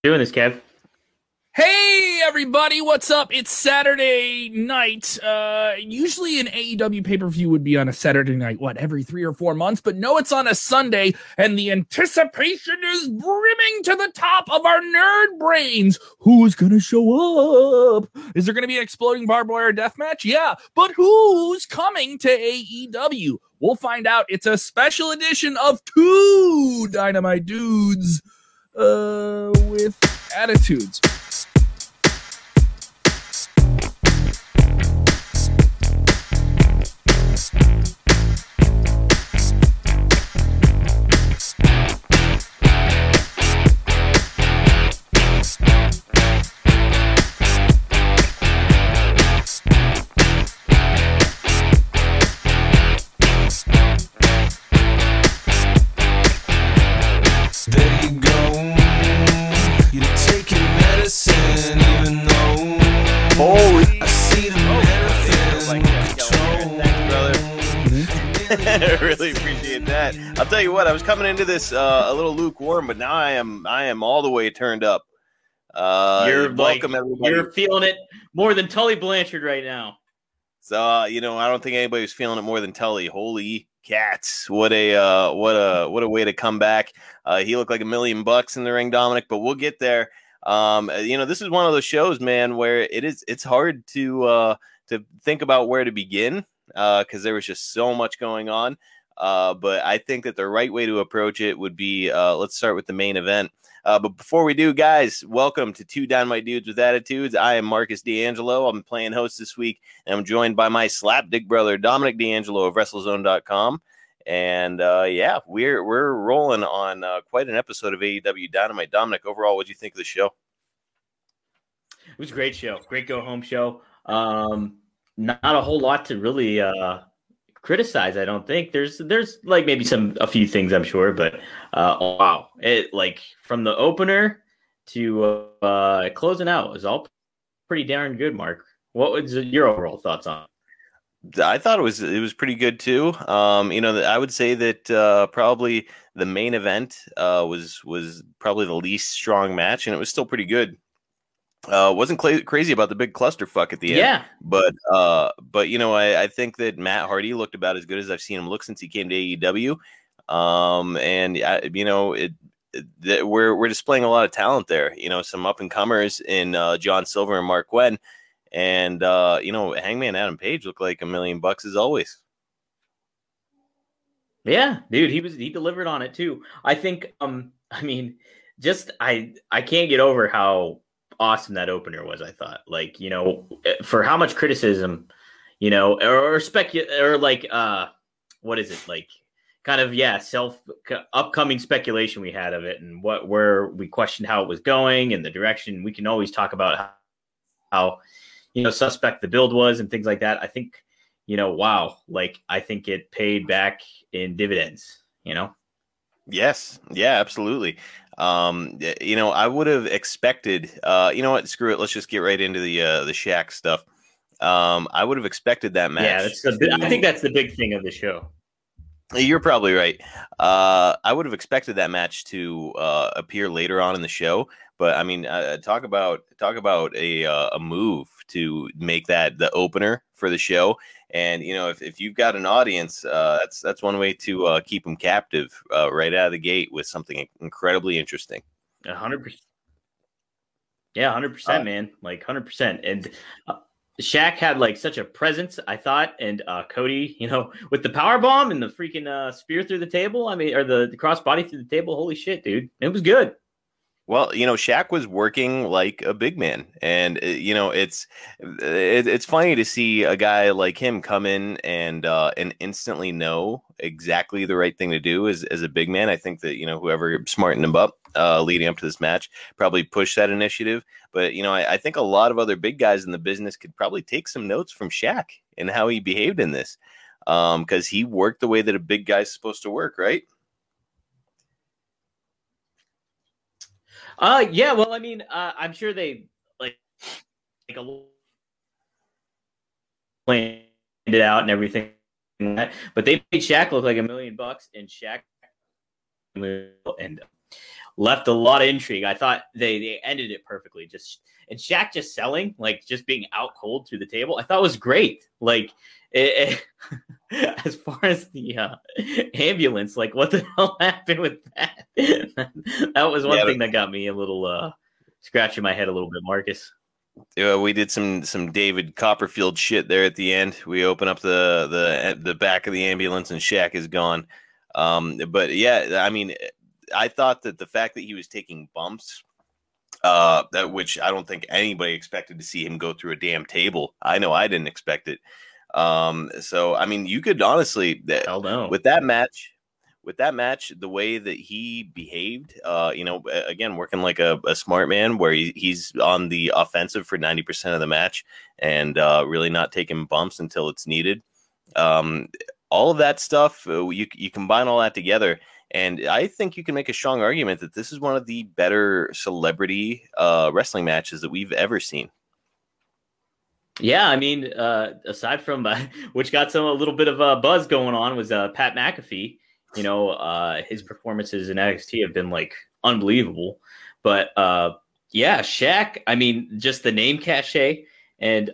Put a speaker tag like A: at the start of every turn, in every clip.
A: Doing this, Kev.
B: Hey everybody, what's up? It's Saturday night. Usually an AEW pay-per-view would be on a Saturday night, every 3 or 4 months, but no, it's on a Sunday, and the anticipation is brimming to the top of our nerd brains. Who's gonna show up? Is there gonna be an exploding barbed wire death match? Yeah, but who's coming to AEW? We'll find out. It's a special edition of two Dynamite dudes, with attitudes.
C: I really appreciate that. I'll tell you what, I was coming into this a little lukewarm, but now I am all the way turned up.
A: Welcome, everybody. You're feeling it more than Tully Blanchard right now.
C: So I don't think anybody was feeling it more than Tully. Holy cats! What a way to come back. He looked like $1 million in the ring, Dominic. But we'll get there. This is one of those shows, man, where it's hard to think about where to begin. Because there was just so much going on. But I think that the right way to approach it would be, let's start with the main event. But before we do, guys, welcome to Two Dynamite Dudes with Attitudes. I am Marcus D'Angelo. I'm playing host this week, and I'm joined by my slapdick brother, Dominic D'Angelo of WrestleZone.com. And we're rolling on quite an episode of AEW Dynamite. Dominic, overall, what do you think of the show?
A: It was a great show. Great go-home show. Not a whole lot to really criticize. I don't think there's like maybe a few things I'm sure, but wow, it like from the opener to closing out was all pretty darn good. Mark, what was your overall thoughts on it?
C: I thought it was pretty good too. I would say that probably the main event was probably the least strong match, and it was still pretty good. Wasn't crazy about the big clusterfuck at the end.
A: Yeah.
C: But I think that Matt Hardy looked about as good as I've seen him look since he came to AEW. We're displaying a lot of talent there. Some up and comers in John Silver and Mark Quinn, and Hangman Adam Page looked like $1 million as always.
A: Yeah, dude, he delivered on it too. I think. I can't get over how awesome that opener was. I thought, for how much criticism, what is it like? Kind of upcoming speculation we had of it, and where we questioned how it was going and the direction. We can always talk about how suspect the build was and things like that. I think, wow, I think it paid back in dividends.
C: Yes, yeah, absolutely. I would have expected, what, screw it. Let's just get right into the Shaq stuff. I would have expected that match.
A: Yeah, I think that's the big thing of the show.
C: You're probably right. I would have expected that match to appear later on in the show, but I mean, talk about a move to make that the opener for the show. And if you've got an audience, that's one way to keep them captive right out of the gate with something incredibly interesting.
A: 100%. Yeah, 100%, man. 100%. And Shaq had such a presence, I thought, and Cody, with the power bomb and the freaking spear through the table. I mean, or the crossbody through the table. Holy shit, dude! It was good.
C: Well, Shaq was working like a big man, and it's funny to see a guy like him come in and instantly know exactly the right thing to do as a big man. I think that whoever smartened him up leading up to this match probably pushed that initiative. But I think a lot of other big guys in the business could probably take some notes from Shaq and how he behaved in this, because he worked the way that a big guy's supposed to work, right?
A: Yeah, well, I mean, I'm sure they planned it out and everything, but they made Shaq look like $1 million, and Shaq and left a lot of intrigue. I thought they ended it perfectly. And Shaq just selling, like just being out cold through the table, I thought was great. Like as far as the ambulance, like what the hell happened with that? That was one thing that got me a little scratching my head a little bit, Marcus.
C: Yeah, we did some David Copperfield shit there at the end. We open up the back of the ambulance and Shaq is gone. But yeah, I mean, I thought that the fact that he was taking bumps, which I don't think anybody expected to see him go through a damn table. I know I didn't expect it. So I mean, you could honestly, with that match, the way that he behaved, again, working like a smart man, where he's on the offensive for 90% of the match and really not taking bumps until it's needed. All of that stuff, you combine all that together, and I think you can make a strong argument that this is one of the better celebrity wrestling matches that we've ever seen.
A: Yeah, I mean, aside from which got a little bit of a buzz going on was Pat McAfee. His performances in NXT have been like unbelievable. But yeah, Shaq, I mean, just the name cachet and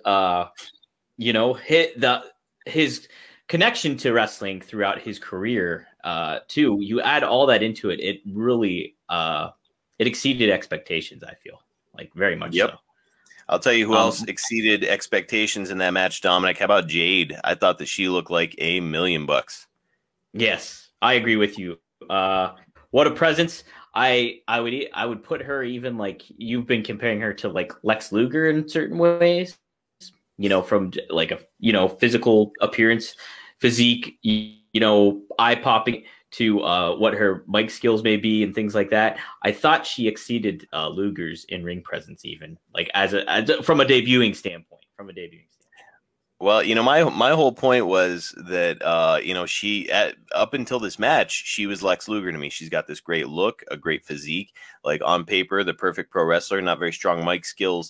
A: his connection to wrestling throughout his career too. You add all that into it, it really it exceeded expectations, I feel. Like very much so.
C: I'll tell you who else exceeded expectations in that match, Dominic. How about Jade? I thought that she looked like $1 million.
A: Yes, I agree with you. What a presence. I would put her even like you've been comparing her to like Lex Luger in certain ways, from like a, physical appearance, physique, eye popping to what her mic skills may be and things like that. I thought she exceeded Luger's in ring presence, even like as from a debuting standpoint.
C: Well, my whole point was that she up until this match, she was Lex Luger to me. She's got this great look, a great physique, like on paper, the perfect pro wrestler. Not very strong mic skills.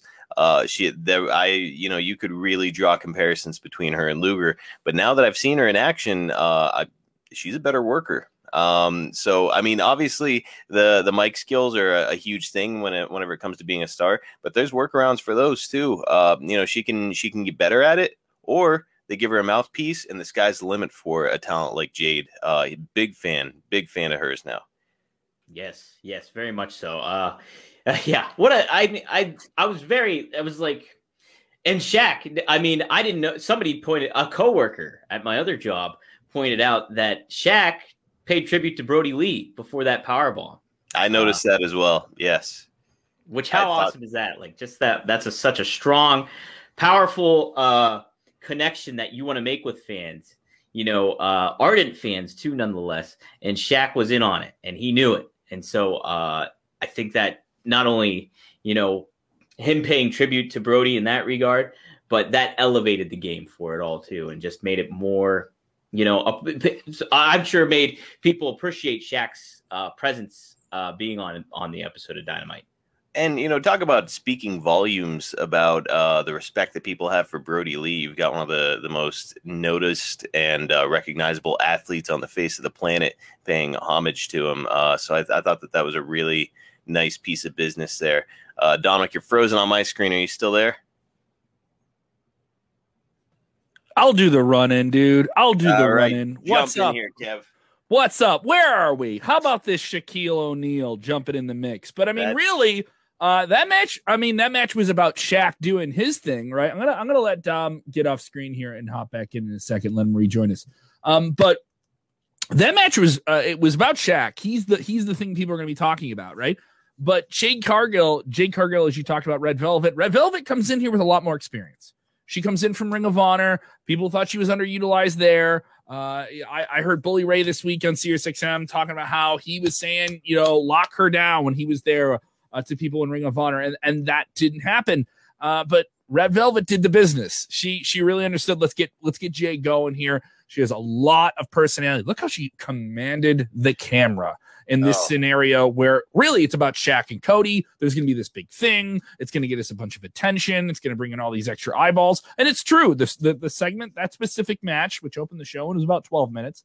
C: You could really draw comparisons between her and Luger. But now that I've seen her in action, she's a better worker. So I mean, obviously the mic skills are a huge thing whenever it comes to being a star, but there's workarounds for those too. She can get better at it, or they give her a mouthpiece, and the sky's the limit for a talent like Jade. Big fan of hers now.
A: Yes, very much so. Yeah, I was like, and Shaq, I mean, I didn't know, a coworker at my other job pointed out that Shaq paid tribute to Brody Lee before that powerbomb.
C: I noticed that as well. Yes.
A: How awesome is that? Like just that's such a strong, powerful connection that you want to make with fans, ardent fans too, nonetheless. And Shaq was in on it and he knew it. And so I think that not only, him paying tribute to Brody in that regard, but that elevated the game for it all too. And just made it more, I'm sure made people appreciate Shaq's presence being on the episode of Dynamite.
C: And, talk about speaking volumes about the respect that people have for Brody Lee. You've got one of the most noticed and recognizable athletes on the face of the planet paying homage to him. So I thought that was a really nice piece of business there. Dominic, you're frozen on my screen. Are you still there?
B: I'll do the run-in, dude. I'll do the run-in. What's up?
C: Here, Kev.
B: What's up? Where are we? How about this Shaquille O'Neal jumping in the mix? But I mean, really, that match was about Shaq doing his thing, right? I'm gonna let Dom get off screen here and hop back in a second. Let him rejoin us. But that match was it was about Shaq. He's the thing people are gonna be talking about, right? But Jade Cargill, as you talked about, Red Velvet comes in here with a lot more experience. She comes in from Ring of Honor. People thought she was underutilized there. I heard Bully Ray this week on SiriusXM talking about how he was saying, lock her down when he was there to people in Ring of Honor, and that didn't happen. But Red Velvet did the business. She really understood. Let's get Jay going here. She has a lot of personality. Look how she commanded the camera in this scenario where really it's about Shaq and Cody. There's going to be this big thing. It's going to get us a bunch of attention. It's going to bring in all these extra eyeballs. And it's true. The segment, that specific match, which opened the show and was about 12 minutes,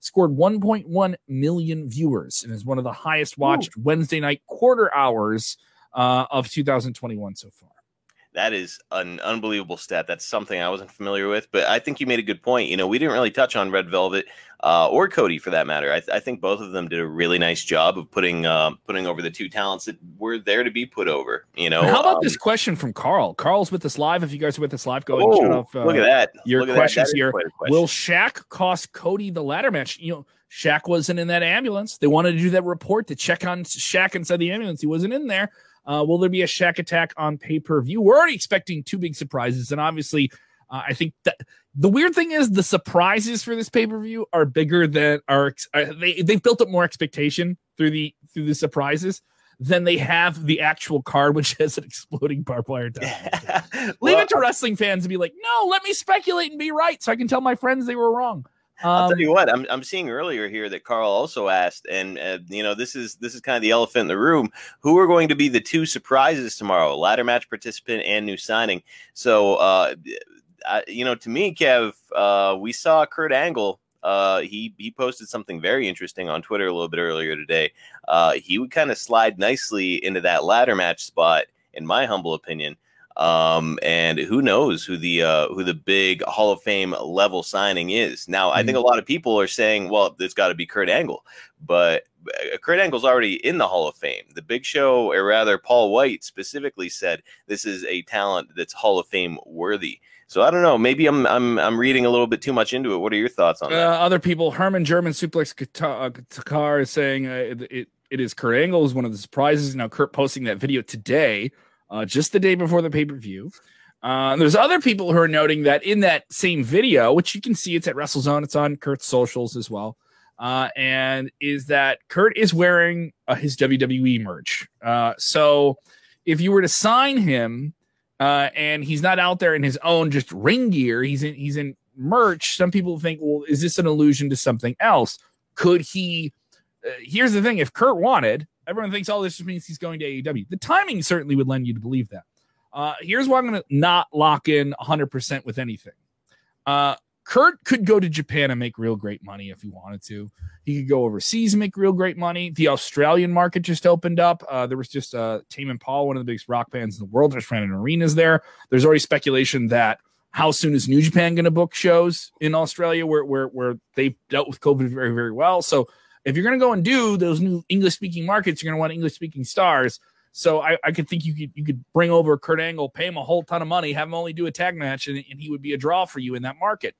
B: scored 1.1 million viewers and is one of the highest watched Wednesday night quarter hours of 2021 so far.
C: That is an unbelievable stat. That's something I wasn't familiar with, but I think you made a good point. We didn't really touch on Red Velvet or Cody for that matter. I think both of them did a really nice job of putting over the two talents that were there to be put over.
B: How about this question from Carl? Carl's with us live. If you guys are with us live, go ahead and shut off.
C: Look at that.
B: Your questions here. Will Shaq cost Cody the ladder match? Shaq wasn't in that ambulance. They wanted to do that report to check on Shaq inside the ambulance. He wasn't in there. Will there be a Shaq attack on pay-per-view? We're already expecting two big surprises, and obviously, I think that the weird thing is the surprises for this pay-per-view are bigger than they've built up more expectation through the surprises than they have the actual card, which has an exploding barbed wire down. Leave it to wrestling fans to be like, no, let me speculate and be right, so I can tell my friends they were wrong.
C: I'll tell you what, I'm seeing earlier here that Carl also asked, and this is kind of the elephant in the room. Who are going to be the two surprises tomorrow? Ladder match participant and new signing. So, to me, Kev, we saw Kurt Angle. He posted something very interesting on Twitter a little bit earlier today. He would kind of slide nicely into that ladder match spot, in my humble opinion. And who knows who the big Hall of Fame level signing is. Now, I think a lot of people are saying, well, there's got to be Kurt Angle, but Kurt Angle's already in the Hall of Fame. The Big Show, or rather Paul White specifically said this is a talent that's Hall of Fame worthy. So I don't know. Maybe I'm reading a little bit too much into it. What are your thoughts on that?
B: Other people, Herman German Suplex Takar is saying it is Kurt Angle is one of the surprises. Now, Kurt posting that video today. Just the day before the pay-per-view. There's other people who are noting that in that same video, which you can see, it's at WrestleZone. It's on Kurt's socials as well. And is that Kurt is wearing his WWE merch. So if you were to sign him and he's not out there in his own just ring gear, he's in merch, some people think, well, is this an allusion to something else? Could he? Here's the thing. If Kurt wanted, everyone thinks, oh, this just means he's going to AEW. The timing certainly would lend you to believe that. Here's why I'm going to not lock in 100% with anything. Kurt could go to Japan and make real great money if he wanted to. He could go overseas and make real great money. The Australian market just opened up. There was just Tame Impala, one of the biggest rock bands in the world. There's Brandon Arenas there. There's already speculation that how soon is New Japan going to book shows in Australia where they dealt with COVID very, very well. So if you're going to go and do those new English-speaking markets, you're going to want English-speaking stars. So I could think you could bring over Kurt Angle, pay him a whole ton of money, have him only do a tag match, and he would be a draw for you in that market.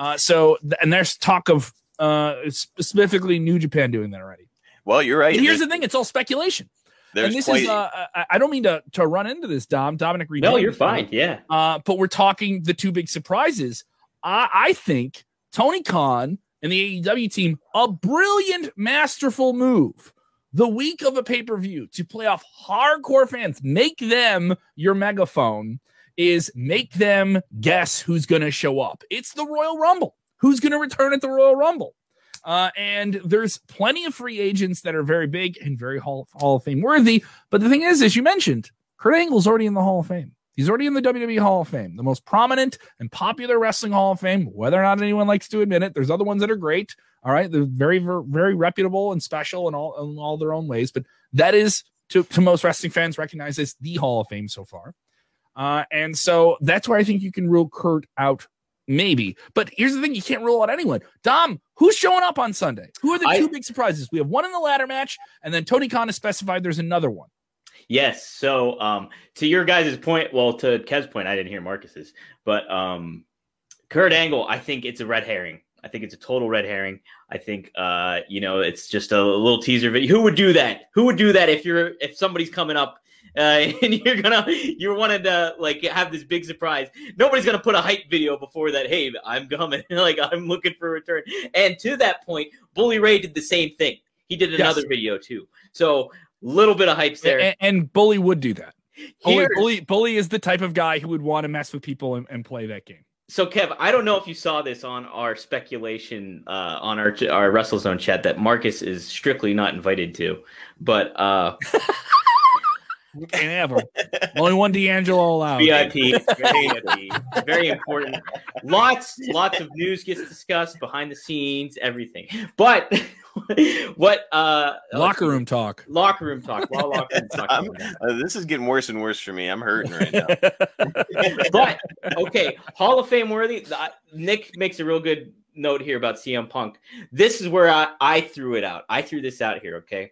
B: And there's talk of specifically New Japan doing that already.
C: Well, you're right.
B: And here's the thing. It's all speculation. And this is I don't mean to run into this, Dominic Reed.
A: No, you're fine. Yeah.
B: But we're talking the two big surprises. I think Tony Khan and the AEW team, a brilliant, masterful move the week of a pay-per-view to play off hardcore fans, make them your megaphone, is make them guess who's going to show up. It's the Royal Rumble. Who's going to return at the Royal Rumble? And there's plenty of free agents that are very big and very Hall of Fame worthy. But the thing is, as you mentioned, Kurt Angle's already in the Hall of Fame. He's already in the WWE Hall of Fame, the most prominent and popular wrestling Hall of Fame, whether or not anyone likes to admit it. There's other ones that are great. All right. They're very, very, very reputable and special in all their own ways. But that is, to most wrestling fans, recognized as the Hall of Fame so far. And so that's where I think you can rule Kurt out, maybe. But here's the thing. You can't rule out anyone. Dom, who's showing up on Sunday? Who are the two big surprises? We have one in the ladder match, and then Tony Khan has specified there's another one.
A: Yes. So to your guys' point, well, to Kev's point, I didn't hear Marcus's, but Kurt Angle, I think it's a red herring. I think it's a total red herring. I think, it's just a little teaser video. Who would do that? Who would do that if somebody's coming up and you're wanting to like have this big surprise? Nobody's going to put a hype video before that. Hey, I'm coming. Like I'm looking for a return. And to that point, Bully Ray did the same thing. He did another video too. So little bit of hype there.
B: And Bully would do that. Bully is the type of guy who would want to mess with people and play that game.
A: So, Kev, I don't know if you saw this on our speculation on our WrestleZone chat that Marcus is strictly not invited to, but
B: Can't have them. Only one D'Angelo allowed.
A: VIP, very important. Lots of news gets discussed behind the scenes, everything. But what
B: locker room talk.
A: Locker room talk. Well, locker room talk.
C: This is getting worse and worse for me. I'm hurting right now.
A: But okay, Hall of Fame worthy. Nick makes a real good note here about CM Punk. This is where I threw it out. I threw this out here. Okay.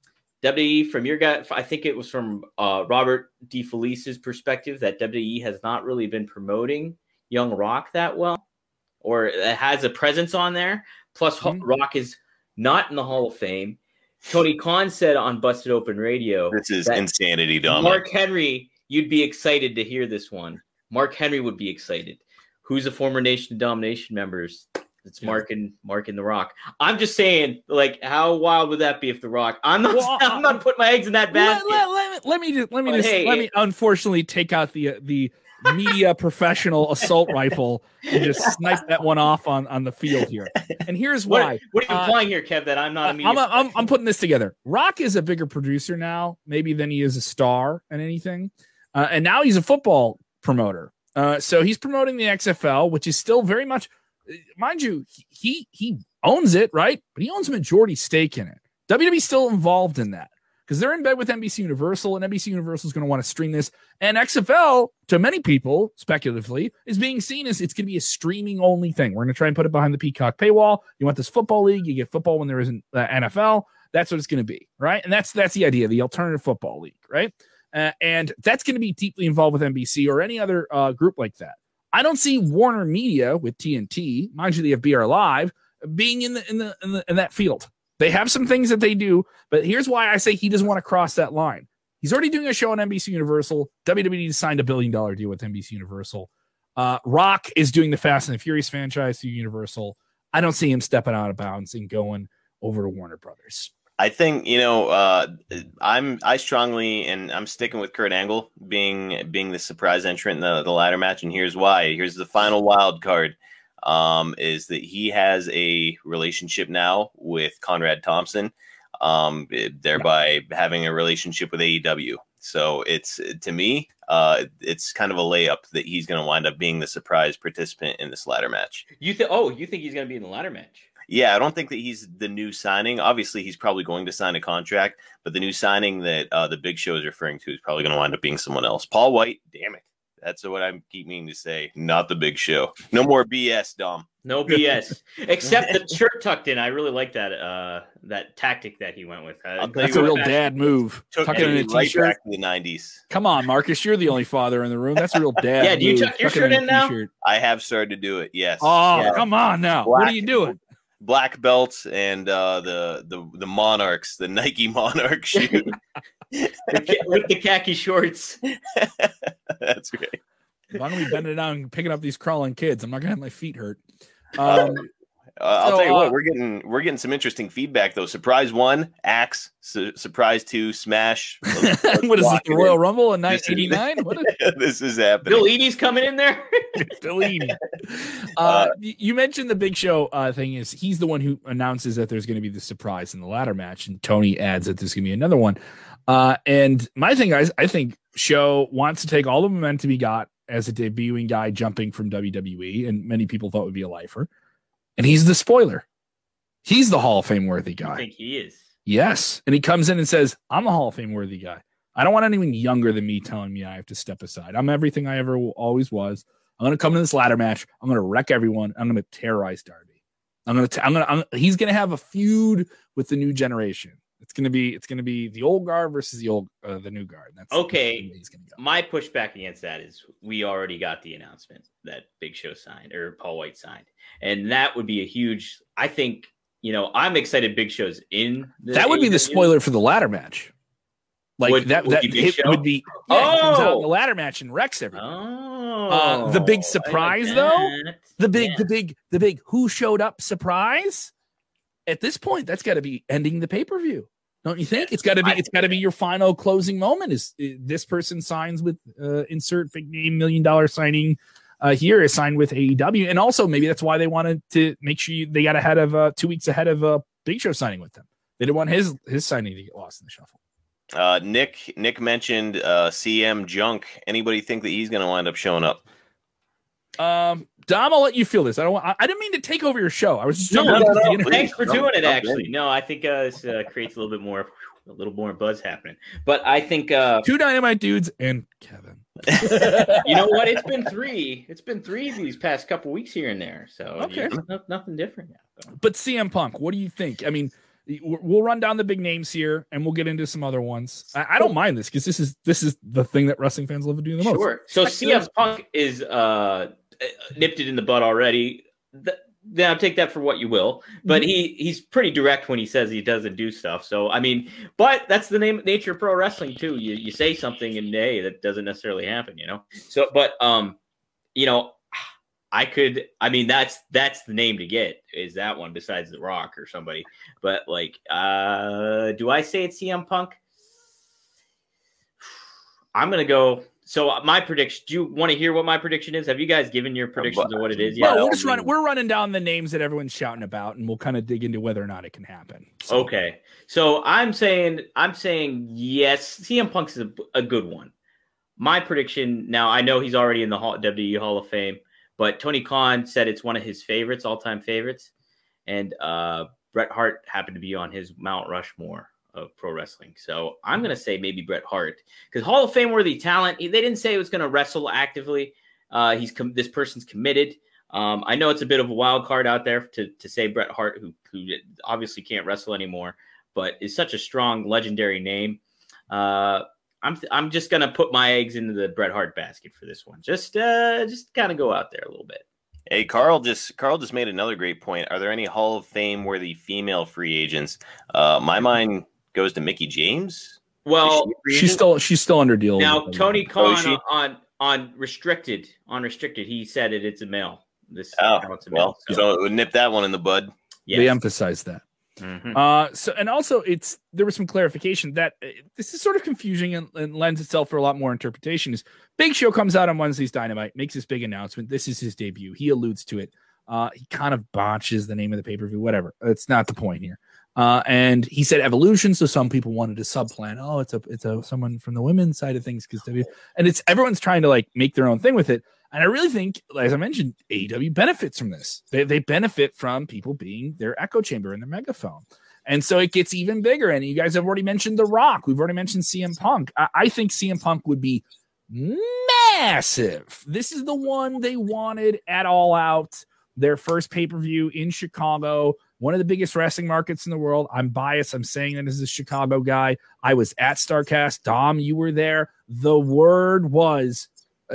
A: WWE, from your guy, I think it was from Robert DeFelice's perspective, that WWE has not really been promoting Young Rock that well, or it has a presence on there. Plus, Rock is not in the Hall of Fame. Tony Khan said on Busted Open Radio,
C: "This is insanity, Dom."
A: Mark Henry, you'd be excited to hear this one. Mark Henry would be excited. Who's a former Nation of Domination members? It's Mark and The Rock. I'm just saying, like, how wild would that be if The Rock? I'm not putting my eggs in that basket.
B: Let me unfortunately take out the media professional assault rifle and just snipe that one off on the field here. And here's why.
A: What are you implying here, Kev? That I'm not a media.
B: I'm putting this together. Rock is a bigger producer now, maybe, than he is a star and anything. And now he's a football promoter. So he's promoting the XFL, which is still very much. Mind you, he owns it, right? But he owns a majority stake in it. WWE's still involved in that because they're in bed with NBC Universal, and NBC Universal is going to want to stream this. And XFL, to many people, speculatively, is being seen as it's going to be a streaming-only thing. We're going to try and put it behind the Peacock paywall. You want this football league, you get football when there isn't NFL. That's what it's going to be, right? And that's the idea, the alternative football league, right? And that's going to be deeply involved with NBC or any other group like that. I don't see Warner Media with TNT, mind you, they have BR Live, being in that field. They have some things that they do, but here's why I say he doesn't want to cross that line. He's already doing a show on NBC Universal. WWE signed $1 billion deal with NBC Universal. Rock is doing the Fast and the Furious franchise through Universal. I don't see him stepping out of bounds and going over to Warner Brothers.
C: I think, I strongly, and I'm sticking with Kurt Angle being the surprise entrant in the ladder match. And here's why. Here's the final wild card, is that he has a relationship now with Conrad Thompson, thereby having a relationship with AEW. So it's, to me, it's kind of a layup that he's going to wind up being the surprise participant in this ladder match.
A: You think he's going to be in the ladder match?
C: Yeah, I don't think that he's the new signing. Obviously, he's probably going to sign a contract, but the new signing that the Big Show is referring to is probably going to wind up being someone else. Paul White, damn it. That's what I keep meaning to say. Not the Big Show. No more BS, Dom.
A: No BS. Except the shirt tucked in. I really like that tactic that he went with.
B: That's a real dad move. Tucking in a t-shirt.
C: Right back to the 90s.
B: Come on, Marcus. You're the only father in the room. That's a real dad
A: Yeah, do you tuck your shirt in now?
C: I have started to do it, yes.
B: Oh,
C: yeah.
B: Come on now. What are you doing?
C: Black belts and the Monarchs, the Nike Monarch shoe.
A: With the khaki shorts.
C: That's great.
B: As long as we bend it down and picking up these crawling kids, I'm not gonna have my feet hurt.
C: I'll tell you what, we're getting some interesting feedback though. Surprise 1, Axe. Surprise 2, Smash.
B: What is this, the Royal Rumble in 1989?
C: This is happening.
A: Bill Eadie's coming in there.
B: Bill Eadie. You mentioned the Big Show thing. Is he's the one who announces that there's going to be the surprise in the ladder match, and Tony adds that there's going to be another one. And my thing, guys, I think Show wants to take all the momentum he got as a debuting guy jumping from WWE, and many people thought would be a lifer. And he's the spoiler. He's the Hall of Fame worthy guy.
A: I think he is.
B: Yes. And he comes in and says, I'm a Hall of Fame worthy guy. I don't want anyone younger than me telling me I have to step aside. I'm everything I ever always was. I'm going to come in this ladder match. I'm going to wreck everyone. I'm going to terrorize Darby. He's going to have a feud with the new generation. It's going to be the old guard versus the new guard. That's
A: okay.
B: He's going to go.
A: My pushback against that is we already got the announcement that Big Show signed or Paul White signed, and that would be a huge. I think I'm excited. Big Show's in.
B: That would be the spoiler for the ladder match. Like would it would be. Yeah, he comes out in the ladder match and wrecks everything. The big surprise though, the big who showed up surprise. At this point, that's got to be ending the pay-per-view, don't you think? It's got to be your final closing moment. Is this person signs with insert big name $1 million signing here is signed with AEW, and also maybe that's why they wanted to make sure they got ahead of 2 weeks ahead of Big Show signing with them. They didn't want his signing to get lost in the shuffle.
C: Nick mentioned CM Junk. Anybody think that he's going to wind up showing up?
B: Dom, I'll let you feel this. I didn't mean to take over your show. I was just
A: Thanks for doing it. Actually, no, I think this creates a little more buzz happening. But I think
B: 2 Dynamite dudes and Kevin.
A: You know what? It's been three. It's been 3 these past couple weeks here and there. So
B: okay,
A: nothing different now.
B: But CM Punk, what do you think? I mean, we'll run down the big names here, and we'll get into some other ones. I don't mind this because this is the thing that wrestling fans love to do the most.
A: Sure. So CM Punk is nipped it in the bud already. Now take that for what you will, but he's pretty direct when he says he doesn't do stuff. So I mean, but that's the nature of pro wrestling too. You say something and that doesn't necessarily happen, you know. So, but you know, that's the name to get is that one besides The Rock or somebody. But like, do I say it's CM Punk? I'm gonna go. So my prediction. Do you want to hear what my prediction is? Have you guys given your predictions of what it is?
B: Yeah, we're running down the names that everyone's shouting about, and we'll kind of dig into whether or not it can happen. So.
A: Okay, so I'm saying yes. CM Punk's a good one. My prediction. Now I know he's already in the WWE Hall of Fame, but Tony Khan said it's one of his favorites, all-time favorites, and Bret Hart happened to be on his Mount Rushmore of pro wrestling. So I'm going to say maybe Bret Hart because Hall of Fame worthy talent. They didn't say he was going to wrestle actively. This person's committed. I know it's a bit of a wild card out there to say Bret Hart, who obviously can't wrestle anymore, but is such a strong, legendary name. I'm just going to put my eggs into the Bret Hart basket for this one. Just kind of go out there a little bit.
C: Hey, Carl just made another great point. Are there any Hall of Fame worthy female free agents? My mind goes to Mickie James.
A: Well,
B: she's still under deal
A: now. Tony Khan on restricted, he said it's a male. It's a male.
C: So it would nip that one in the bud.
B: Yes. They emphasize that.
A: Mm-hmm.
B: So and also there was some clarification that this is sort of confusing and lends itself for a lot more interpretation. Is Big Show comes out on Wednesday's Dynamite, makes this big announcement. This is his debut. He alludes to it. He kind of botches the name of the pay-per-view, whatever. It's not the point here. And he said evolution. So some people wanted to subplan. Oh, it's a someone from the women's side of things and everyone's trying to like make their own thing with it. And I really think, as I mentioned, AEW benefits from this. They benefit from people being their echo chamber and their megaphone. And so it gets even bigger. And you guys have already mentioned The Rock. We've already mentioned CM Punk. I think CM Punk would be massive. This is the one they wanted at All Out, their first pay-per-view in Chicago, one of the biggest wrestling markets in the world. I'm biased. I'm saying that as a Chicago guy. I was at StarCast. Dom, you were there. The word was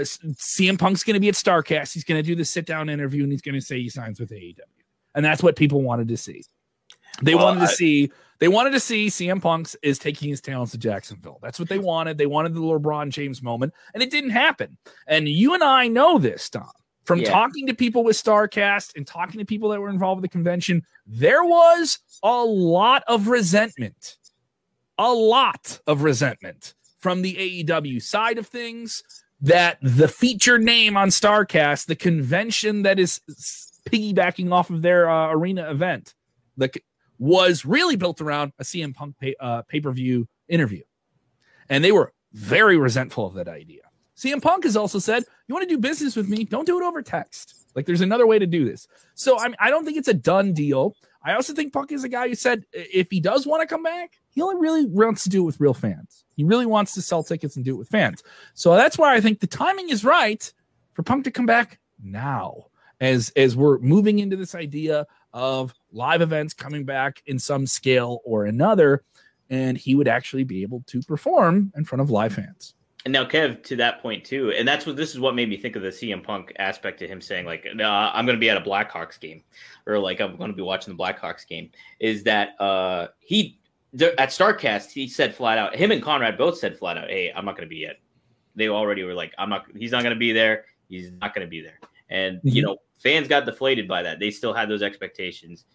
B: CM Punk's going to be at StarCast. He's going to do the sit-down interview, and he's going to say he signs with AEW. And that's what people wanted to see. They wanted to see CM Punk is taking his talents to Jacksonville. That's what they wanted. They wanted the LeBron James moment, and it didn't happen. And you and I know this, Tom. From talking to people with StarCast and talking to people that were involved with the convention, there was a lot of resentment. A lot of resentment from the AEW side of things that the featured name on StarCast, the convention that is piggybacking off of their arena event, was really built around a CM Punk pay-per-view interview. And they were very resentful of that idea. CM Punk has also said, you want to do business with me? Don't do it over text. Like, there's another way to do this. So I don't think it's a done deal. I also think Punk is a guy who said if he does want to come back, he only really wants to do it with real fans. He really wants to sell tickets and do it with fans. So that's why I think the timing is right for Punk to come back now, as we're moving into this idea of live events coming back in some scale or another, and he would actually be able to perform in front of live fans.
A: And now, Kev, to that point too, and this is what made me think of the CM Punk aspect to him saying, like, I'm going to be at a Blackhawks game, or like I'm going to be watching the Blackhawks game. Is that he at StarCast he said flat out, him and Conrad both said flat out, hey, I'm not going to be at. They already were like, he's not going to be there. He's not going to be there. And fans got deflated by that. They still had those expectations.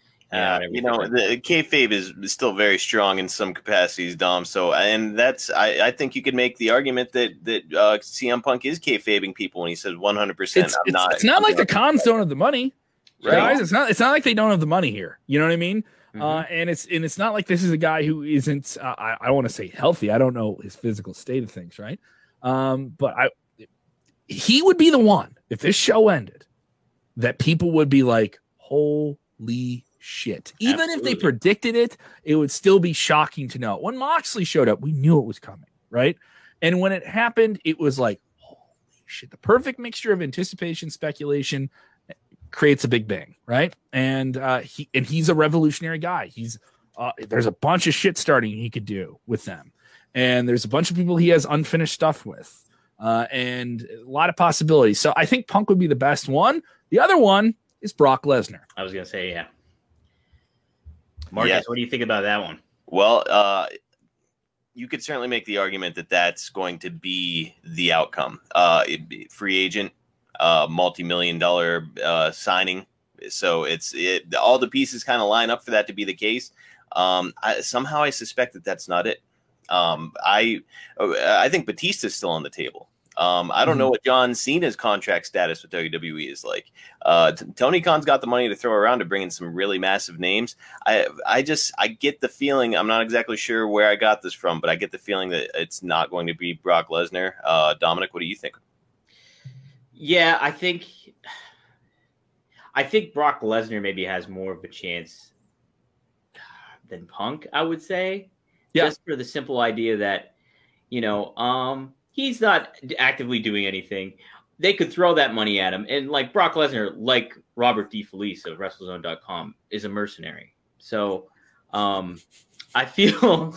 C: The kayfabe is still very strong in some capacities, Dom. So, and that's I think you could make the argument that CM Punk is kayfabing people when he says 100%.
B: It's not like the cons don't have the money, right? Guys. It's not like they don't have the money here. You know what I mean? And it's not like this is a guy who isn't, I want to say healthy. I don't know his physical state of things. Right. But he would be the one, if this show ended, that people would be like, holy shit. Even
A: Absolutely.
B: if they predicted it, it would still be shocking to know. When Moxley showed up, we knew it was coming, right? And when it happened, it was like, holy shit. The perfect mixture of anticipation, speculation creates a big bang, right? And he's a revolutionary guy. He's there's a bunch of shit starting he could do with them. And there's a bunch of people he has unfinished stuff with. And a lot of possibilities. So I think Punk would be the best one. The other one is Brock Lesnar.
A: I was going to say, yeah. Marcus, what do you think about that one?
C: Well, you could certainly make the argument that that's going to be the outcome. Free agent, multi-million-dollar signing. So all the pieces kind of line up for that to be the case. Somehow I suspect that that's not it. I think Batista's still on the table. I don't know what John Cena's contract status with WWE is like. Tony Khan's got the money to throw around to bring in some really massive names. I get the feeling, I'm not exactly sure where I got this from, but I get the feeling that it's not going to be Brock Lesnar. Dominic, what do you think?
A: Yeah, I think Brock Lesnar maybe has more of a chance than Punk, I would say.
B: Yeah.
A: Just for the simple idea that, he's not actively doing anything. They could throw that money at him. And like Brock Lesnar, like Robert D. Felice of WrestleZone.com, is a mercenary. So I feel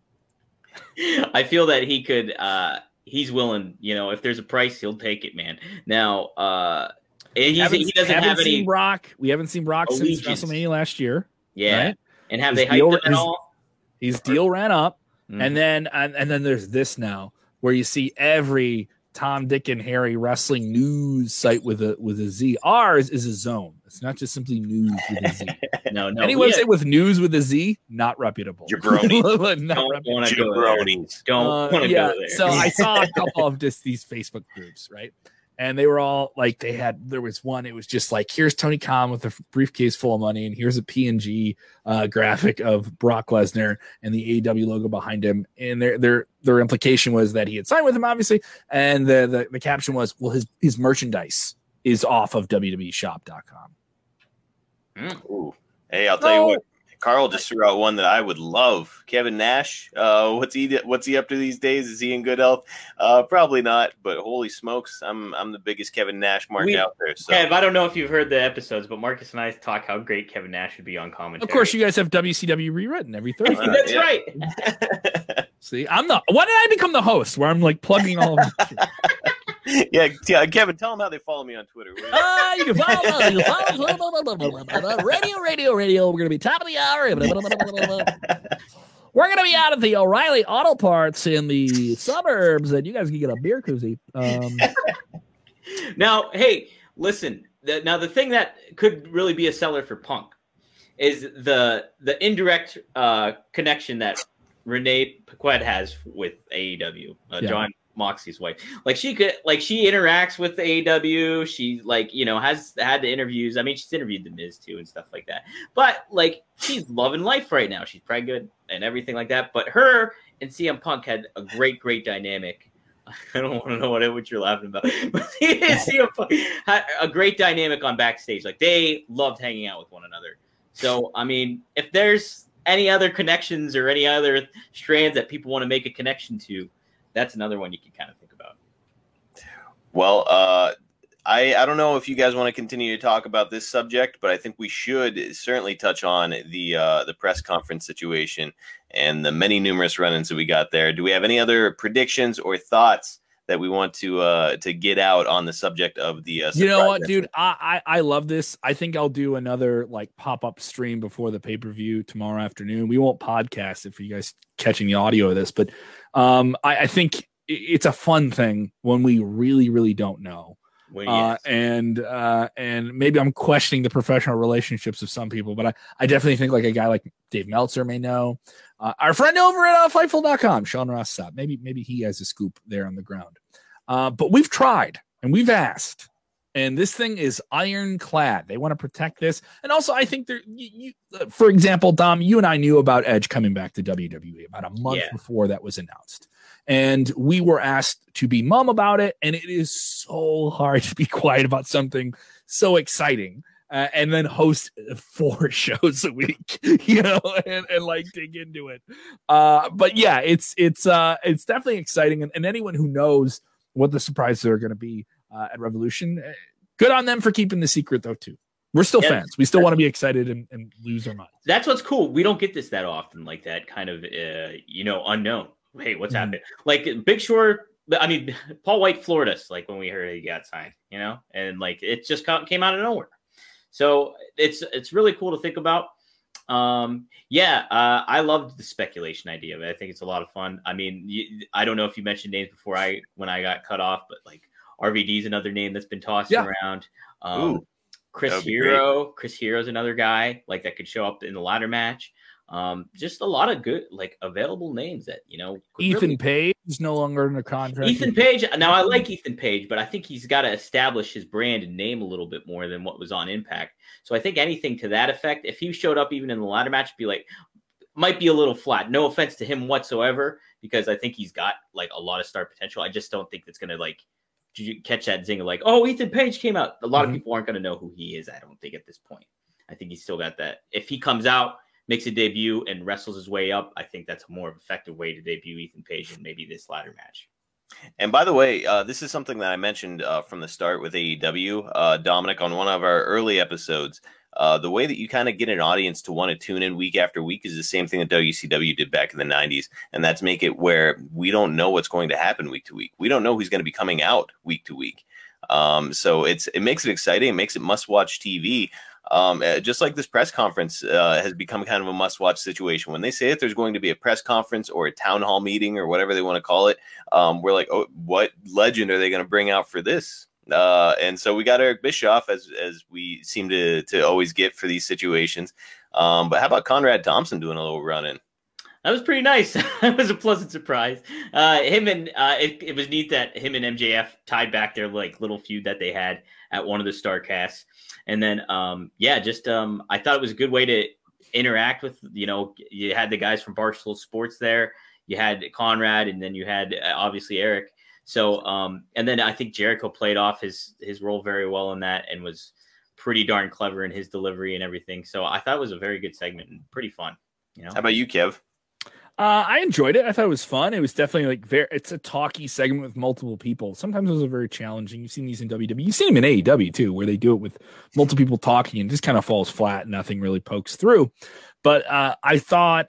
A: that he could he's willing, if there's a price, he'll take it, man. Now he doesn't have any
B: Brock. We haven't seen Brock
A: allegiance.
B: Since WrestleMania last year.
A: Yeah.
B: Right?
A: And have they hyped him at all?
B: His deal ran up. And then there's this now, where you see every Tom, Dick, and Harry wrestling news site with a Z. Ours is a zone. It's not just simply news with a Z.
A: No.
B: Any website with news with a Z, not reputable.
C: Jabroni.
A: Don't want to go there. Don't want to go there.
B: So I saw a couple of just these Facebook groups, right? And they were all like, there was one, it was just like, here's Tony Khan with a briefcase full of money, and here's a PNG graphic of Brock Lesnar and the AEW logo behind him. And their implication was that he had signed with him, obviously. And the caption was, well, his merchandise is off of WWEshop.com.
C: Ooh. Hey, I'll tell you what. Carl just threw out one that I would love. Kevin Nash. What's he up to these days? Is he in good health? Probably not. But holy smokes, I'm the biggest Kevin Nash mark out there. So.
A: Kev, I don't know if you've heard the episodes, but Marcus and I talk how great Kevin Nash would be on commentary.
B: Of course, you guys have WCW rewritten every Thursday.
A: That's right.
B: See, why did I become the host? Where I'm like plugging all of them.
C: Yeah, Kevin, tell them how they follow me on Twitter.
B: You can follow Radio. We're going to be top of the hour. We're going to be out at the O'Reilly Auto Parts in the suburbs, and you guys can get a beer koozie.
A: Now, hey, listen. The thing that could really be a seller for Punk is the indirect connection that Renee Paquette has with AEW, John Moxley's wife. Like she interacts with AEW. She has had the interviews. I mean, she's interviewed the Miz too and stuff like that. But she's loving life right now. She's pregnant and everything like that. But her and CM Punk had a great dynamic. I don't want to know what you're laughing about. But CM Punk had a great dynamic on backstage. Like they loved hanging out with one another. So I mean, if there's any other connections or any other strands that people want to make a connection to, that's another one you can kind of think about.
C: Well, I don't know if you guys want to continue to talk about this subject, but I think we should certainly touch on the press conference situation and the many numerous run-ins that we got there. Do we have any other predictions or thoughts that we want to get out on the subject of the
B: you know what, dude? I love this. I think I'll do another pop-up stream before the pay-per-view tomorrow afternoon. We won't podcast it for you guys catching the audio of this, but I think it's a fun thing when we really, really don't know. And maybe I'm questioning the professional relationships of some people, but I definitely think a guy like Dave Meltzer may know. Our friend over at Fightful.com, Sean Ross Sapp, maybe he has a scoop there on the ground. But we've tried and we've asked, And this thing is ironclad. They want to protect this. And also, I think for example, Dom, you and I knew about Edge coming back to WWE about a month before that was announced. And we were asked to be mum about it. And it is so hard to be quiet about something so exciting. And then host 4 shows a week, and like dig into it. But yeah, it's definitely exciting. And anyone who knows what the surprises are going to be at Revolution, good on them for keeping the secret though too. We're still fans. We still want to be excited and lose our minds.
A: That's what's cool. We don't get this that often, like that kind of unknown. Hey, what's happening? Like Big Short. I mean, Paul White floored us like when we heard he got signed, and like it just came out of nowhere. So it's really cool to think about. I loved the speculation idea of it. I think it's a lot of fun. I mean, I don't know if you mentioned names before when I got cut off, but like RVD is another name that's been tossing around. Chris Hero. Chris Hero's another guy like that could show up in the ladder match. Just a lot of good like available names that
B: Ethan Page is no longer in a contract.
A: Ethan Page. Now I like Ethan Page, but I think he's got to establish his brand and name a little bit more than what was on Impact. So I think anything to that effect, if he showed up even in the ladder match, might be a little flat. No offense to him whatsoever, because I think he's got like a lot of star potential. I just don't think that's gonna like catch that zing of like, oh, Ethan Page came out. A lot of people aren't gonna know who he is. I don't think at this point. I think he's still got that. If he comes out, makes a debut and wrestles his way up, I think that's a more effective way to debut Ethan Page than maybe this ladder match.
C: And by the way, this is something that I mentioned from the start with AEW, Dominic, on one of our early episodes. The way that you kind of get an audience to want to tune in week after week is the same thing that WCW did back in the 90s. And that's make it where we don't know what's going to happen week to week. We don't know who's going to be coming out week to week. So it makes it exciting. It makes it must-watch TV. Just like this press conference has become kind of a must-watch situation. When they say that there's going to be a press conference or a town hall meeting or whatever they want to call it, we're like, oh, what legend are they going to bring out for this? And so we got Eric Bischoff, as we seem to always get for these situations. But how about Conrad Thompson doing a little run-in?
A: That was pretty nice. It was a pleasant surprise. It was neat that him and MJF tied back their like little feud that they had at one of the Starcasts. And then, I thought it was a good way to interact with, you had the guys from Barstool Sports there, you had Conrad, and then you had obviously Eric. So, and then I think Jericho played off his role very well in that and was pretty darn clever in his delivery and everything. So I thought it was a very good segment and pretty fun.
C: How about you, Kev?
B: I enjoyed it. I thought it was fun. It was definitely it's a talky segment with multiple people. Sometimes those are very challenging. You've seen these in WWE. You've seen them in AEW too, where they do it with multiple people talking and just kind of falls flat and nothing really pokes through. But I thought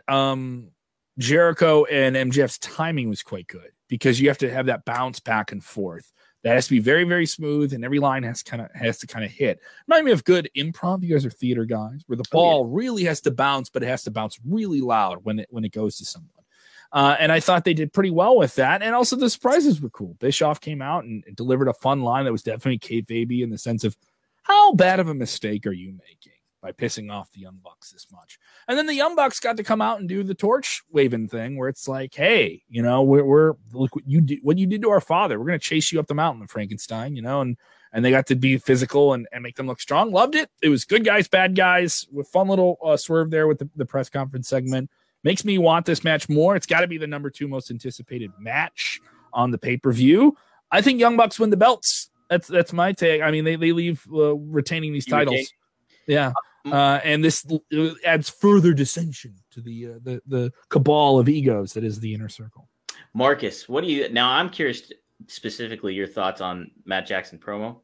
B: Jericho and MJF's timing was quite good because you have to have that bounce back and forth. That has to be very, very smooth, and every line has to kind of hit. Remind me of good improv. You guys are theater guys, where the ball really has to bounce, but it has to bounce really loud when it goes to someone. And I thought they did pretty well with that. And also the surprises were cool. Bischoff came out and delivered a fun line that was definitely kayfabe in the sense of how bad of a mistake are you making by pissing off the Young Bucks this much? And then the Young Bucks got to come out and do the torch waving thing where it's like, hey, we're look what you did to our father. We're going to chase you up the mountain, Frankenstein, and they got to be physical and make them look strong. Loved it. It was good guys, bad guys with fun little swerve there with the press conference segment. Makes me want this match more. It's got to be the number 2 most anticipated match on the pay-per-view. I think Young Bucks win the belts. That's my take. I mean, they leave retaining these titles. Yeah. And this adds further dissension to the cabal of egos that is the Inner Circle.
A: Marcus, now I'm curious specifically your thoughts on Matt Jackson promo.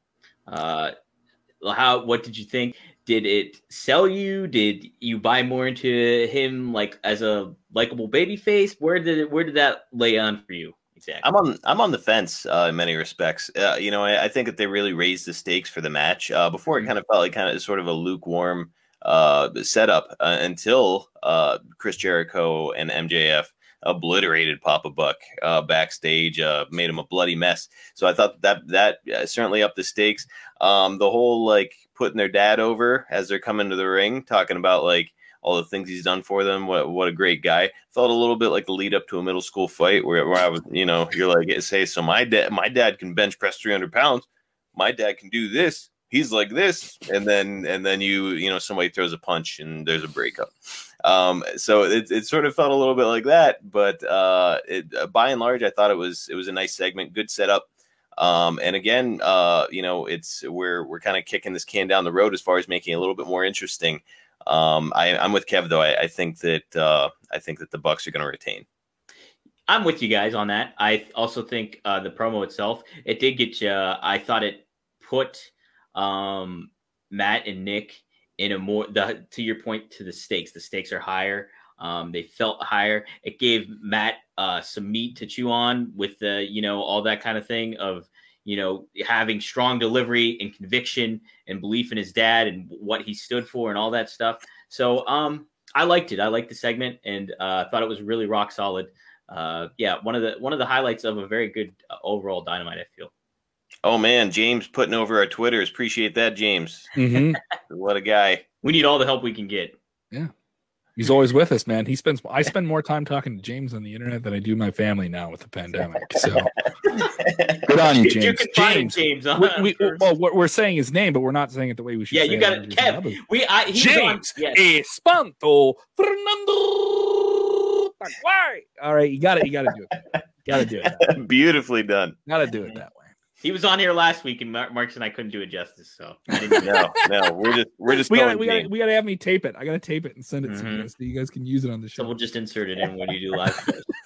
A: What did you think? Did it sell you? Did you buy more into him like as a likable babyface? Where did that lay on for you? Exactly.
C: I'm on the fence in many respects. I think that they really raised the stakes for the match. Before it kind of felt like sort of a lukewarm setup until Chris Jericho and MJF obliterated Papa Buck backstage, made him a bloody mess. So I thought that certainly upped the stakes. The whole like putting their dad over as they're coming to the ring, talking about like all the things he's done for them. What a great guy. Felt a little bit like the lead up to a middle school fight where I was, you're like, say, so my dad can bench press 300 pounds. my dad can do this. He's like this, and then somebody throws a punch and there's a breakup. So it sort of felt a little bit like that, but by and large, I thought it was a nice segment, good setup. And again, we're kind of kicking this can down the road as far as making it a little bit more interesting. I'm with Kev though. I think that the Bucks are going to retain.
A: I'm with you guys on that. I also think the promo itself, it did get you. I thought it put Matt and Nick in a more, to your point, to the stakes. The stakes are higher. They felt higher. It gave Matt some meat to chew on with the, all that kind of thing of, having strong delivery and conviction and belief in his dad and what he stood for and all that stuff. So I liked it. I liked the segment and thought it was really rock solid. One of the highlights of a very good overall Dynamite, I feel.
C: Oh man, James putting over our Twitters. Appreciate that, James.
B: Mm-hmm.
C: What a guy.
A: We need all the help we can get.
B: Yeah. He's always with us, man. I spend more time talking to James on the internet than I do my family now with the pandemic. So good on you, James.
A: You can find James.
B: We're saying his name, but we're not saying it the way we should.
A: Yeah,
B: say
A: you got it, Kev.
B: James Espanto Fernando. Why? All right, you got it. You got to do it. Got to do it.
C: Beautifully done.
B: Got to do it that way.
A: He was on here last week, and Marcus and I couldn't do it justice. So
C: no, we're just.
B: We gotta have me tape it. I gotta tape it and send it to you guys so you guys can use it on the show.
A: So we'll just insert it in when you do live.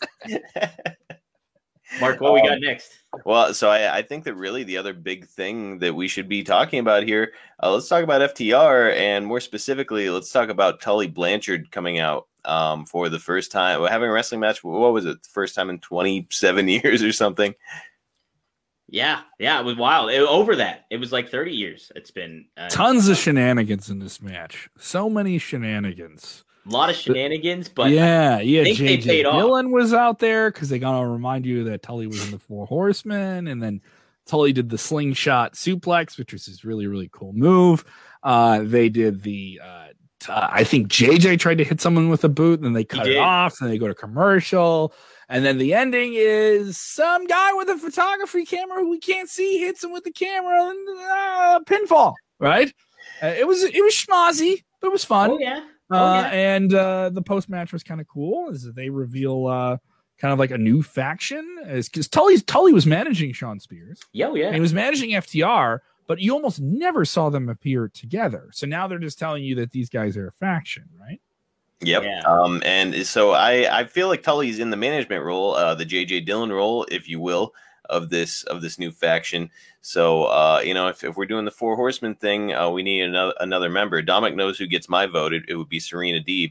A: Mark, what we got next?
C: Well, so I think that really the other big thing that we should be talking about here, let's talk about FTR, and more specifically, let's talk about Tully Blanchard coming out for the first time. We're having a wrestling match. What was it? The first time in 27 years or something.
A: Yeah, it was wild. Over that, it was like 30 years. It's been
B: tons of shenanigans in this match. So many shenanigans.
A: A lot of shenanigans, but
B: yeah.
A: JJ
B: Dillon was out there because they gotta remind you that Tully was in the Four Horsemen, and then Tully did the slingshot suplex, which was this really, really cool move. They did the I think JJ tried to hit someone with a boot, and then they cut it off, and they go to commercial. And then the ending is some guy with a photography camera who we can't see hits him with the camera and pinfall. Right? It was schmozzy, but it was fun.
A: Oh yeah.
B: And the post match was kind of cool as they reveal kind of like a new faction. Because Tully was managing Sean Spears.
A: Yeah.
B: And he was managing FTR, but you almost never saw them appear together. So now they're just telling you that these guys are a faction, right?
C: Yep. Yeah. And so I feel like Tully's in the management role, the JJ Dillon role, if you will, of this new faction. So if we're doing the Four Horsemen thing, we need another member. Dominic knows who gets my vote. It would be Serena Deeb.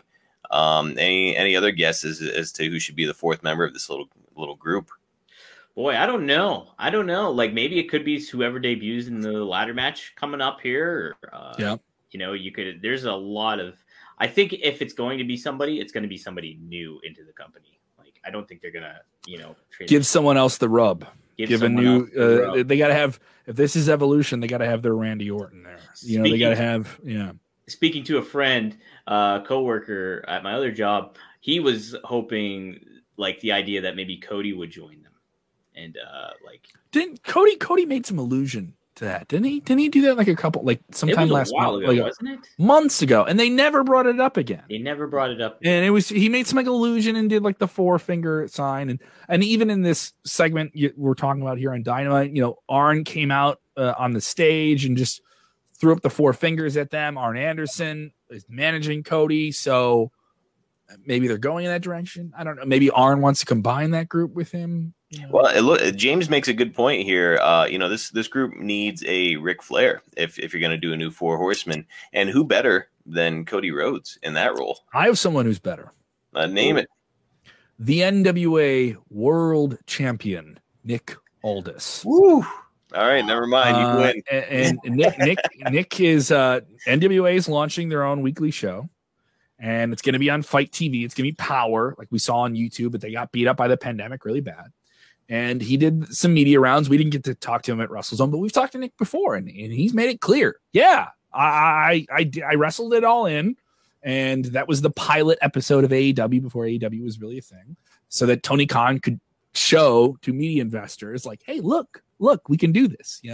C: Any other guesses as to who should be the fourth member of this little group?
A: Boy, I don't know. Like maybe it could be whoever debuts in the ladder match coming up here.
B: Yeah.
A: You could. There's a lot of. I think if it's going to be somebody, it's going to be somebody new into the company. Like I don't think they're gonna,
B: give someone else the rub. Give a new. They got to have. If this is Evolution, they got to have their Randy Orton there. They got to have. Yeah. Speaking
A: to a friend, coworker at my other job, he was hoping like the idea that maybe Cody would join them, and
B: didn't Cody made some allusion to that, didn't he? Didn't he do that like a couple, like sometime last month,
A: wasn't it?
B: Months ago, and they never brought it up again.
A: They never brought it up,
B: and he made some like illusion and did like the 4-finger sign, and even in this segment we're talking about here on Dynamite, Arn came out on the stage and just threw up the 4 fingers at them. Arn Anderson is managing Cody, so maybe they're going in that direction. I don't know. Maybe Arn wants to combine that group with him.
C: Well, James makes a good point here. This group needs a Ric Flair if you're going to do a new Four Horsemen, and who better than Cody Rhodes in that role?
B: I have someone who's better.
C: Name it.
B: The NWA World Champion Nick Aldis.
C: Woo! All right, never mind. You win.
B: And Nick is NWA is launching their own weekly show. And it's going to be on Fight TV. It's going to be Power, like we saw on YouTube, but they got beat up by the pandemic really bad. And he did some media rounds. We didn't get to talk to him at WrestleZone, but we've talked to Nick before, and he's made it clear. Yeah, I wrestled it all in, and that was the pilot episode of AEW before AEW was really a thing, so that Tony Khan could show to media investors like, hey, look, we can do this,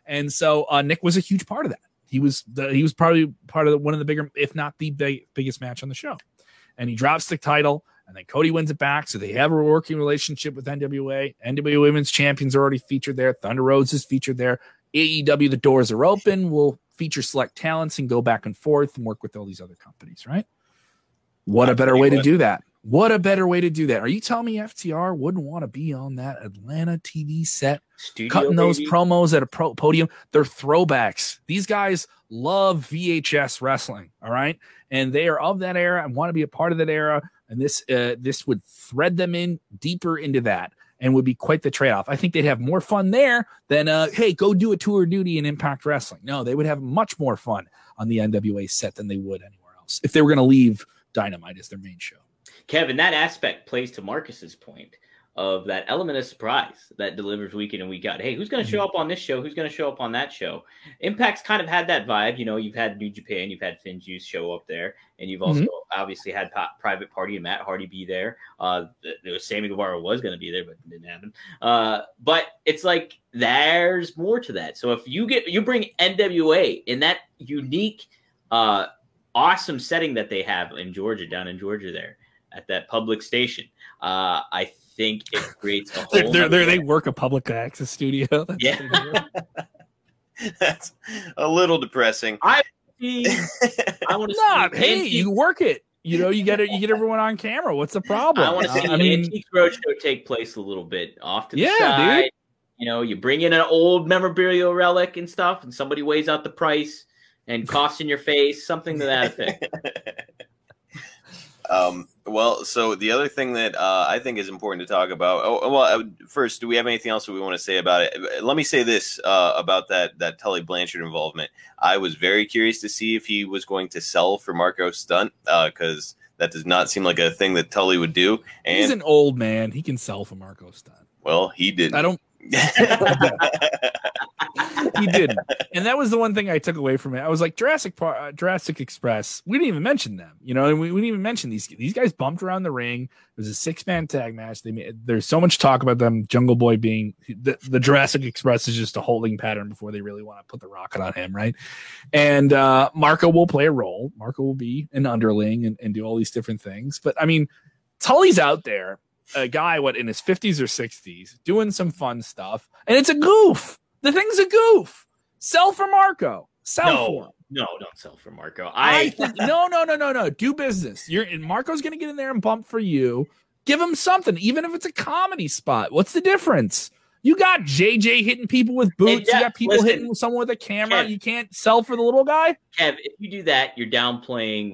B: And so Nick was a huge part of that. He was probably part of one of the bigger, if not the biggest match on the show. And he drops the title, and then Cody wins it back. So they have a working relationship with NWA. NWA Women's Champions are already featured there. Thunder Rose is featured there. AEW, the doors are open. We'll feature select talents and go back and forth and work with all these other companies, right? What a better way to do that. What a better way to do that. Are you telling me FTR wouldn't want to be on that Atlanta TV set, cutting those promos at a podium? They're throwbacks. These guys love VHS wrestling, all right? And they are of that era and want to be a part of that era. And this would thread them in deeper into that and would be quite the trade-off. I think they'd have more fun there than, hey, go do a tour of duty in Impact Wrestling. No, they would have much more fun on the NWA set than they would anywhere else if they were going to leave Dynamite as their main show.
A: Kevin, that aspect plays to Marcus's point of that element of surprise that delivers week in and week out. Hey, who's going to show up on this show? Who's going to show up on that show? Impact's kind of had that vibe. You know, you've had New Japan, you've had FinJuice show up there, and you've also obviously had Private Party and Matt Hardy be there. There was Sammy Guevara was going to be there, but it didn't happen. But it's like there's more to that. So if you bring NWA in that unique, awesome setting that they have in Georgia, down in Georgia there at that public station, I think it creates a whole
B: they work a public access studio.
C: That's a little depressing.
A: I want to
B: not hey you work it, you know, you get everyone on camera. What's the problem?
A: I want to see Antiques Roadshow take place a little bit off to the side, dude. You know, you bring in an old memorabilia relic and stuff, and somebody weighs out the price and coughs in your face, something to that effect.
C: Well, so the other thing that I think is important to talk about. First, do we have anything else that we want to say about it? Let me say this about that Tully Blanchard involvement. I was very curious to see if he was going to sell for Marco Stunt, because that does not seem like a thing that Tully would do. And
B: he's an old man; he can sell for Marco Stunt.
C: Well, he didn't.
B: I don't. He didn't, and that was the one thing I took away from it. I was like, Jurassic Express. We didn't even mention them, you know, and we didn't even mention these guys bumped around the ring. It was a 6-man tag match. There's so much talk about them. Jungle Boy being the Jurassic Express is just a holding pattern before they really want to put the rocket on him, right? And Marco will play a role. Marco will be an underling and do all these different things. But I mean, Tully's out there, a guy in his 50s or 60s, doing some fun stuff, and it's a goof. The thing's a goof. Sell for Marco. Sell for him.
A: No, don't sell for Marco.
B: I think no. Do business. Marco's going to get in there and bump for you. Give him something, even if it's a comedy spot. What's the difference? You got JJ hitting people with boots. You got people hitting someone with a camera. Kev, you can't sell for the little guy.
A: Kev, if you do that, you're downplaying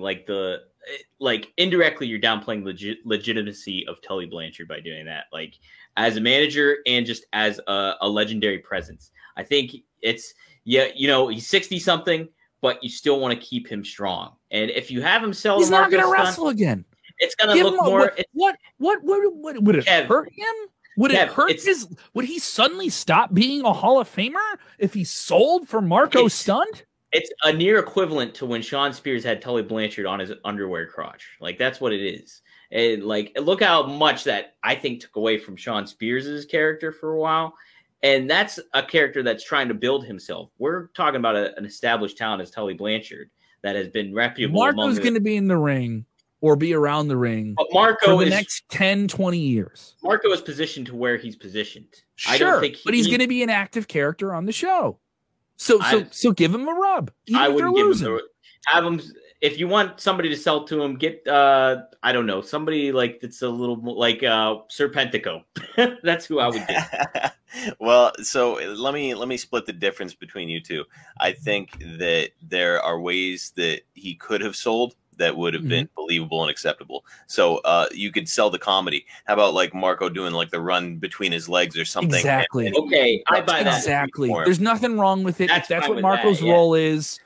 A: indirectly, you're downplaying legitimacy of Tully Blanchard by doing that. Like, as a manager and just as a legendary presence. I think it's, he's 60 something, but you still want to keep him strong. And if you have him sell,
B: he's not going to wrestle again.
A: It's going to look more.
B: What would it hurt him? Would it hurt would he suddenly stop being a Hall of Famer if he sold for Marco Stunt?
A: It's a near equivalent to when Sean Spears had Tully Blanchard on his underwear crotch. Like, that's what it is. And look how much that I think took away from Sean Spears' character for a while. And that's a character that's trying to build himself. We're talking about an established talent as Tully Blanchard that has been reputable.
B: Marco's going to be in the ring or be around the ring for the next 10, 20 years.
A: Marco is positioned to where he's positioned.
B: Sure, I don't think but he's going to be an active character on the show. So give him a rub.
A: I wouldn't give him have him. If you want somebody to sell to him, get I don't know, somebody that's a little like Serpentico. That's who I would get.
C: Well, so let me split the difference between you two. I think that there are ways that he could have sold that would have been believable and acceptable. So you could sell the comedy. How about Marco doing the run between his legs or something?
B: Exactly.
A: Okay, I buy that.
B: Exactly. There's nothing wrong with it. If that's what Marco's role is,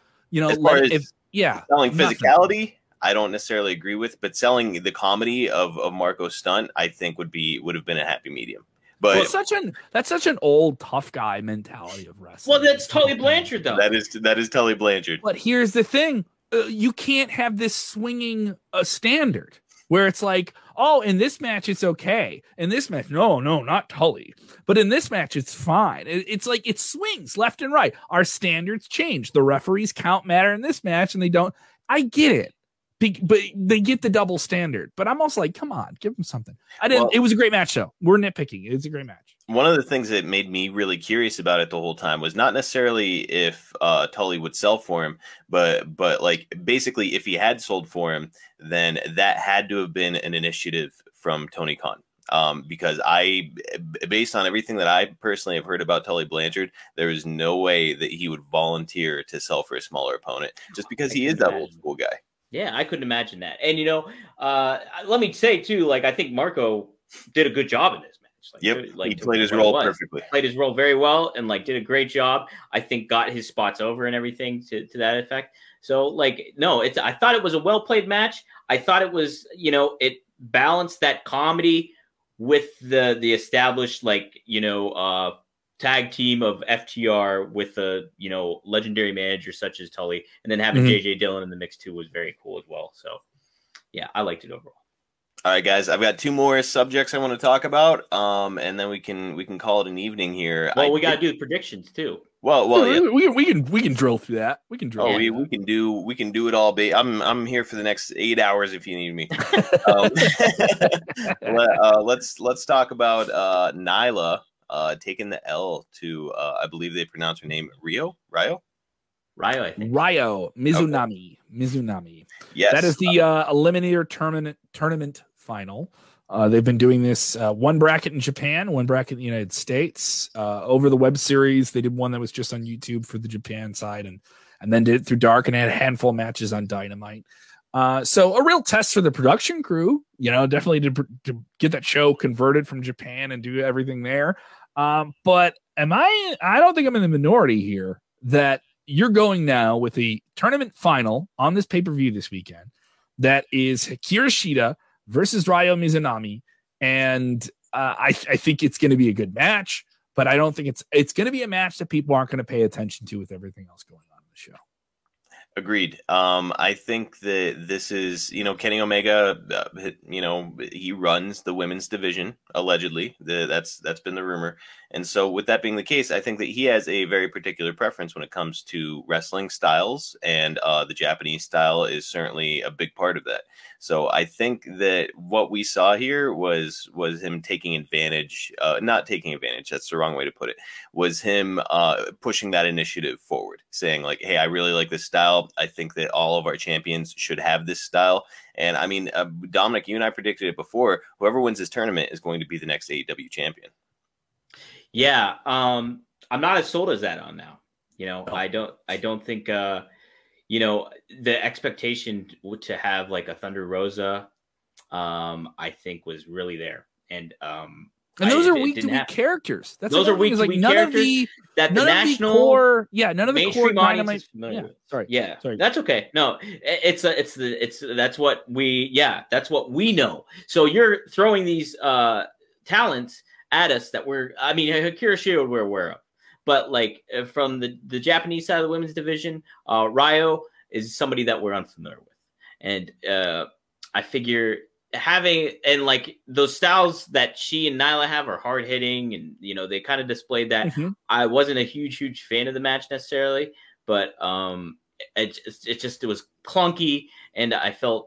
C: selling physicality, I don't necessarily agree with, but selling the comedy of Marco Stunt, I think would have been a happy medium. But
B: that's such an old tough guy mentality of wrestling.
A: Well, that's Tully Blanchard, though.
C: That is Tully Blanchard.
B: But here's the thing: you can't have this swinging standard where it's like, oh, in this match, it's okay. In this match, no, not Tully. But in this match, it's fine. It's like it swings left and right. Our standards change. The referees count matter in this match, and they don't. I get it. But they get the double standard. But I'm also like, come on, give them something. It was a great match, though. We're nitpicking. It was a great match.
C: One of the things that made me really curious about it the whole time was not necessarily if Tully would sell for him, but like basically if he had sold for him, then that had to have been an initiative from Tony Khan. Because based on everything that I personally have heard about Tully Blanchard, there is no way that he would volunteer to sell for a smaller opponent just because he is that old school guy.
A: Yeah, I couldn't imagine that. And, let me say, too, like, I think Marco did a good job in this match.
C: He played his role perfectly.
A: Played his role very well and, did a great job. I think got his spots over and everything to that effect. So, I thought it was a well-played match. I thought it was, it balanced that comedy with the established, tag team of FTR with a legendary manager such as Tully, and then having JJ Dillon in the mix too was very cool as well. So yeah, I liked it overall.
C: All right, guys, I've got two more subjects I want to talk about, and then we can call it an evening here.
A: Well, we got to do the predictions too.
B: Well, yeah. we can drill through that. We can drill.
C: We can do it all. I'm here for the next 8 hours if you need me. Let's talk about Nyla. Taking the L to, I believe they pronounce her name Ryo,
A: I think.
B: Ryo Mizunami. Okay. Mizunami.
C: Yes.
B: That is the Eliminator tournament final. They've been doing this one bracket in Japan, one bracket in the United States. Over the web series, they did one that was just on YouTube for the Japan side, and then did it through Dark, and had a handful of matches on Dynamite. So a real test for the production crew, definitely to get that show converted from Japan and do everything there. But I don't think I'm in the minority here that you're going now with a tournament final on this pay-per-view this weekend. That is Hikaru Shida versus Ryo Mizunami. And, I think it's going to be a good match, but I don't think it's going to be a match that people aren't going to pay attention to with everything else going on in the show.
C: Agreed. I think that this is, Kenny Omega, he runs the women's division, allegedly. That's been the rumor. And so with that being the case, I think that he has a very particular preference when it comes to wrestling styles, and the Japanese style is certainly a big part of that. So I think that what we saw here was him taking advantage, not taking advantage, that's the wrong way to put it, was him pushing that initiative forward, saying like, hey, I really like this style. I think that all of our champions should have this style. And I mean, Dominic, you and I predicted it before. Whoever wins this tournament is going to be the next AEW champion.
A: Yeah. I'm not as sold as that on now. I don't think, the expectation to have like a Thunder Rosa, I think was really there. And
B: those are week-to-week characters.
A: Those are week-to-week characters that the national
B: core, none of the core
A: Dynamite is familiar with. Sorry. That's okay. No, that's what we know. So you're throwing these talents at us that Hikaru Shida we're aware of, but like from the Japanese side of the women's division, Ryo is somebody that we're unfamiliar with, and I figure those styles that she and Nyla have are hard hitting, and they kind of displayed that. Mm-hmm. I wasn't a huge fan of the match necessarily, but it was clunky, and I felt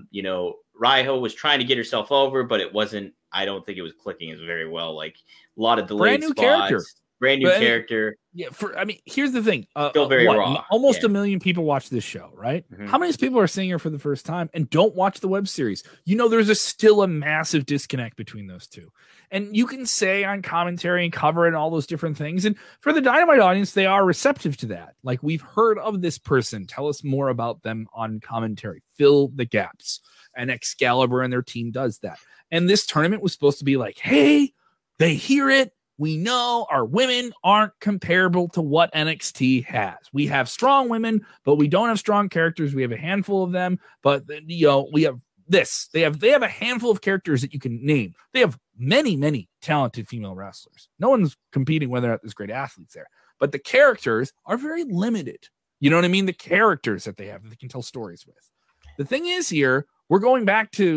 A: Ryo was trying to get herself over, but it wasn't. I don't think it was clicking as very well. Like a lot of delayed spots. Brand new character.
B: Yeah, here's the thing.
A: Still very raw.
B: Almost 1 million people watch this show, right? Mm-hmm. How many people are seeing her for the first time and don't watch the web series? There's still a massive disconnect between those two. And you can say on commentary and cover and all those different things. And for the Dynamite audience, they are receptive to that. Like, we've heard of this person. Tell us more about them on commentary. Fill the gaps. And Excalibur and their team does that. And this tournament was supposed to be like, hey, they hear it. We know our women aren't comparable to what NXT has. We have strong women, but we don't have strong characters. We have a handful of them, but we have this. They have a handful of characters that you can name. They have many talented female wrestlers. No one's competing whether or not there's great athletes there, but the characters are very limited. You know what I mean? The characters that they have that they can tell stories with. The thing is here, we're going back to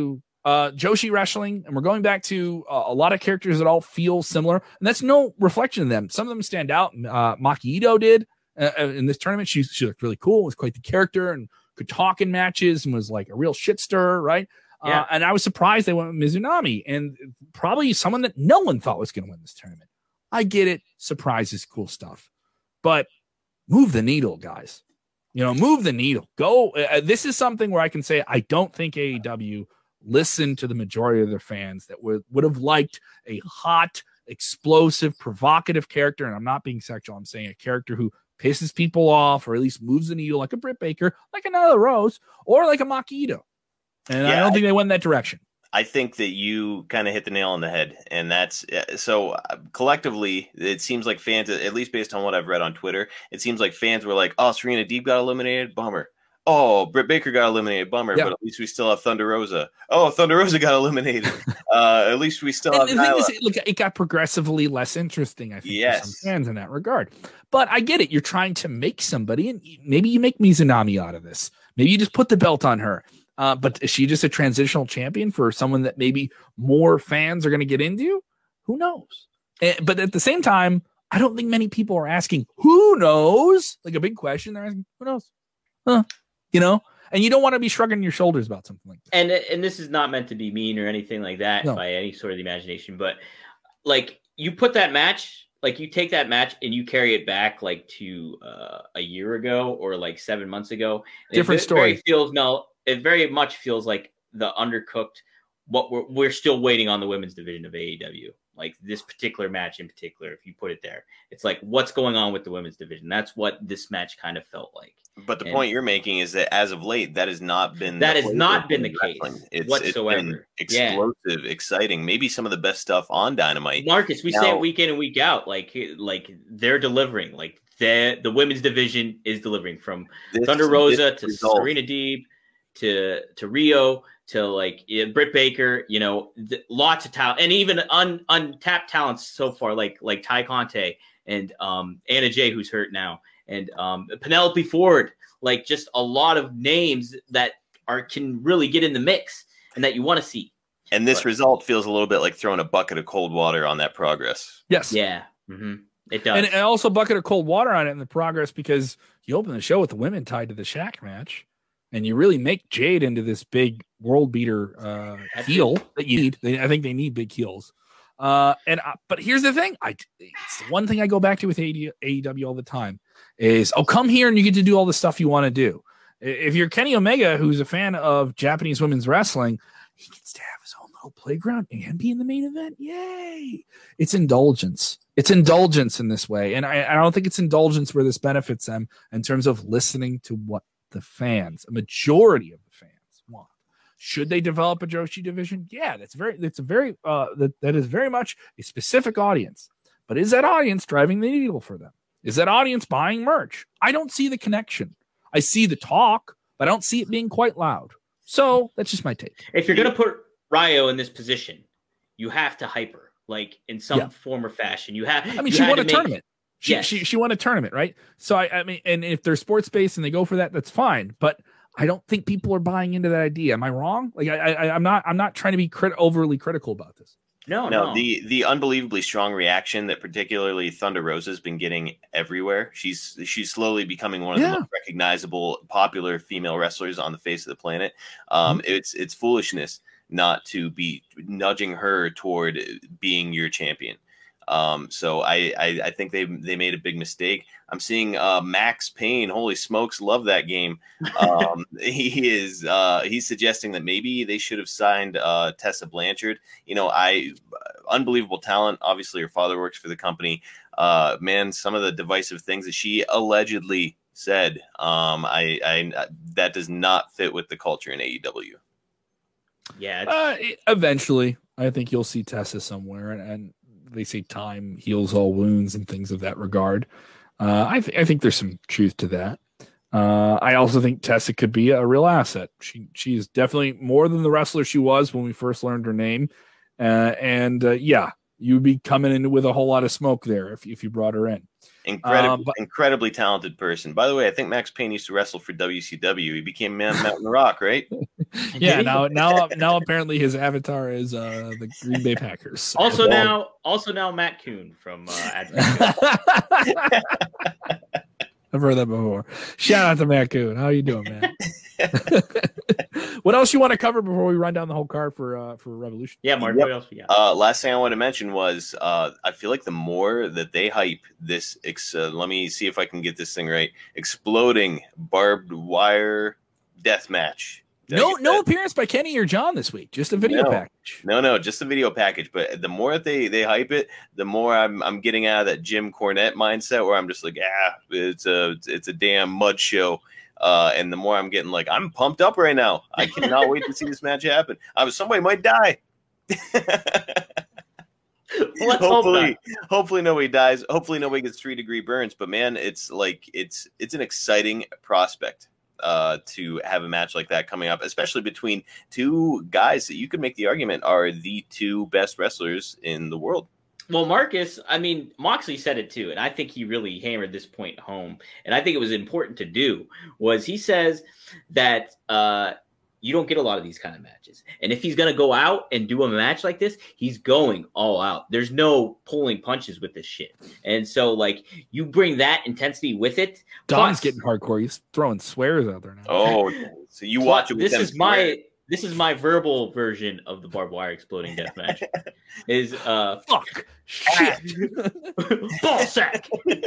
B: Joshi wrestling, and we're going back to a lot of characters that all feel similar, and that's no reflection of them. Some of them stand out. Maki Ito did in this tournament. She looked really cool, was quite the character, and could talk in matches, and was like a real shit stirrer, right? Yeah. And I was surprised they went with Mizunami, and probably someone that no one thought was going to win this tournament. I get it. Surprise is cool stuff, but move the needle, guys. Move the needle. Go. This is something where I can say I don't think AEW listened to the majority of their fans that would have liked a hot, explosive, provocative character. And I'm not being sexual. I'm saying a character who pisses people off, or at least moves the needle, like a Britt Baker, like a Nyla Rose, or like a Maki Ito. And I don't think they went in that direction. I
C: think that you kind of hit the nail on the head. And that's so collectively, it seems like fans, at least based on what I've read on Twitter, it seems like fans were like, oh, Serena Deeb got eliminated. Bummer. Oh, Britt Baker got eliminated. Bummer. Yeah. But at least we still have Thunder Rosa. Oh, Thunder Rosa got eliminated. At least we still have Nyla.
B: Look, it got progressively less interesting, I think, for some fans in that regard. But I get it. You're trying to make somebody, and maybe you make Mizunami out of this. Maybe you just put the belt on her. But is she just a transitional champion for someone that maybe more fans are going to get into? Who knows? But at the same time, I don't think many people are asking, who knows? Like a big question. They're asking, who knows? Huh? And you don't want to be shrugging your shoulders about something like that.
A: And this is not meant to be mean or anything like that by any sort of the imagination. But like you put that match, like you take that match and you carry it back like to a year ago or like 7 months ago.
B: Different story.
A: It very much feels like the undercooked. What we're still waiting on the women's division of AEW. Like this particular match in particular, if you put it there, it's like what's going on with the women's division. That's what this match kind of felt like.
C: But the point you're making is that as of late, that has not been
A: the case whatsoever.
C: It's been explosive, exciting. Maybe some of the best stuff on Dynamite.
A: Marcus, we say it week in and week out. Like they're delivering. Like the women's division is delivering from Thunder Rosa to Serena Deeb to Rio. To like Britt Baker, lots of talent, and even untapped talents so far, like Ty Conte and Anna Jay, who's hurt now, and Penelope Ford, like just a lot of names that can really get in the mix and that you want to see.
C: And this result feels a little bit like throwing a bucket of cold water on that progress.
B: Yes.
A: Yeah. Mm-hmm. It does.
B: And also a bucket of cold water on it in the progress because you open the show with the women tied to the Shaq match. And you really make Jade into this big world beater heel that you need. I think they need big heels. But here's the thing. It's the one thing I go back to with AEW all the time is, come here and you get to do all the stuff you want to do. If you're Kenny Omega, who's a fan of Japanese women's wrestling, he gets to have his own little playground and be in the main event. Yay! It's indulgence. It's indulgence in this way. And I don't think it's indulgence where this benefits them in terms of listening to what the fans, a majority of the fans want. Should they develop a Joshi division? Yeah, that is very much a specific audience. But is that audience driving the needle for them? Is that audience buying merch? I don't see the connection. I see the talk, but I don't see it being quite loud. So that's just my take.
A: If you're going to put Ryo in this position, you have to hype her, like in some form or fashion. You have.
B: She won a tournament. She won a tournament, right? So I mean, and if they're sports based and they go for that, that's fine. But I don't think people are buying into that idea. Am I wrong? Like I'm not trying to be overly critical about this.
C: No. The unbelievably strong reaction that particularly Thunder Rosa has been getting everywhere. She's slowly becoming one of the most recognizable, popular female wrestlers on the face of the planet. It's foolishness not to be nudging her toward being your champion. So I think they made a big mistake. I'm seeing Max Payne. Holy smokes, love that game. He's suggesting that maybe they should have signed Tessa Blanchard. Unbelievable talent. Obviously, her father works for the company. Man, some of the divisive things that she allegedly said, that does not fit with the culture in AEW.
A: Yeah.
B: Eventually, I think you'll see Tessa somewhere, and they say time heals all wounds and things of that regard. I think there's some truth to that. I also think Tessa could be a real asset. She is definitely more than the wrestler she was when we first learned her name. You would be coming in with a whole lot of smoke there if you brought her in.
C: Incredibly talented person. By the way, I think Max Payne used to wrestle for WCW. He became Man Mountain Rock, right?
B: Yeah, now apparently his avatar is the Green Bay Packers.
A: Also now Matt Kuhn from Advent.
B: I've heard that before. Shout out to Matt Kuhn. How you doing, man? What else you want to cover before we run down the whole card for Revolution?
A: Yeah, Mark, what else we got?
C: Last thing I want to mention was I feel like the more that they hype this, let me see if I can get this thing right. Exploding barbed wire death match.
B: No appearance by Kenny or John this week. Just a video package.
C: No, just a video package. But the more that they hype it, the more I'm getting out of that Jim Cornette mindset where I'm just like, it's a damn mud show. And the more I'm getting like, I'm pumped up right now. I cannot wait to see this match happen. Somebody might die. Hopefully nobody dies. Hopefully nobody gets 3-degree burns. But man, it's an exciting prospect. To have a match like that coming up, especially between two guys that you could make the argument are the two best wrestlers in the world.
A: Well, Marcus, I mean, Moxley said it too, and I think he really hammered this point home, and I think it was important to do, was he says that you don't get a lot of these kind of matches. And if he's going to go out and do a match like this, he's going all out. There's no pulling punches with this shit. And so, like, you bring that intensity with it.
B: Don's getting hardcore. He's throwing swears out there now.
C: Oh, so you watch it with
A: This is my verbal version of the barbed wire exploding death match. Is
B: fuck shit
A: ball sack.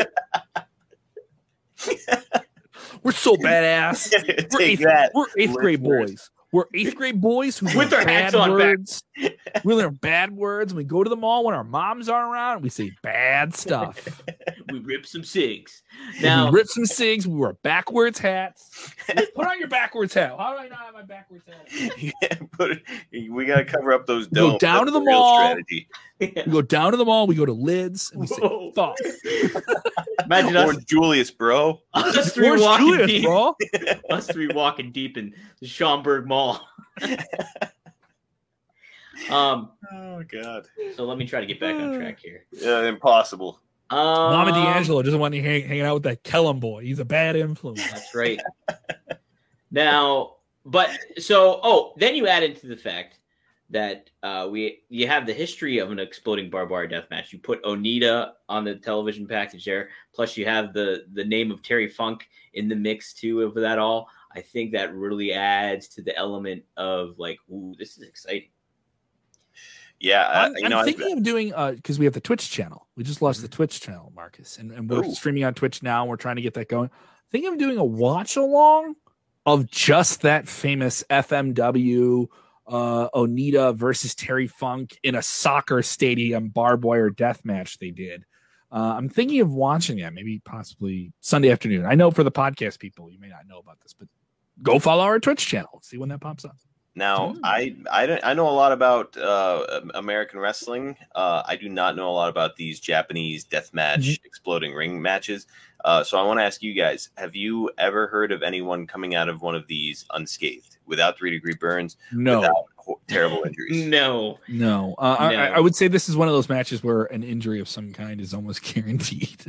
B: We're so badass. We're eighth grade boys. We're eighth grade boys who
A: with our hats on
B: words. We learn bad words. And we go to the mall when our moms aren't around. And we say bad stuff.
A: We rip some cigs.
B: Now we rip some cigs. We wear backwards hats. Put on your backwards hat. How do I not have my backwards hat?
C: We gotta cover up those domes.
B: Go down to the mall. Strategy. We go down to the mall. We go to Lids. And we say fuck.
A: Imagine
C: us, Julius, bro.
A: Us three walking deep, bro. Us three walking deep in the Schaumburg Mall.
C: Oh God.
A: So let me try to get back on track here.
C: Impossible.
B: Mama D'Angelo doesn't want you hanging out with that Kellum boy. He's a bad influence.
A: That's right. Now, then you add into the fact that you have the history of an exploding barbed wire death match. You put Onita on the television package there, plus you have the name of Terry Funk in the mix too of that all. I think that really adds to the element of like, ooh, this is exciting.
C: Yeah,
B: I'm thinking of doing because we have the Twitch channel. We just lost the Twitch channel, Marcus, and we're streaming on Twitch now. We're trying to get that going. Thinking of doing a watch along of just that famous FMW Onita versus Terry Funk in a soccer stadium barbed wire death match they did. I'm thinking of watching that, maybe possibly Sunday afternoon. I know for the podcast people, you may not know about this, but go follow our Twitch channel. See when that pops up.
C: Now, I know a lot about American wrestling. I do not know a lot about these Japanese deathmatch exploding ring matches. So I want to ask you guys, have you ever heard of anyone coming out of one of these unscathed, without 3-degree burns, without terrible injuries?
A: No.
B: I would say this is one of those matches where an injury of some kind is almost guaranteed.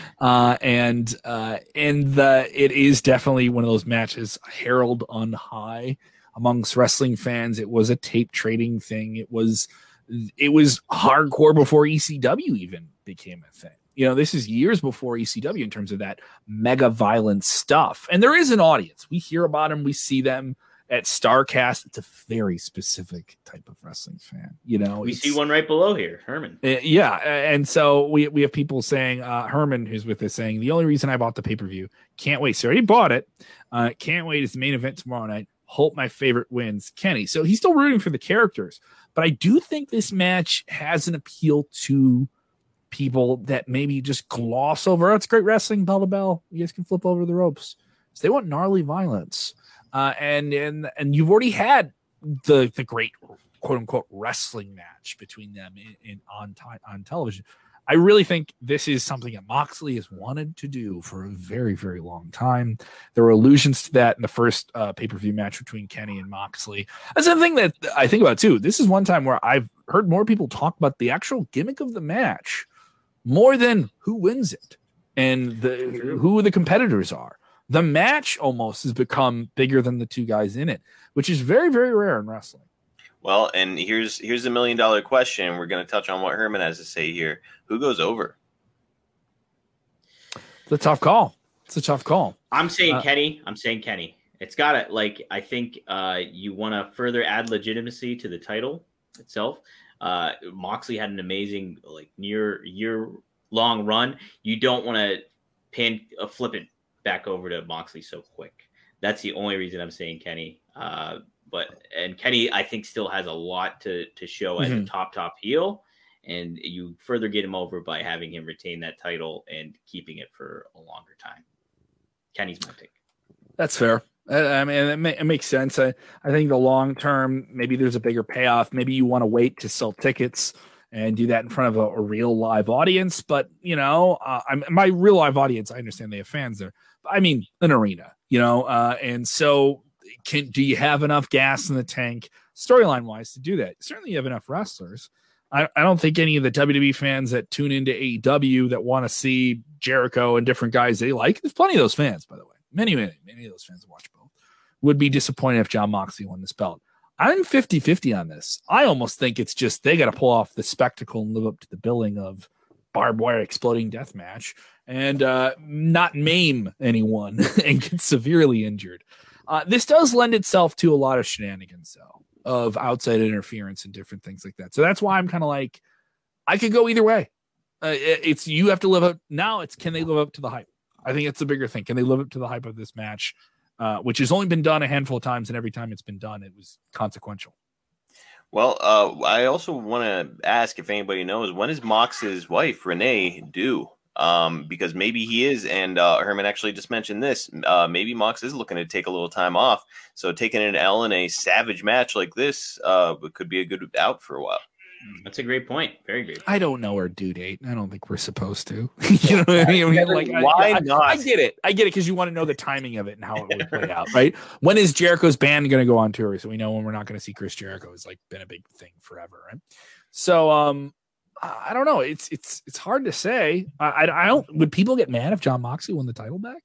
B: It is definitely one of those matches heralded on high amongst wrestling fans. It was a tape trading thing. It was hardcore before ECW even became a thing. You know, this is years before ECW in terms of that mega violent stuff. And there is an audience. We hear about them. We see them at StarCast. It's a very specific type of wrestling fan. You know,
A: we see one right below here, Herman.
B: Yeah. And so we have people saying, Herman, who's with us, saying, the only reason I bought the pay-per-view, can't wait. So I already bought it. Can't wait. It's the main event tomorrow night. Hope my favorite wins, Kenny. So he's still rooting for the characters. But I do think this match has an appeal to people that maybe just gloss over. Oh, it's great wrestling, bell to bell. You guys can flip over the ropes. So they want gnarly violence. And you've already had the great quote unquote wrestling match between them on television. I really think this is something that Moxley has wanted to do for a very, very long time. There were allusions to that in the first pay-per-view match between Kenny and Moxley. That's the thing that I think about too. This is one time where I've heard more people talk about the actual gimmick of the match more than who wins it and who the competitors are. The match almost has become bigger than the two guys in it, which is very, very rare in wrestling.
C: Well, and here's the $1 million question. We're going to touch on what Herman has to say here. Who goes over?
B: It's a tough call.
A: I'm saying Kenny. It's got to, like, I think you want to further add legitimacy to the title itself. Moxley had an amazing, like, year-long run. You don't want to flip it back over to Moxley so quick. That's the only reason I'm saying Kenny. And Kenny, I think, still has a lot to show as a top heel. And you further get him over by having him retain that title and keeping it for a longer time. Kenny's my pick.
B: That's fair. I mean, it makes sense. I think the long term, maybe there's a bigger payoff. Maybe you want to wait to sell tickets and do that in front of a real live audience. But, my real live audience, I understand they have fans there. I mean, an arena, and so do you have enough gas in the tank storyline wise to do that? Certainly you have enough wrestlers. I don't think any of the WWE fans that tune into AEW that want to see Jericho and different guys they like, there's plenty of those fans, by the way. Many of those fans that watch both would be disappointed if Jon Moxley won this belt. I'm 50-50 on this. I almost think it's just they got to pull off the spectacle and live up to the billing of barbed wire exploding death match and not maim anyone and get severely injured. This does lend itself to a lot of shenanigans, though, of outside interference and different things like that. So that's why I'm kind of like, I could go either way. It's you have to live up. Now it's can they live up to the hype? I think it's the bigger thing. Can they live up to the hype of this match, which has only been done a handful of times, and every time it's been done, it was consequential.
C: Well, I also want to ask if anybody knows, when is Mox's wife, Renee, due? Because maybe he is, and Herman actually just mentioned this. Maybe Mox is looking to take a little time off. So taking an L in a savage match like this could be a good out for a while.
A: That's a great point. Very great point.
B: I don't know her due date. I don't think we're supposed to. You know what I mean? Like,
C: why not?
B: I get it because you want to know the timing of it and how it would play out, right? When is Jericho's band going to go on tour? So we know when we're not going to see Chris Jericho. It's like been a big thing forever, right? So I don't know. It's hard to say. I don't. Would people get mad if Jon Moxley won the title back?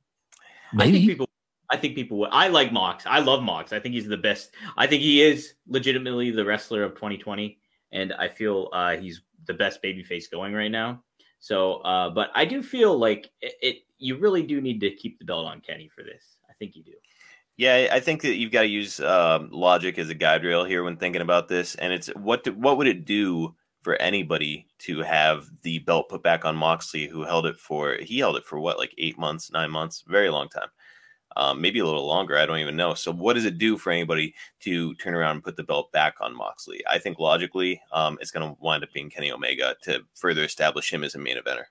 B: Maybe.
A: I think people would. I like Mox. I love Mox. I think he's the best. I think he is legitimately the wrestler of 2020. And I feel he's the best babyface going right now. So, but I do feel like you really do need to keep the belt on Kenny for this. I think you do.
C: Yeah, I think that you've got to use logic as a guide rail here when thinking about this. And it's what would it do for anybody to have the belt put back on Moxley, who held it for what, like 8 months, 9 months, very long time. Maybe a little longer. I don't even know. So what does it do for anybody to turn around and put the belt back on Moxley? I think logically it's going to wind up being Kenny Omega to further establish him as a main eventer.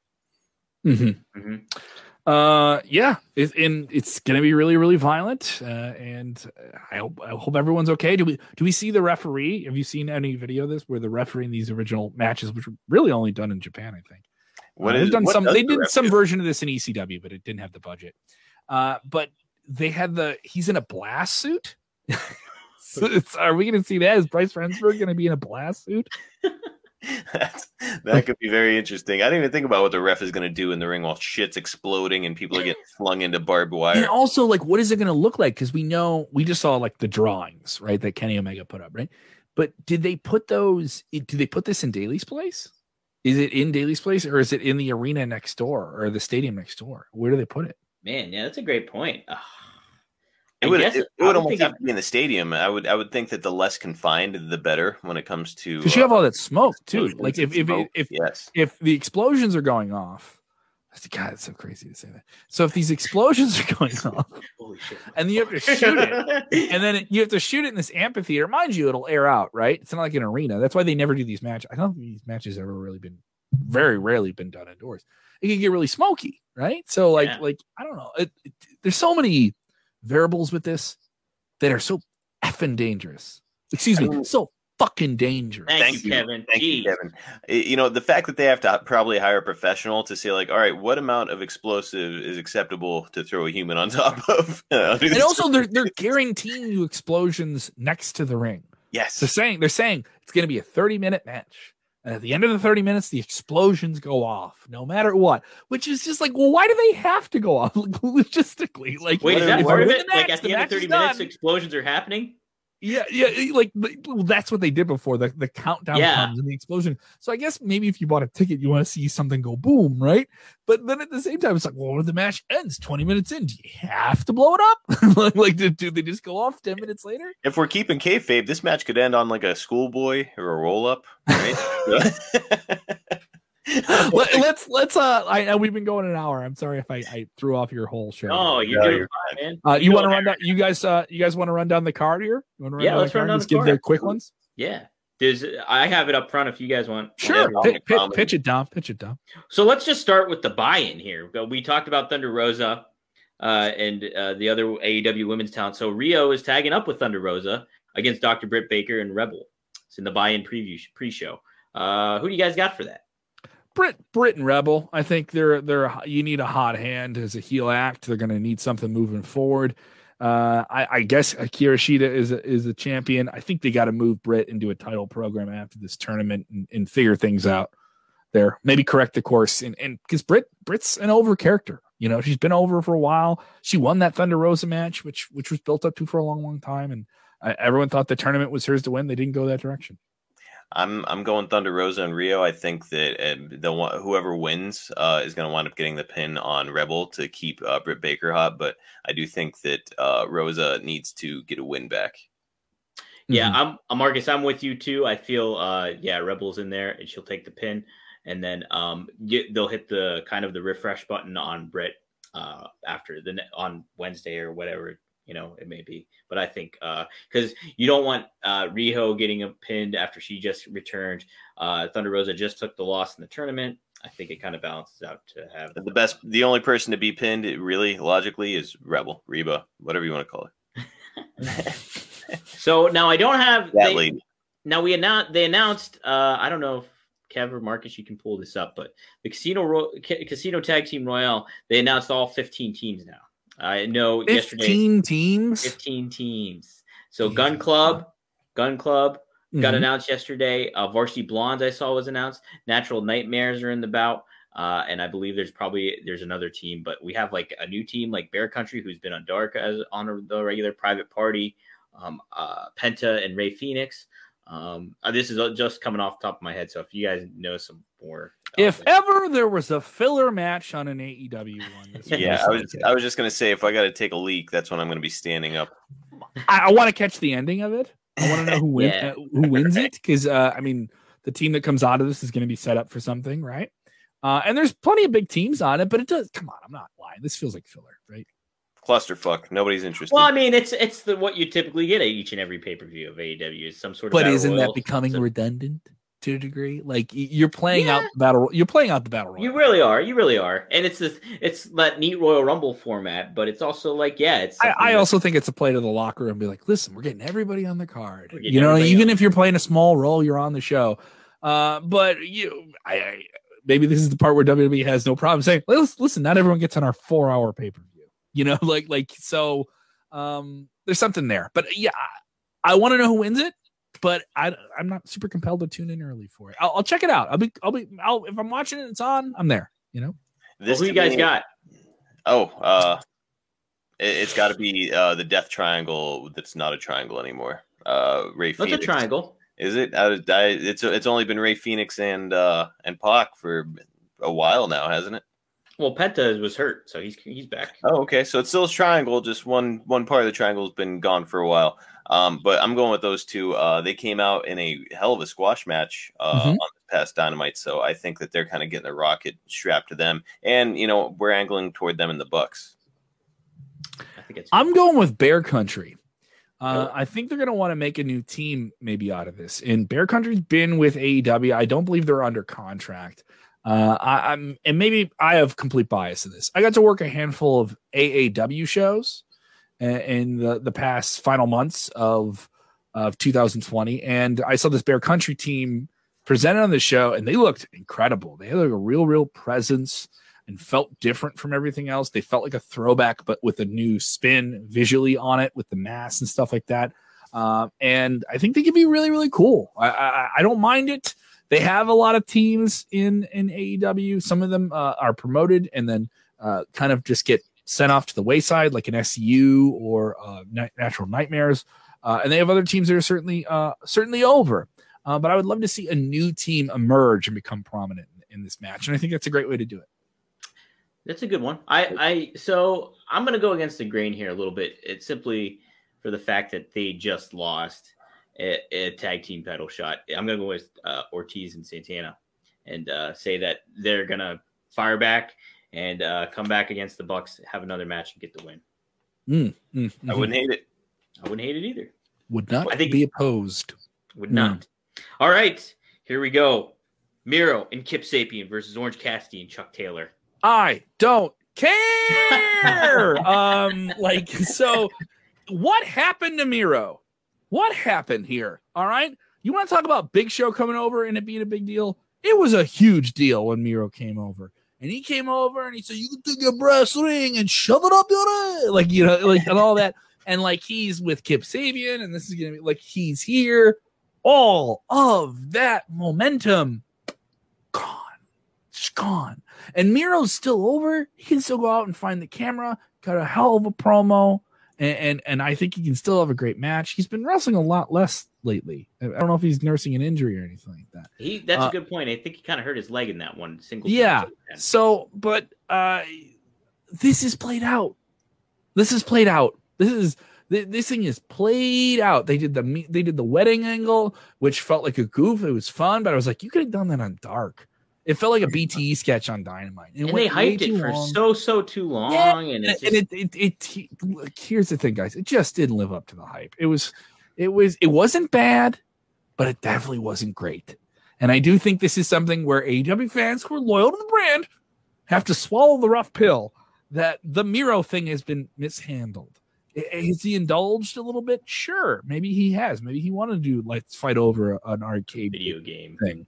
B: Yeah. It's going to be really, really violent. And I hope everyone's okay. Do we see the referee? Have you seen any video of this where the referee in these original matches, which were really only done in Japan, I think. They did some version of this in ECW, but it didn't have the budget. But they had he's in a blast suit. So are we going to see that? Is Bryce Remsburg going to be in a blast suit?
C: That could be very interesting. I didn't even think about what the ref is going to do in the ring while shit's exploding and people are getting flung into barbed wire.
B: And also, like, what is it going to look like? Because we just saw like the drawings, right, that Kenny Omega put up, right? But did they put this in Daly's place? Is it in Daly's place, or is it in the arena next door or the stadium next door? Where do they put it?
A: Man, yeah, that's a great point.
C: It would almost have to be in the stadium. I would think that the less confined, the better when it comes to.
B: Because you have all that smoke too. Like if the explosions are going off, God, it's so crazy to say that. So if these explosions are going off, holy shit, and you have to shoot it, and then you have to shoot it in this amphitheater. Mind you, it'll air out, right? It's not like an arena. That's why they never do these matches. I don't think these matches ever really been, very rarely been done indoors. It can get really smoky, right? So like I don't know. There's so many variables with this that are so effing dangerous. Excuse me, so fucking dangerous.
A: Thank you, Kevin.
C: Thank you, Kevin. You know, the fact that they have to probably hire a professional to say, like, all right, what amount of explosive is acceptable to throw a human on top of?
B: And also, they're guaranteeing you explosions next to the ring.
C: Yes,
B: they're saying it's going to be a 30-minute match. And at the end of the 30 minutes, the explosions go off, no matter what. Which is just like, well, why do they have to go off logistically? Like,
A: wait, is that part of it?
B: Match,
A: like at the end of 30 minutes, explosions are happening.
B: Yeah, like that's what they did before the countdown comes and the explosion. So I guess maybe if you bought a ticket, you want to see something go boom, right? But then at the same time, it's like, well, when the match ends 20 minutes in, do you have to blow it up? like, do they just go off 10 minutes later?
C: If we're keeping kayfabe, this match could end on like a schoolboy or a roll up, right?
B: let's I know we've been going an hour. I'm sorry if I threw off your whole show.
A: Oh, you're fine,
B: man. You want to run down? You guys want to run down the card here?
A: Let's run down the card.
B: Give the quick ones.
A: Yeah, I have it up front if you guys want.
B: Sure, pitch it down.
A: So let's just start with the buy-in here. We talked about Thunder Rosa and the other AEW women's talent. So Rio is tagging up with Thunder Rosa against Dr. Britt Baker and Rebel. It's in the buy-in pre-show. Who do you guys got for that?
B: Britt and Rebel. I think they're you need a hot hand as a heel act. They're going to need something moving forward. I guess Akira Shida is a champion. I think they got to move Britt into a title program after this tournament and figure things out there. Maybe correct the course. And because Britt's an over character. You know, she's been over for a while. She won that Thunder Rosa match, which was built up to for a long, long time. And everyone thought the tournament was hers to win. They didn't go that direction.
C: I'm going Thunder Rosa and Rio. I think that whoever wins is going to wind up getting the pin on Rebel to keep Britt Baker hot. But I do think that Rosa needs to get a win back.
A: Yeah, I'm Marcus. I'm with you too. I feel Rebel's in there and she'll take the pin, and then they'll hit the kind of the refresh button on Britt after on Wednesday or whatever. You know, it may be, but I think because you don't want Riho getting pinned after she just returned. Thunder Rosa just took the loss in the tournament. I think it kind of balances out to have
C: the only person to be pinned, really logically, is Rebel, Reba, whatever you want to call it.
A: So now I don't have
C: that lady.
A: Now they announced. I don't know if Kev or Marcus, you can pull this up, but the Casino Tag Team Royale, they announced all 15 teams now. I know
B: 15 teams.
A: 15 teams. So Gun Club got announced yesterday. Varsity Blondes I saw was announced. Natural Nightmares are in the bout. And I believe there's another team, but we have like a new team like Bear Country, who's been on Dark as on the regular Private Party. Penta and Ray Phoenix. This is just coming off the top of my head. So if you guys know some more.
B: If ever there was a filler match on an AEW one.
C: I was just going to say, if I got to take a leak, that's when I'm going to be standing up.
B: I want to catch the ending of it. I want to know who wins it. Because, the team that comes out of this is going to be set up for something, right? And there's plenty of big teams on it, but it does. Come on, I'm not lying. This feels like filler, right?
C: Clusterfuck. Nobody's interested.
A: Well, I mean, it's what you typically get at each and every pay-per-view of AEW is some sort of.
B: But isn't that becoming redundant to a degree? Like you're playing out the battle. You're playing out the battle royal.
A: You really are, and it's that neat Royal Rumble format. But it's also like, I
B: also think it's a play to the locker room and be like, listen, we're getting everybody on the card. You know, even if you're playing a small role, you're on the show. But maybe this is the part where WWE has no problem saying, listen, not everyone gets on our 4-hour pay-per-view. You know, so there's something there. But yeah, I want to know who wins it, but I'm not super compelled to tune in early for it. I'll check it out. If I'm watching it, it's on, I'm there, you know?
A: Who you guys got?
C: It's got to be the Death Triangle that's not a triangle anymore. Ray Phoenix.
A: What's a triangle?
C: Is it? It's only been Ray Phoenix and Pac for a while now, hasn't it?
A: Well, Penta was hurt, so he's back.
C: Oh, okay. So it's still a triangle. Just one part of the triangle has been gone for a while. But I'm going with those two. They came out in a hell of a squash match on this past Dynamite, so I think that they're kind of getting a rocket strapped to them. And we're angling toward them in the Bucks.
B: I'm going with Bear Country. I think they're going to want to make a new team maybe out of this. And Bear Country's been with AEW. I don't believe they're under contract. And maybe I have complete bias in this. I got to work a handful of AAW shows in the past final months of 2020, and I saw this Bear Country team presented on the show, and they looked incredible. They had like a real presence and felt different from everything else. They felt like a throwback, but with a new spin visually on it, with the mask and stuff like that. And I think they could be really, really cool. I don't mind it. they have a lot of teams in AEW. Some of them are promoted and then kind of just get sent off to the wayside, like an SCU or Natural Nightmares. And they have other teams that are certainly over. But I would love to see a new team emerge and become prominent in this match. And I think that's a great way to do it.
A: That's a good one. So I'm going to go against the grain here a little bit. It's simply for the fact that they just lost a tag team title shot. I'm going to go with Ortiz and Santana and say that they're going to fire back and come back against the Bucks, have another match, and get the win.
C: I wouldn't hate it.
A: I wouldn't hate it either.
B: Would not be opposed.
A: Would not. All right, here we go. Miro and Kip Sapien versus Orange Cassidy and Chuck Taylor.
B: I don't care. So what happened to Miro? What happened here? All right. You want to talk about Big Show coming over and it being a big deal? It was a huge deal when Miro came over. And he came over and he said, "You can take your brass ring and shove it up your ass." And all that. And he's with Kip Sabian, and this is going to be he's here. All of that momentum gone. Just gone. And Miro's still over. He can still go out and find the camera. Got a hell of a promo. And I think he can still have a great match. He's been wrestling a lot less lately. I don't know if he's nursing an injury or anything like that.
A: That's a good point. I think he kind of hurt his leg in that one single.
B: Yeah. So, but this is played out. This thing is played out. They did the wedding angle, which felt like a goof. It was fun, but I was like, you could have done that on Dark. It felt like a BTE sketch on Dynamite.
A: And they hyped it for so too long.
B: Yeah, and here's the thing, guys. It just didn't live up to the hype. It wasn't bad, but it definitely wasn't great. And I do think this is something where AEW fans who are loyal to the brand have to swallow the rough pill that the Miro thing has been mishandled. Has he indulged a little bit? Sure. Maybe he has. Maybe he wanted to do let's fight over an arcade
A: video game
B: thing.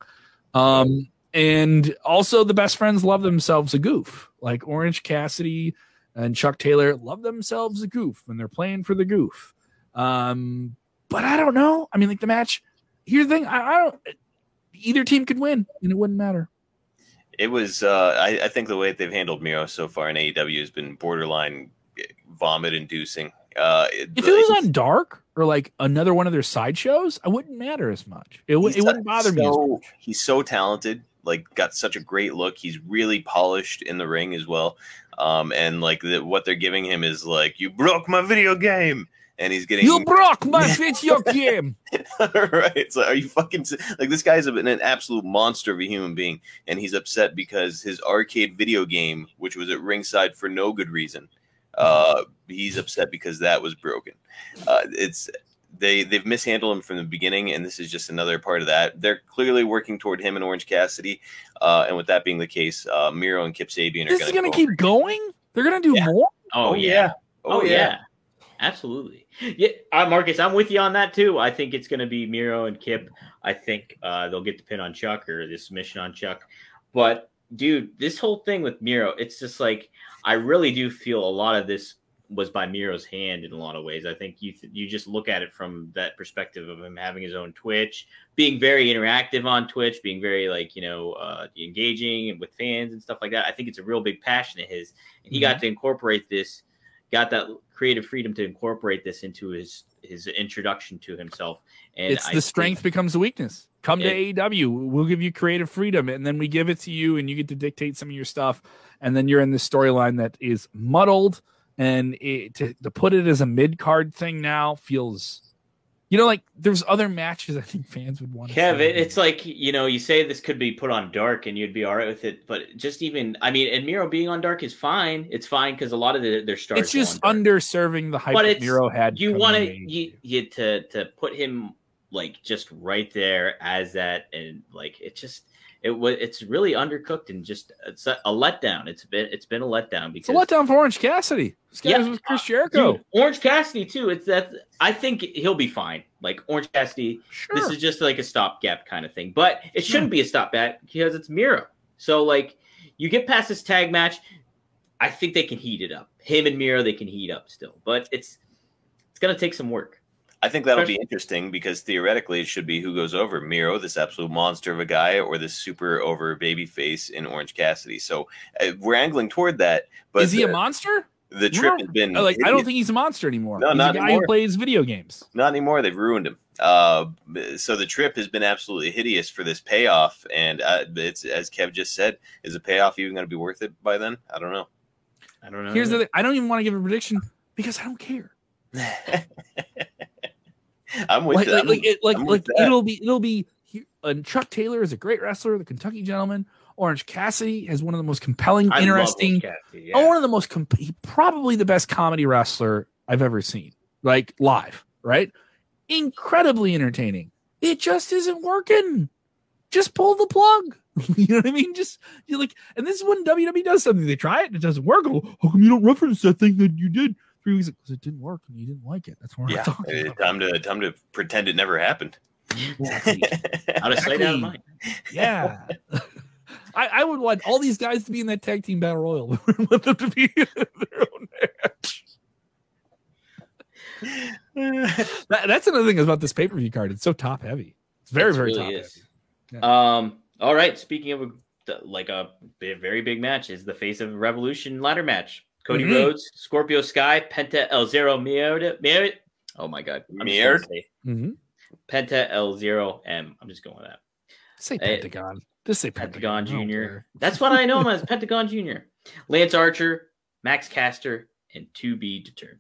B: And also the best friends love themselves a goof. Like Orange Cassidy and Chuck Taylor love themselves a goof when they're playing for the goof. But I don't know. I mean, the match. Here's the thing. I don't. Either team could win, and it wouldn't matter.
C: It was. I think the way they've handled Miro so far in AEW has been borderline vomit-inducing.
B: If it was on Dark or another one of their sideshows, I wouldn't matter as much. It wouldn't bother me as much.
C: He's so talented. Got such a great look. He's really polished in the ring as well. And what they're giving him is you broke my video game. And he's getting
B: you broke my video game.
C: Right. So are you fucking this guy's an absolute monster of a human being, and he's upset because his arcade video game, which was at ringside for no good reason, he's upset because that was broken. They've mishandled him from the beginning, and this is just another part of that. They're clearly working toward him and Orange Cassidy, and with that being the case, Miro and Kip Sabian are going to
B: keep going. They're going to do more.
A: Oh yeah. Absolutely. Yeah, Marcus, I'm with you on that too. I think it's going to be Miro and Kip. I think they'll get the pin on Chuck or the submission on Chuck. But dude, this whole thing with Miro, it's just I really do feel a lot of this was by Miro's hand in a lot of ways. I think you just look at it from that perspective of him having his own Twitch, being very interactive on Twitch, being very engaging and with fans and stuff like that. I think it's a real big passion of his, and he got to incorporate this, got that creative freedom to incorporate this into his introduction to himself. And
B: it's the strength becomes the weakness. Come to AEW. We'll give you creative freedom, and then we give it to you, and you get to dictate some of your stuff. And then you're in this storyline that is muddled. And to put it as a mid-card thing now feels, there's other matches I think fans would want to
A: Kev, it's you say this could be put on Dark and you'd be all right with it. But just and Miro being on Dark is fine. It's fine because a lot of their stars.
B: It's just underserving the hype that Miro had.
A: You want to put him just right there as that. And it's really undercooked and just it's a letdown. It's been a letdown because
B: it's a letdown for Orange Cassidy. This guy was with Chris Jericho.
A: Dude, Orange Cassidy too. It's that I think he'll be fine. Orange Cassidy, sure. This is just a stopgap kind of thing, but it shouldn't be a stopgap because it's Miro. So you get past this tag match, I think they can heat it up. Him and Miro, they can heat up still, but it's gonna take some work.
C: I think that'll be interesting because theoretically it should be who goes over, Miro, this absolute monster of a guy, or this super over babyface in Orange Cassidy. So we're angling toward that. But
B: is he a monster?
C: The trip has been
B: like I don't think he's a monster anymore.
C: No,
B: he's
C: not
B: a guy
C: anymore.
B: who plays video games.
C: Not anymore. They've ruined him. So the trip has been absolutely hideous for this payoff, and it's, as Kev just said, is the payoff even going to be worth it by then? I don't know.
B: Here's the thing. I don't even want to give a prediction because I don't care.
C: I'm with
B: it'll be Chuck Taylor is a great wrestler, the Kentucky Gentleman. Orange Cassidy has one of the most compelling, interesting, one of the most probably the best comedy wrestler I've ever seen, like live, right? Incredibly entertaining. It just isn't working. Just pull the plug. You know what I mean? You're like, and this is when WWE does something. They try it and it doesn't work. Oh, how come you don't reference that thing that you did 3 weeks ago? Because it didn't work and you didn't like it. That's what I'm talking about.
C: Time to pretend it never happened.
A: Out of sight, out of mind.
B: Yeah. I would want all these guys to be in that tag team battle royal. I want them to be in their own match. That's another thing about this pay-per-view card. It's so top heavy. It's very top heavy.
A: Yeah. All right. Speaking of a very big match, is the Face of Revolution ladder match. Cody Rhodes, Scorpio Sky, Penta El Zero Miedo. Oh my God.
C: Penta
A: El Zero M. I'm just going with that.
B: Say Pentagon. Just say
A: Pentagon Jr. That's what I know him as, Pentagon Jr. Lance Archer, Max Caster, and to be determined.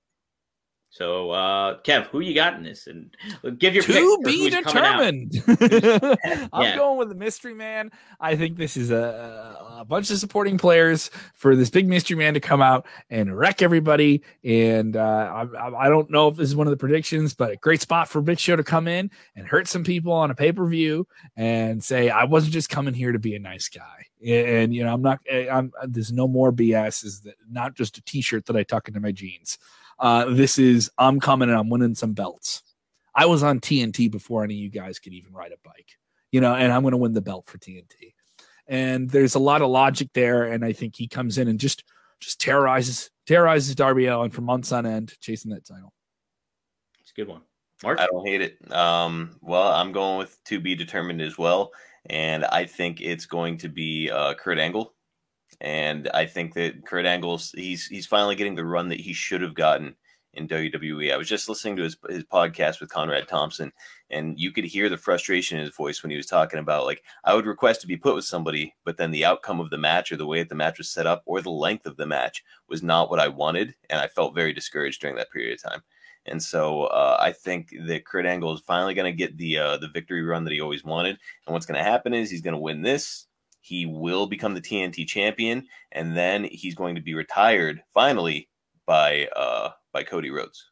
A: So, Kev, who you got in this? And give your pick.
B: To be determined. I'm going with the mystery man. I think this is a bunch of supporting players for this big mystery man to come out and wreck everybody. And I don't know if this is one of the predictions, but a great spot for Big Show to come in and hurt some people on a pay-per-view and say, I wasn't just coming here to be a nice guy. And you know, there's no more BS. Is that not just a t-shirt that I tuck into my jeans? This is, I'm coming and I'm winning some belts. I was on TNT before any of you guys could even ride a bike, you know, and I'm going to win the belt for TNT. And there's a lot of logic there. And I think he comes in and just terrorizes Darby Allin for months on end, chasing that title.
A: It's a good one. Mark?
C: I don't hate it. Well, I'm going with to be determined as well. And I think it's going to be Kurt Angle. And I think that Kurt Angle's he's finally getting the run that he should have gotten in WWE. I was just listening to his podcast with Conrad Thompson, and you could hear the frustration in his voice when he was talking about, like, I would request to be put with somebody, but then the outcome of the match or the way that the match was set up or the length of the match was not what I wanted, and I felt very discouraged during that period of time. And so I think that Kurt Angle is finally going to get the victory run that he always wanted. And what's going to happen is he's going to win this. He will become the TNT champion, and then he's going to be retired finally by Cody Rhodes.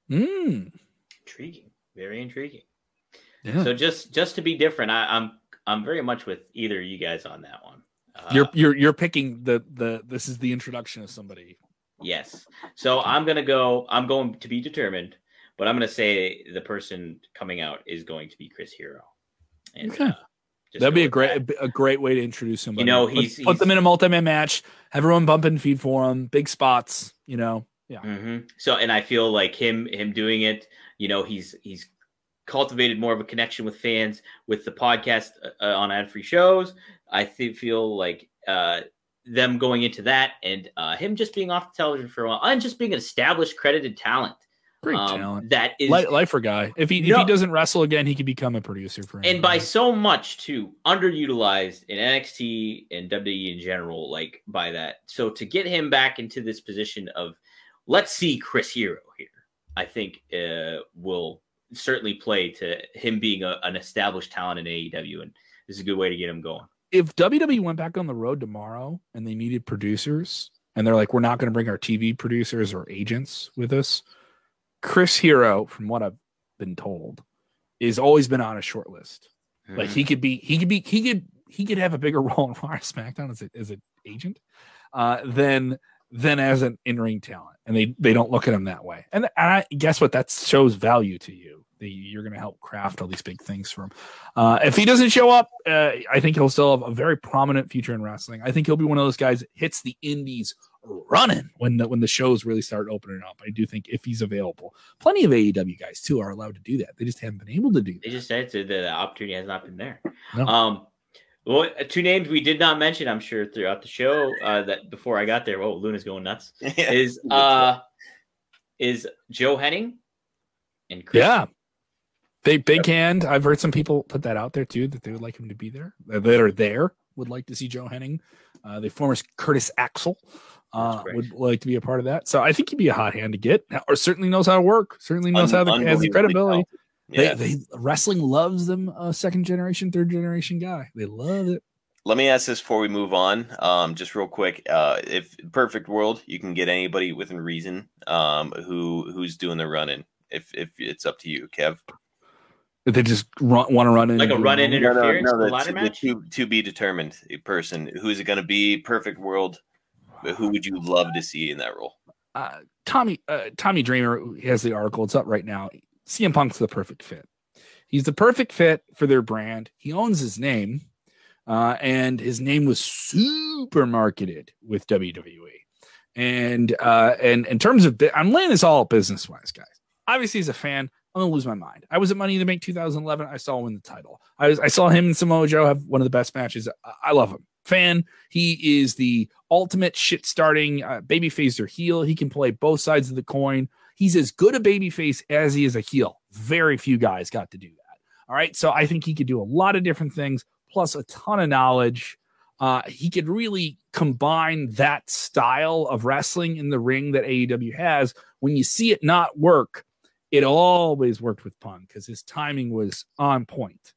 A: Intriguing, very intriguing. Yeah. So just to be different, I'm very much with either of you guys on that one.
B: You're picking this is the introduction of somebody.
A: Yes. So I'm going to be determined, but I'm going to say the person coming out is going to be Chris Hero. And,
B: okay. That'd be a great way to introduce somebody.
A: You know,
B: put them in a multi-man match, have everyone bump and feed for them, big spots, you know. Yeah.
A: Mm-hmm. So, and I feel like him doing it, you know, he's cultivated more of a connection with fans with the podcast on ad-free shows. I feel like them going into that and him just being off the television for a while and just being an established, credited talent.
B: Great talent.
A: That is
B: lifer guy. If he doesn't wrestle again, he could become a producer for him.
A: And by so much too, underutilized in NXT and WWE in general, like by that. So to get him back into this position of let's see Chris Hero here, I think will certainly play to him being an established talent in AEW, and this is a good way to get him going.
B: If WWE went back on the road tomorrow and they needed producers, and they're like, we're not going to bring our TV producers or agents with us, Chris Hero, from what I've been told, has always been on a short list. Mm-hmm. Like he could have a bigger role in Raw SmackDown as an agent than as an in-ring talent, and they don't look at him that way. And I guess what, that shows value to you. You're going to help craft all these big things for him. If he doesn't show up, I think he'll still have a very prominent future in wrestling. I think he'll be one of those guys that hits the indies running when the shows really start opening up. I do think if he's available, plenty of AEW guys too are allowed to do that. They just haven't been able to do that.
A: They just said the opportunity has not been there.
B: No.
A: Well, two names we did not mention, I'm sure, throughout the show that before I got there. Oh, Luna's going nuts. Is Joe Henning and Chris?
B: Yeah. Big hand. I've heard some people put that out there too, that they would like him to be there. That are there would like to see Joe Henning. The former Curtis Axel would like to be a part of that. So I think he'd be a hot hand to get, or certainly knows how to work. Certainly knows how to has the credibility. Yeah. They wrestling loves them. Second generation, third generation guy. They love it.
C: Let me ask this before we move on. Just real quick, if perfect world, you can get anybody within reason who's doing the run in. If it's up to you, Kev.
B: If they just want to run in,
A: like a run in interference,
C: no,
A: the ladder match.
C: To be determined a person. Who is it going to be? Perfect world. Who would you love to see in that role?
B: Tommy Dreamer has the article. It's up right now. CM Punk's the perfect fit. He's the perfect fit for their brand. He owns his name, and his name was super marketed with WWE. And in terms of, I'm laying this all business wise, guys. Obviously, as a fan, I'm gonna lose my mind. I was at Money in the Bank 2011. I saw him win the title. I saw him and Samoa Joe have one of the best matches. I love him. Fan. He is the ultimate shit starting babyface or heel. He can play both sides of the coin. He's as good a babyface as he is a heel. Very few guys got to do that. All right. So I think he could do a lot of different things, plus a ton of knowledge. He could really combine that style of wrestling in the ring that AEW has. When you see it not work, it always worked with Punk because his timing was on point.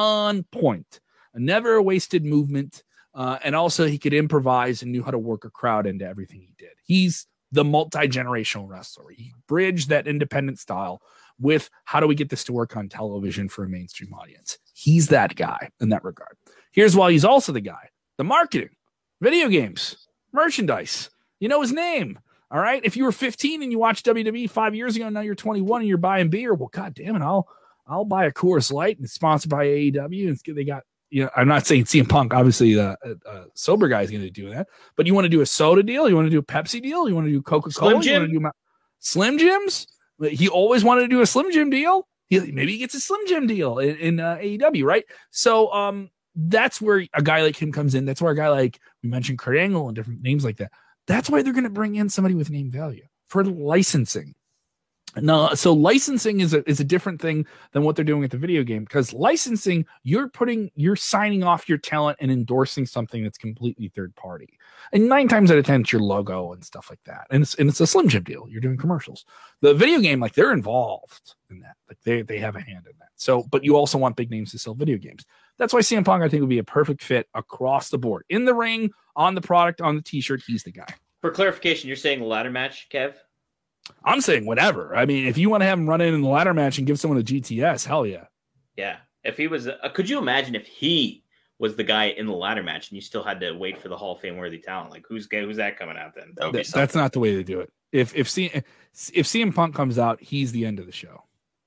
B: Never a wasted movement. And also he could improvise and knew how to work a crowd into everything he did. He's the multi-generational wrestler. He bridged that independent style with how do we get this to work on television for a mainstream audience. He's that guy in that regard. Here's why he's also the guy. The marketing, video games, merchandise. You know his name. All right. If you were 15 and you watched WWE 5 years ago, and now you're 21 and you're buying beer, well, God damn it, I'll buy a Coors Light and it's sponsored by AEW. And they got, I'm not saying CM Punk, obviously the sober guy is going to do that, but you want to do a soda deal? You want to do a Pepsi deal? You want to do Coca-Cola?
A: Slim Jim?
B: You want to do Slim Jims? He always wanted to do a Slim Jim deal. Maybe he gets a Slim Jim deal in AEW, right? So that's where a guy like him comes in. That's where a guy like, we mentioned Kurt Angle and different names like that. That's why they're going to bring in somebody with name value for licensing. No, so licensing is a different thing than what they're doing with the video game, because licensing, you're signing off your talent and endorsing something that's completely third party. And 9 times out of 10, it's your logo and stuff like that. And it's a Slim Jim deal. You're doing commercials. The video game, like they're involved in that. Like they have a hand in that. So, but you also want big names to sell video games. That's why CM Punk, I think, would be a perfect fit across the board. In the ring, on the product, on the t-shirt, he's the guy.
A: For clarification, you're saying the ladder match, Kev?
B: I'm saying whatever. I mean, if you want to have him run in the ladder match and give someone a GTS, hell yeah.
A: Yeah. If he was, could you imagine if he was the guy in the ladder match and you still had to wait for the Hall of Fame worthy talent? Like, who's that coming out then?
B: That's not the way to do it. If CM Punk comes out, he's the end of the show.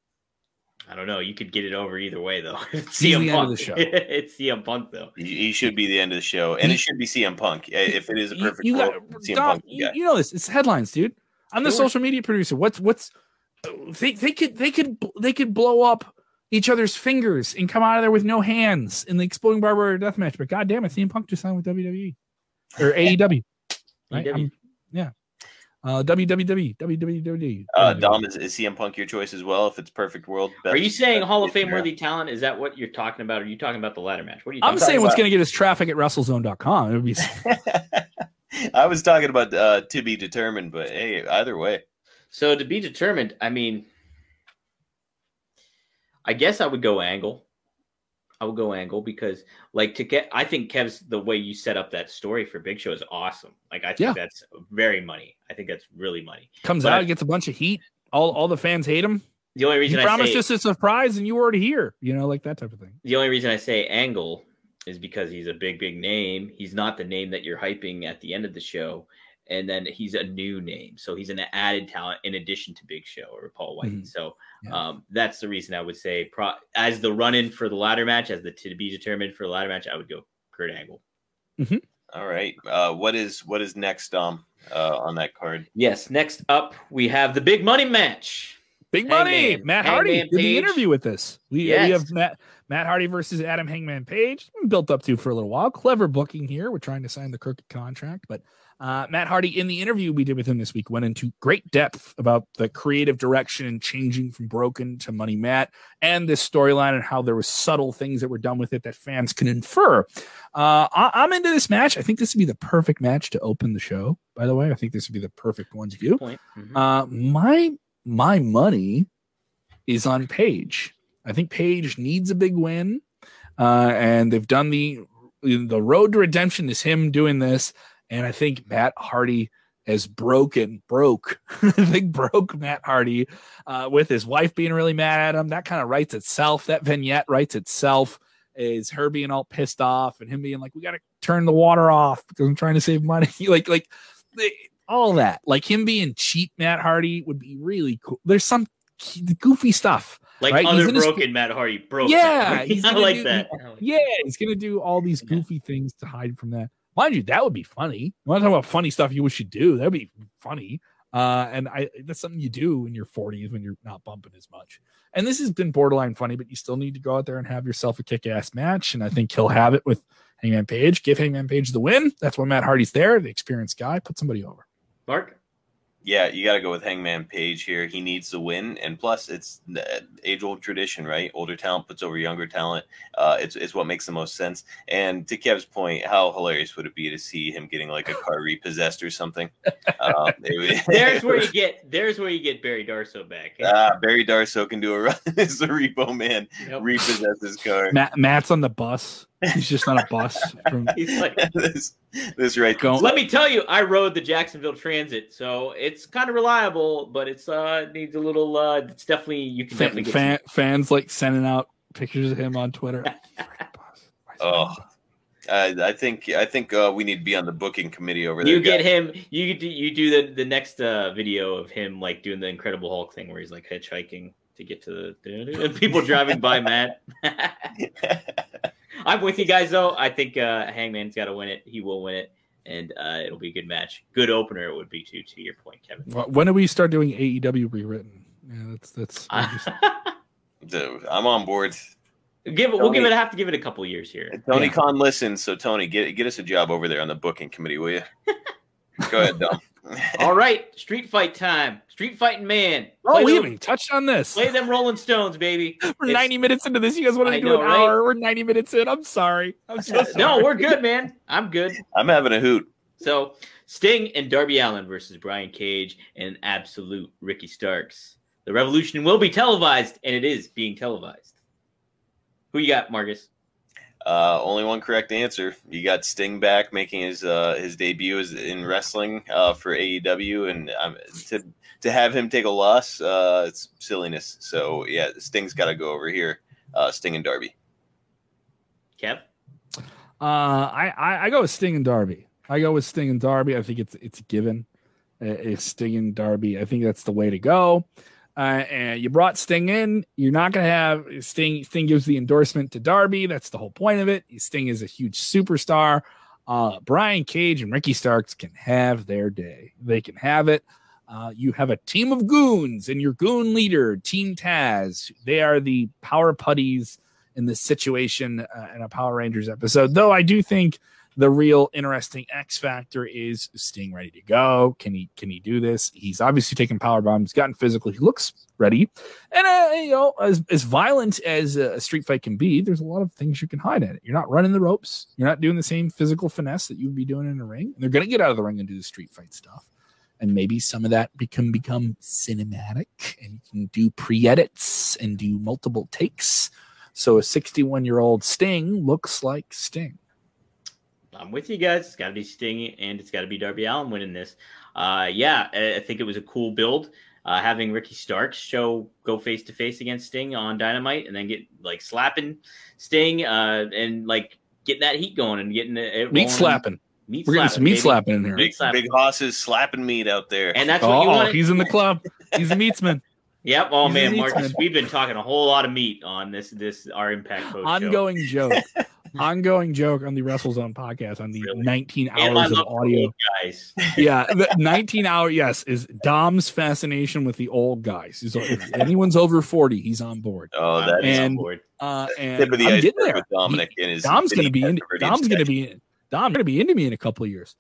A: I don't know. You could get it over either way, though. It's
B: he's
A: CM
B: the
A: Punk.
B: end of the show.
A: It's CM Punk, though.
C: He should be the end of the show, and it should be CM Punk. If it is a perfect world, CM
B: Dom,
C: Punk.
B: You know this. It's headlines, dude. I'm the social media producer. They could blow up each other's fingers and come out of there with no hands in the Exploding Barbed Wire Deathmatch. But God damn it, CM Punk just signed with WWE or AEW. Right? Yeah. WWW.
C: Dom, is CM Punk your choice as well? If it's perfect world,
A: are you saying Hall of Fame worthy talent? Is that what you're talking about? Or are you talking about the ladder match? What are you?
B: I'm saying what's going to get us traffic at WrestleZone.com. It would be.
C: I was talking about to be determined, but hey, either way.
A: So to be determined, I mean, I guess I would go Angle. I would go Angle because, like, I think Kev's the way you set up that story for Big Show is awesome. Like, I think that's very money. I think that's really money.
B: Comes out, gets a bunch of heat. All the fans hate him.
A: The only reason
B: he promised us a surprise, and you were already here. Like that type of thing.
A: The only reason I say Angle is because he's a big name. He's not the name that you're hyping at the end of the show. And then he's a new name. So he's an added talent in addition to Big Show or Paul White. Mm-hmm. So that's the reason I would say as the run-in for the ladder match, as the to be determined for the ladder match, I would go Kurt Angle.
B: Mm-hmm.
C: All right. What is next, Dom, on that card?
A: Yes. Next up, we have the big money match.
B: Big money.
A: Hangman.
B: Matt
A: Hangman
B: Hardy did the
A: Page.
B: interview with us. We have Matt Hardy versus Adam Hangman Page. Built up to for a little while. Clever booking here. We're trying to sign the crooked contract, but Matt Hardy, in the interview we did with him this week, went into great depth about the creative direction and changing from Broken to Money Matt and this storyline and how there was subtle things that were done with it that fans can infer. I'm into this match. I think this would be the perfect match to open the show, by the way. I think this would be the perfect one to do. Mm-hmm. My money is on Page. I think Page needs a big win, and they've done the road to redemption is him doing this. And I think Matt Hardy has broke Matt Hardy with his wife being really mad at him. That kind of writes itself. That vignette writes itself, is her being all pissed off and him being like, we got to turn the water off because I'm trying to save money. All that, like him being cheap Matt Hardy would be really cool. There's some goofy stuff.
A: Like
B: right?
A: other broken Matt Hardy broke.
B: Yeah.
A: He's like that.
B: Yeah. He's going to do all these goofy things to hide from that. Mind you, that would be funny. You want to talk about funny stuff you wish you'd do? That would be funny. And that's something you do in your 40s when you're not bumping as much. And this has been borderline funny, but you still need to go out there and have yourself a kick-ass match. And I think he'll have it with Hangman Page. Give Hangman Page the win. That's why Matt Hardy's there, the experienced guy. Put somebody over.
A: Mark?
C: Yeah, you got to go with Hangman Page here. He needs the win, and plus, it's the age-old tradition, right? Older talent puts over younger talent. It's what makes the most sense. And to Kev's point, how hilarious would it be to see him getting like a car repossessed or something?
A: There's where you get Barry Darsow back.
C: Barry Darsow can do a run as the Repo Man, repossess his car.
B: Matt's on the bus. He's just on a bus.
A: He's like
C: this right.
A: Let me tell you, I rode the Jacksonville Transit, so it's kind of reliable, but it's needs a little. It's definitely you can definitely get
B: fans like sending out pictures of him on Twitter.
C: I think we need to be on the booking committee over there.
A: You get him. You do the next video of him like doing the Incredible Hulk thing where he's like hitchhiking to get to the people driving by Matt. I'm with you guys, though. I think Hangman's got to win it. He will win it, and it'll be a good match. Good opener it would be, too, to your point, Kevin.
B: When do we start doing AEW rewritten? Yeah, that's
C: I'm on board.
A: We'll have to give it a couple years here.
C: Tony Khan listens, so Tony, get us a job over there on the booking committee, will you? Go ahead, Dom.
A: All right, street fight time. Street fighting man.
B: We haven't touched on this.
A: Play them Rolling Stones, baby.
B: We're 90 minutes into this. You guys want to do an hour? We're 90 minutes in. I'm sorry. I'm so sorry.
A: No, we're good, man. I'm good.
C: I'm having a hoot.
A: So, Sting and Darby Allin versus Brian Cage and absolute Ricky Starks. The Revolution will be televised, and it is being televised. Who you got, Marcus?
C: Only one correct answer. You got Sting back making his debut in wrestling for AEW, and to have him take a loss, it's silliness. So yeah, Sting's got to go over here. Sting and Darby.
A: Kev?
B: I go with Sting and Darby. I think it's a given. It's Sting and Darby. I think that's the way to go. And you brought Sting in. You're not going to have Sting. Sting gives the endorsement to Darby. That's the whole point of it. Sting is a huge superstar. Brian Cage and Ricky Starks can have their day. They can have it. You have a team of goons and your goon leader, Team Taz. They are the power putties in this situation in a Power Rangers episode. Though I do think the real interesting X factor is Sting ready to go. Can he do this? He's obviously taken power bombs, gotten physical. He looks ready. And as violent as a street fight can be, there's a lot of things you can hide at it. You're not running the ropes. You're not doing the same physical finesse that you would be doing in a ring. And they're going to get out of the ring and do the street fight stuff. And maybe some of that can become cinematic, and you can do pre-edits and do multiple takes. So a 61-year-old Sting looks like Sting.
A: I'm with you guys. It's got to be Sting, and it's got to be Darby Allin winning this. I think it was a cool build. Having Ricky Starks go face to face against Sting on Dynamite, and then get like slapping Sting and like getting that heat going and getting it
B: meat slapping. We're getting some meat slapping in here.
C: Big Hoss is slapping meat out there,
A: and that's what you want.
B: He's in the club. He's a meatsman.
A: Yep. Oh man, Marcus, we've been talking a whole lot of meat on this our Impact Post
B: ongoing
A: show.
B: Joke. ongoing joke on the WrestleZone podcast on the
A: Really?
B: 19
A: And my
B: hours of
A: love for
B: audio.
A: old guys.
B: Yeah, the 19 hour, yes, is Dom's fascination with the old guys. He's like, if anyone's over 40, he's on board.
C: Oh, that is
B: And-
C: on board.
B: And
C: Tip of the
B: I'm
C: iceberg
B: getting there.
C: with Dominic and his
B: Dom's going to be
C: mini
B: into me in a couple of years.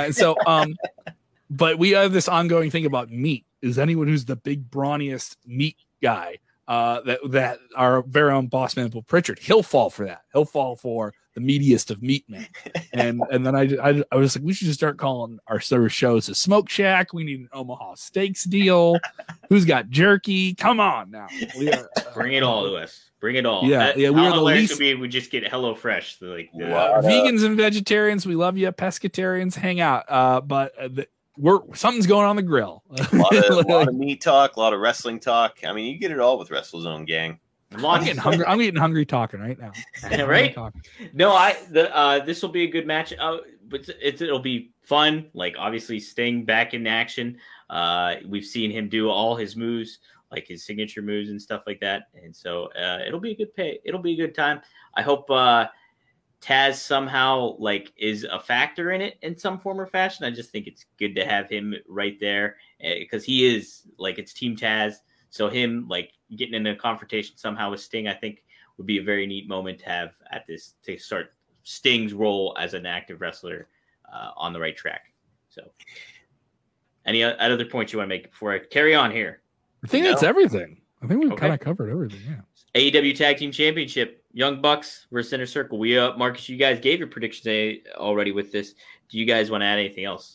B: But we have this ongoing thing about meat. Is anyone who's the big brawniest meat guy? That our very own boss man Bill Pritchard, he'll fall for that. He'll fall for the meatiest of meat men. And then I was like, we should just start calling our service shows a Smoke Shack. We need an Omaha Steaks deal. Who's got jerky? Come on now.
A: Bring it all to us. Bring it all.
B: Yeah, yeah, we are the least-
A: Would be we just get HelloFresh. Like
B: vegans and vegetarians, we love you. Pescatarians, hang out. But something's going on the grill.
C: A lot of meat talk, a lot of wrestling talk. I mean, you get it all with WrestleZone, gang.
B: I'm getting hungry. I'm getting hungry talking right now.
A: Right? No, this will be a good match. But it'll be fun. Like obviously, Sting back in action. We've seen him do all his moves, like his signature moves and stuff like that. And so it'll be a good pay. It'll be a good time. I hope Taz somehow like is a factor in it in some form or fashion. I just think it's good to have him right there because he is like it's Team Taz. So him like getting in a confrontation somehow with Sting, I think would be a very neat moment to have at this to start Sting's role as an active wrestler on the right track. So any other points you want to make before I carry on here?
B: I think that's everything. I think we've
A: Okay.
B: kind of covered everything. Yeah.
A: AEW Tag Team Championship, Young Bucks versus Inner Circle. We Marcus, you guys gave your predictions already with this. Do you guys want to add anything else?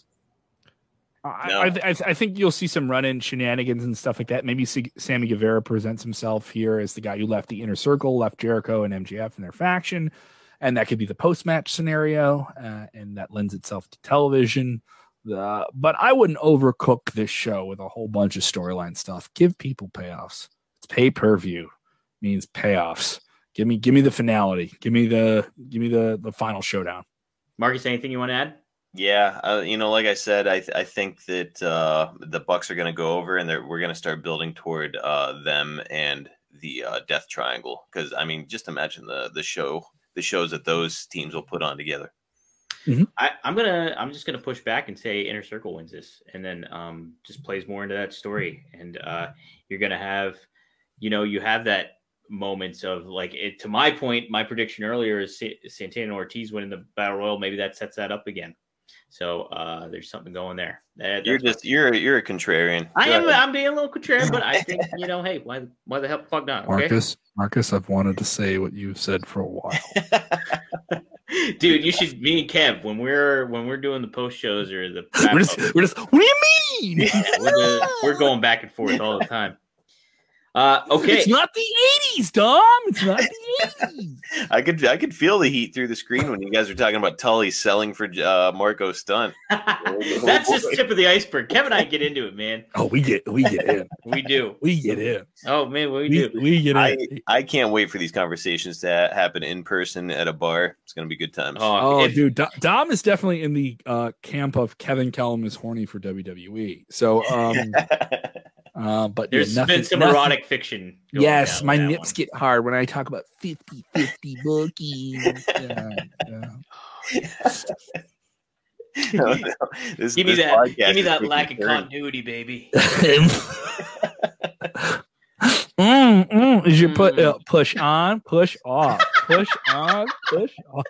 C: No.
B: I think you'll see some run-in shenanigans and stuff like that. Maybe Sammy Guevara presents himself here as the guy who left the Inner Circle, left Jericho and MJF in their faction, and that could be the post-match scenario, and that lends itself to television. But I wouldn't overcook this show with a whole bunch of storyline stuff. Give people payoffs. It's pay-per-view, means payoffs. Give me the finality. Give me the final showdown.
A: Marcus, anything you want to add?
C: Yeah, like I said, I think that the Bucks are going to go over, and we're going to start building toward them and the Death Triangle. Because I mean, just imagine the shows that those teams will put on together.
B: Mm-hmm.
A: I'm just gonna push back and say Inner Circle wins this, and then just plays more into that story, and you're gonna have, you have that moments of like it. To my point, my prediction earlier is Santana and Ortiz winning the Battle Royal. Maybe that sets that up again. So there's something going there.
C: You're a contrarian.
A: I'm being a little contrarian, but I think hey, why the hell fuck not? Okay?
B: Marcus, I've wanted to say what you've said for a while.
A: Dude, you should. Me and Kev, when we're doing the post shows or the
B: we're just. What do you mean?
A: Yeah, we're going back and forth all the time. Okay,
B: it's not the '80s, Dom. It's not the '80s.
C: I could feel the heat through the screen when you guys were talking about Tully selling for Marco Stunt.
A: That's just tip of the iceberg. Kevin and I get into it, man.
B: Oh, we get in.
A: We do.
B: We get in.
A: Oh man, we do.
B: We get in.
C: I can't wait for these conversations to happen in person at a bar. It's going to be good times.
B: Dude, Dom is definitely in the camp of Kevin Kellum is horny for WWE. So, but
A: there's been some erotic fiction.
B: Yes, my nips get hard when I talk about 50-50 bookings.
C: No.
A: Give me that lack of continuity, baby.
B: Is your push on, push off, push on, push off.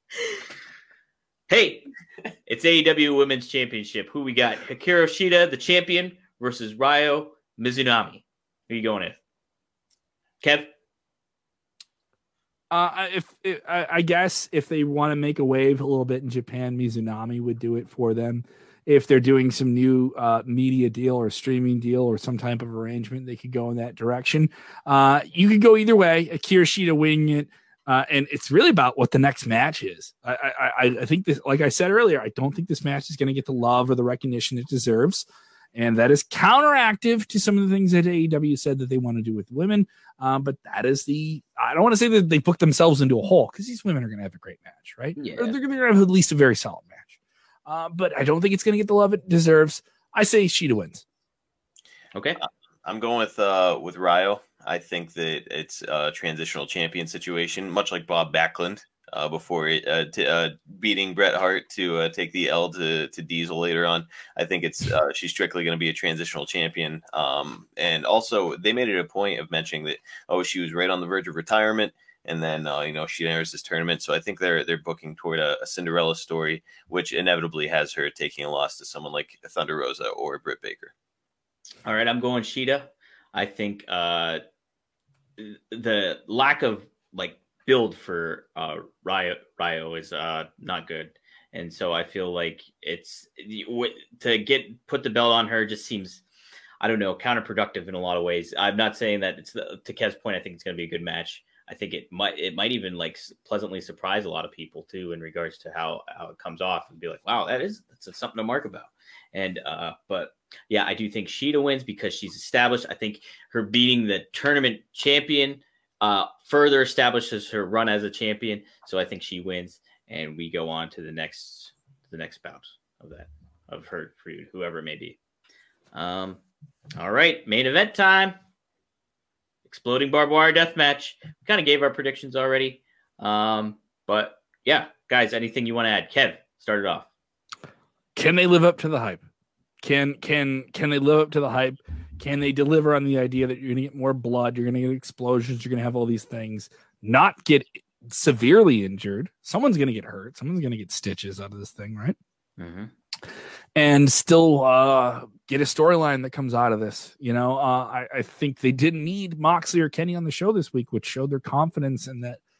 A: Hey, it's AEW Women's Championship. Who we got? Hikaru Shida, the champion, versus Ryo Mizunami. Who you going with? Kev?
B: I guess if they want to make a wave a little bit in Japan, Mizunami would do it for them. If they're doing some new media deal or streaming deal or some type of arrangement, they could go in that direction. You could go either way. Akira Shida winning it. And it's really about what the next match is. I think this, like I said earlier, I don't think this match is going to get the love or the recognition it deserves. And that is counteractive to some of the things that AEW said that they want to do with women. But that is I don't want to say that they booked themselves into a hole because these women are going to have a great match, right?
A: Yeah.
B: Or they're going to have at least a very solid match. But I don't think it's going to get the love it deserves. I say Shida wins.
A: Okay.
C: I'm going with Ryo. I think that it's a transitional champion situation, much like Bob Backlund. before beating Bret Hart to take the L to Diesel later on. I think it's she's strictly going to be a transitional champion. And also, they made it a point of mentioning that she was right on the verge of retirement. And then, she enters this tournament. So I think they're booking toward a Cinderella story, which inevitably has her taking a loss to someone like Thunder Rosa or Britt Baker.
A: All right, I'm going Shida. I think the lack of build for Ryo is not good. And so I feel like it's to put the belt on her just seems, I don't know, counterproductive in a lot of ways. I'm not saying that it's to Kev's point. I think it's going to be a good match. I think it might even pleasantly surprise a lot of people too in regards to how it comes off and be like, wow, that's something to mark about. And but yeah, I do think Shida wins because she's established. I think her beating the tournament champion further establishes her run as a champion. So I think she wins, and we go on to the next bout of her feud, whoever it may be. All right, main event time. Exploding barbed wire death match. We kind of gave our predictions already. But yeah, guys, anything you want to add? Kev, start it off.
B: Can they live up to the hype? Can they live up to the hype? Can they deliver on the idea that you're going to get more blood, you're going to get explosions, you're going to have all these things, not get severely injured? Someone's going to get hurt. Someone's going to get stitches out of this thing, right?
A: Mm-hmm.
B: And still get a storyline that comes out of this. I think they didn't need Moxley or Kenny on the show this week, which showed their confidence in that,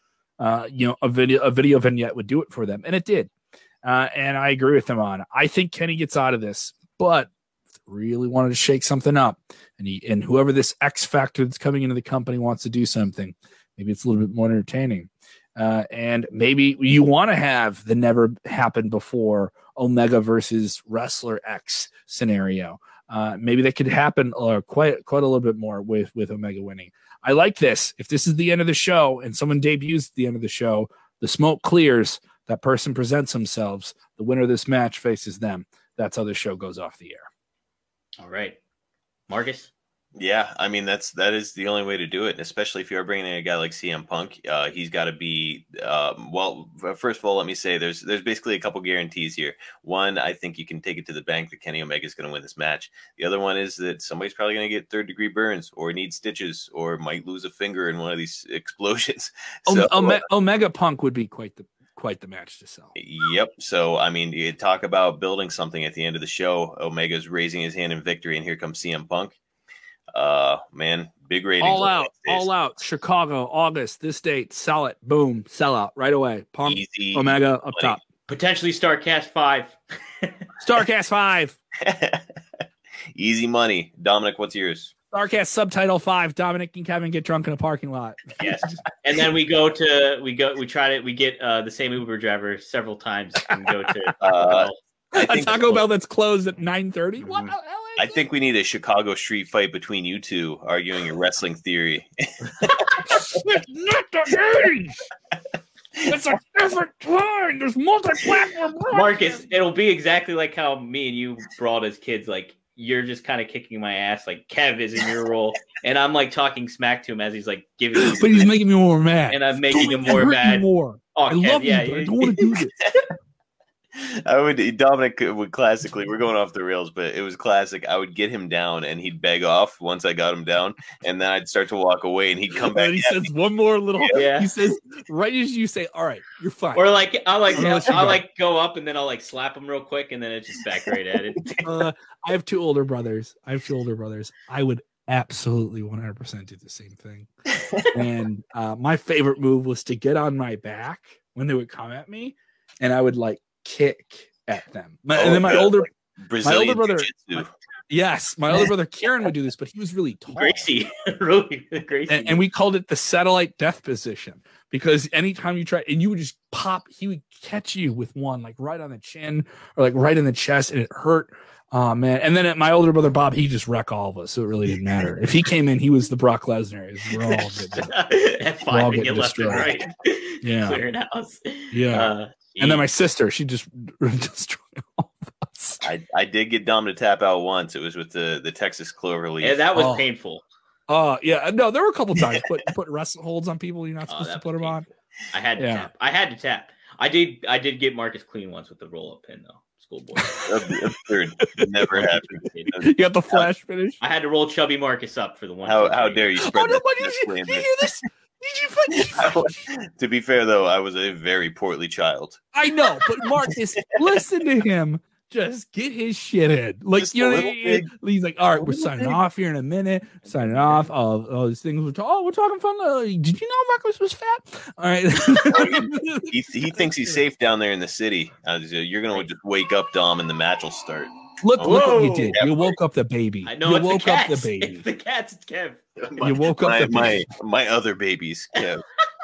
B: a video vignette would do it for them. And it did. And I agree with them on. I think Kenny gets out of this, but really wanted to shake something up. And whoever this X factor that's coming into the company wants to do something, maybe it's a little bit more entertaining. And maybe you want to have the never happened before Omega versus Wrestler X scenario. Maybe that could happen quite a little bit more with Omega winning. I like this. If this is the end of the show and someone debuts at the end of the show, the smoke clears, that person presents themselves, the winner of this match faces them. That's how the show goes off the air.
A: All right. Marcus?
C: Yeah, I mean that is the only way to do it, and especially if you are bringing in a guy like CM Punk, he's got to be well. First of all, let me say there's basically a couple guarantees here. One, I think you can take it to the bank that Kenny Omega is going to win this match. The other one is that somebody's probably going to get third-degree burns, or need stitches, or might lose a finger in one of these explosions.
B: Omega Punk would be quite the match to sell.
C: Yep. So I mean, you talk about building something at the end of the show. Omega's raising his hand in victory, and here comes CM Punk. Man, big ratings.
B: All out. Chicago, August, this date, sell it. Boom, sell out right away. Punk,
C: easy
B: Omega up
C: money.
B: top.
A: Potentially Starrcast 5.
B: Starrcast 5.
C: Easy money. Dominic, what's yours?
B: Starrcast subtitle 5. Dominic and Kevin get drunk in a parking lot.
A: Yes. And then we get the same Uber driver several times and go to
B: a Taco Bell that's closed at 9:30. What the hell?
C: I think we need a Chicago street fight between you two arguing your wrestling theory.
B: It's not the 80s. It's a different time. There's multi-platform.
A: Marcus, it'll be exactly like how me and you brawled as kids. Like, you're just kind of kicking my ass. Like, Kev is in your role. And I'm like talking smack to him as he's like giving me.
B: But he's making me more mad.
A: And I'm making him more mad.
B: More.
A: Oh,
B: I
A: Kev,
B: love you, but I don't want to do this.
C: Dominic would classically, we're going off the rails, but it was classic. I would get him down and he'd beg off once I got him down, and then I'd start to walk away and he'd come back.
B: And he says one more little, he says, right as you say, all right, you're fine.
A: Or like, I'll go up and then I'll like slap him real quick and then it's just back right at it.
B: I have two older brothers. I would absolutely 100% do the same thing. And my favorite move was to get on my back when they would come at me, and I would like kick at them. And then my older brother, my older brother Kieran would do this, but he was really tall.
A: Gracie.
B: And we called it the satellite death position, because anytime you try, and you would just pop, he would catch you with one like right on the chin or like right in the chest, and it hurt. Oh man. And then my older brother Bob, he just wrecked all of us, so it really didn't matter. If he came in, he was the Brock Lesnar. We're all getting destroyed. Right. Yeah.
A: Clearing house.
B: Yeah. And then my sister, she just destroyed all of us.
C: I did get Dom to tap out once. It was with the Texas Cloverleaf.
A: Yeah, that was painful.
B: Yeah. No, there were a couple times put wrestling holds on people you're not supposed to put them on.
A: I had to tap. I had to tap. I did get Marcus clean once with the roll-up pin, though. Schoolboy.
C: Absurd. Never happened.
B: You got the flash finish?
A: I had to roll Chubby Marcus up for the one.
C: How dare you spread
B: did you hear this?
C: To be fair, though, I was a very portly child.
B: I know, but Marcus, listen to him. Just get his shit in. Like,
C: Just
B: you know, he's like, all right, we're signing off here in a minute. Signing off. All these things. We're talking fun. Did you know Marcus was fat? All right.
C: he thinks he's safe down there in the city. You're going to just wake up, Dom, and the match will start.
B: Look what you did. You woke up the baby.
A: I know
B: you
A: it's
B: woke
A: the cats.
B: up the baby.
A: It's the cats. It's Kev.
B: You woke up the baby.
C: My other babies, Kev.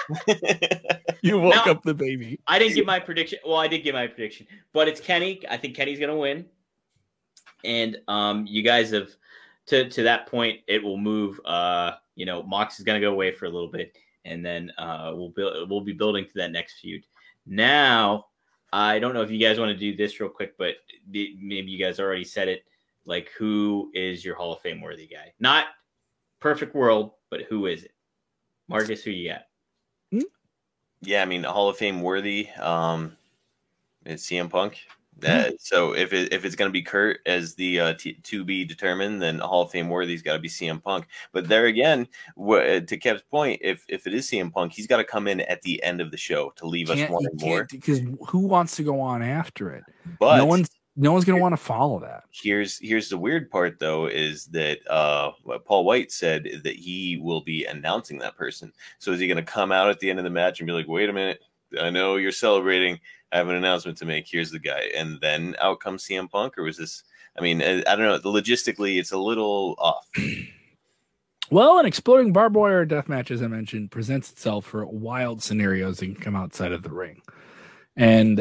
B: You woke up the baby.
A: I didn't get my prediction. Well, I did get my prediction, but it's Kenny. I think Kenny's going to win. And you guys have to that point. It will move. Mox is going to go away for a little bit, and then we'll be building to that next feud. Now, I don't know if you guys want to do this real quick, but maybe you guys already said it. Like, who is your Hall of Fame worthy guy? Not perfect world, but who is it? Marcus, who you got?
C: Yeah, I mean, Hall of Fame worthy. It's CM Punk. So if it's going to be Kurt as the to be determined, then Hall of Fame worthy's got to be CM Punk. But there again, to Kev's point, if it is CM Punk, he's got to come in at the end of the show to leave us wanting more.
B: Because who wants to go on after it?
C: But
B: no one's going to want to follow that.
C: Here's the weird part, though, is that Paul White said that he will be announcing that person. So is he going to come out at the end of the match and be like, wait a minute, I know you're celebrating. I have an announcement to make. Here's the guy. And then out comes CM Punk? Or was this, I mean, I don't know. Logistically, it's a little off.
B: Well, an exploding barbed wire death match, as I mentioned, presents itself for wild scenarios that can come outside of the ring. And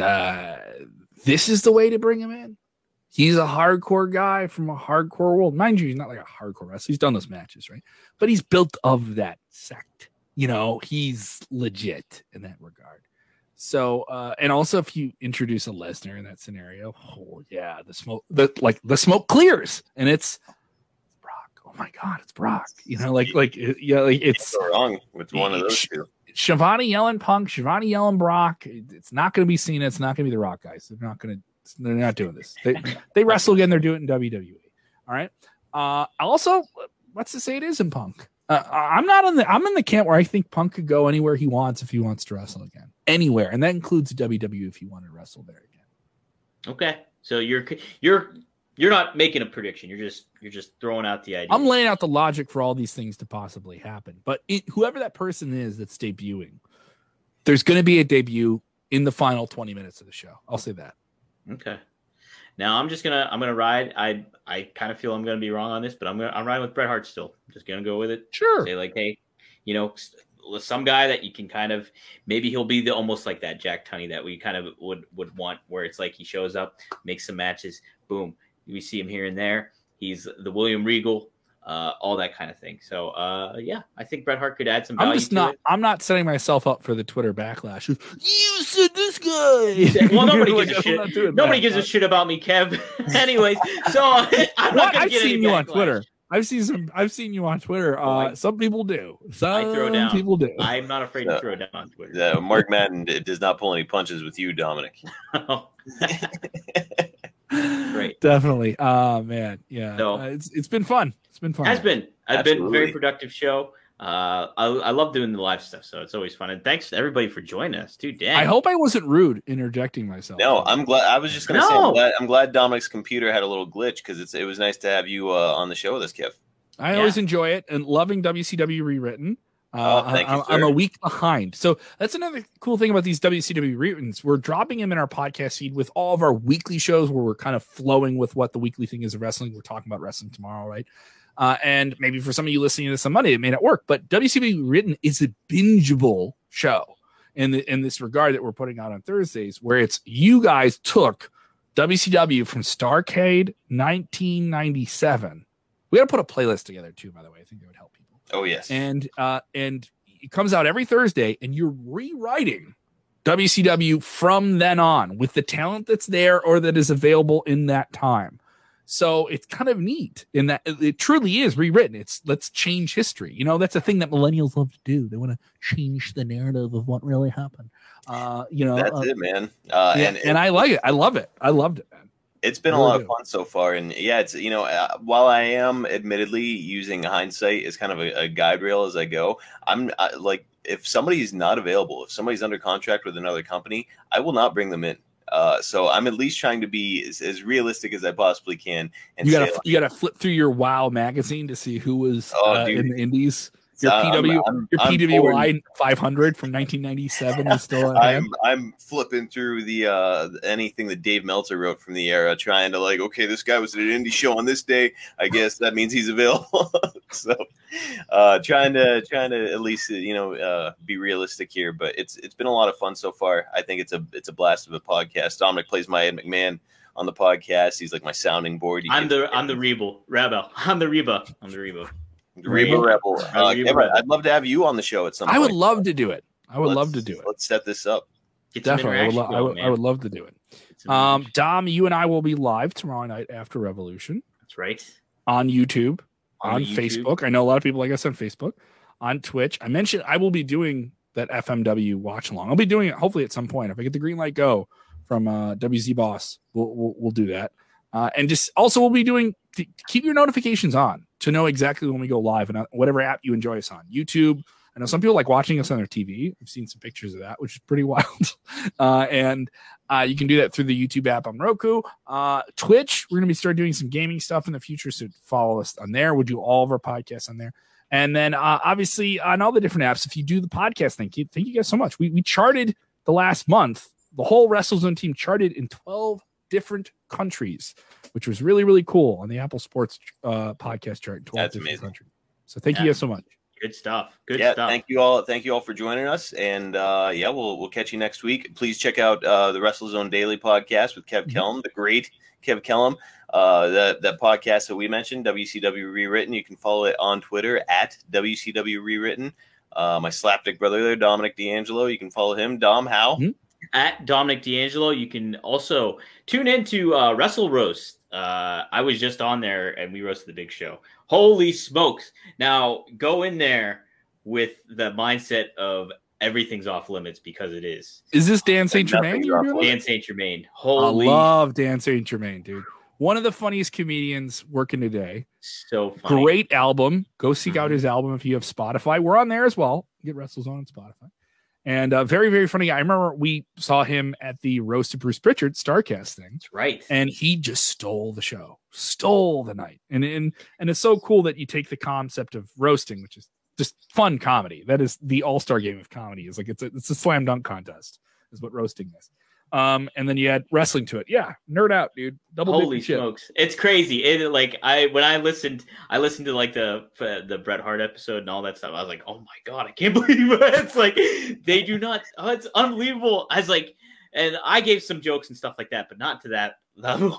B: this is the way to bring him in. He's a hardcore guy from a hardcore world. Mind you, he's not like a hardcore wrestler. He's done those matches, right? But he's built of that sect. You know, he's legit in that regard. So, and also if you introduce a Lesnar in that scenario, oh yeah, the smoke clears, and it's Brock. Oh my God, it's Brock. You know, it's
C: so wrong with one of those two.
B: Shivani yelling Punk, Shivani yelling Brock. It's not going to be Cena. It's not going to be the Rock guys. They're not doing this. They wrestle again. They're doing it in WWE. All right. Also, let's just say it isn't Punk. I'm in the camp where I think Punk could go anywhere he wants if he wants to wrestle again, anywhere, and that includes WWE if he wanted to wrestle there again.
A: Okay, so you're not making a prediction. You're just throwing out the idea.
B: I'm laying out the logic for all these things to possibly happen. But whoever that person is that's debuting, there's going to be a debut in the final 20 minutes of the show. I'll say that.
A: Okay. Now I'm gonna ride. I kind of feel I'm gonna be wrong on this, but I'm riding with Bret Hart still. I'm just gonna go with it.
B: Sure.
A: Say like, hey, some guy that you can kind of, maybe he'll be almost like that Jack Tunney that we kind of would want, where it's like he shows up, makes some matches, boom, we see him here and there. He's the William Regal, all that kind of thing. So yeah, I think Bret Hart could add some value.
B: I'm not setting myself up for the Twitter backlash. You said this guy.
A: Well, nobody gives a shit. Nobody gives a shit about me, Kev. Anyways, so
B: I've seen you on Twitter. I've seen you on Twitter. Some people do. People do.
A: I'm not afraid to throw down on Twitter.
C: Mark Madden does not pull any punches with you, Dominic.
A: Great.
B: Definitely. Man. Yeah.
A: So,
B: it's been fun. It's been fun.
A: It's been a very productive show. I love doing the live stuff, so it's always fun. And thanks to everybody for joining us, too. Dang.
B: I hope I wasn't rude interjecting myself.
C: No, I'm glad. I was just going to say, I'm glad Dominic's computer had a little glitch, because it was nice to have you on the show with us, Kev.
B: I always enjoy it, and loving WCW Rewritten.
C: Thank you,
B: I'm a week behind. So that's another cool thing about these WCW rewrittens. We're dropping them in our podcast feed with all of our weekly shows where we're kind of flowing with what the weekly thing is of wrestling. We're talking about wrestling tomorrow, right? And maybe for some of you listening to this on Monday, it may not work, but WCW Written is a bingeable show in this regard that we're putting out on Thursdays, where it's you guys took WCW from Starrcade 1997. We got to put a playlist together too, by the way. I think that would help people.
C: Oh, yes.
B: And it comes out every Thursday, and you're rewriting WCW from then on with the talent that's there or that is available in that time. So it's kind of neat in that it truly is rewritten. It's let's change history. That's a thing that millennials love to do. They want to change the narrative of what really happened.
C: That's it, man.
B: And I like it. I love it. I loved it, man.
C: It's been a lot of fun so far. And yeah, it's, while I am admittedly using hindsight as kind of a guide rail as I go, like, if somebody's not available, if somebody's under contract with another company, I will not bring them in. So I'm at least trying to be as realistic as I possibly can. And
B: you gotta flip through your WoW magazine to see who was in the Indies. Your PWI 500 from 1997 is still.
C: I'm flipping through the anything that Dave Meltzer wrote from the era, trying to like, okay, this guy was at an indie show on this day. I guess that means he's available. So, trying to at least be realistic here. But it's been a lot of fun so far. I think it's a blast of a podcast. Dominic plays my Ed McMahon on the podcast. He's like my sounding board. I'm
A: the Rebel. I'm the Reba.
C: Reba Rebel. I'd love to have you on the show at some point.
B: I would love to do it.
C: Let's set this up.
B: Definitely. I would love to do it. Dom, you and I will be live tomorrow night after Revolution.
A: That's right.
B: On YouTube, on Facebook. I know a lot of people like us on Facebook, on Twitch. I mentioned I will be doing that FMW watch along. I'll be doing it hopefully at some point. If I get the green light go from WZ Boss, we'll do that. And just also we'll be doing, keep your notifications on to know exactly when we go live and whatever app you enjoy us on. YouTube. I know some people like watching us on their TV. I've seen some pictures of that, which is pretty wild. And you can do that through the YouTube app on Roku. Twitch, we're going to be start doing some gaming stuff in the future, so follow us on there. We'll do all of our podcasts on there. And then obviously on all the different apps, if you do the podcast thing, thank you guys so much. We charted the last month. The whole WrestleZone team charted in 12 different countries, which was really, really cool on the Apple Sports podcast chart in 12
C: That's
B: different
C: amazing.
B: countries. So thank you guys so much.
A: Good stuff. Good stuff.
C: Thank you all for joining us. And we'll catch you next week. Please check out the WrestleZone Daily podcast with Kev Kellum, the great Kev Kellum. That podcast that we mentioned, WCW Rewritten. You can follow it on Twitter at WCW Rewritten. My slapdick brother there, Dominic D'Angelo. You can follow him. Dom, how?
A: At Dominic D'Angelo. You can also tune into Wrestle Roast. I was just on there and we roasted the Big Show. Holy smokes. Now go in there with the mindset of everything's off limits, because it is.
B: Is this Dan St. Germain?
A: Dan St. Germain.
B: Holy. I love Dan St. Germain, dude. One of the funniest comedians working today.
A: So funny.
B: Great album. Go seek out his album if you have Spotify. We're on there as well. Get WrestleZone on Spotify. And very, very funny guy. I remember we saw him at the Roast of Bruce Pritchard Starcast thing.
A: That's right.
B: And he just stole the show, stole the night. And it's so cool that you take the concept of roasting, which is just fun comedy. That is the all-star game of comedy. It's like it's a slam dunk contest is what roasting is. And then you add wrestling to it. Yeah, nerd out, dude.
A: Holy smokes, it's crazy. When I listened to like the Bret Hart episode and all that stuff. I was like, oh my god, I can't believe it. It's like they do not. Oh, it's unbelievable. I was like, and I gave some jokes and stuff like that, but not to that level.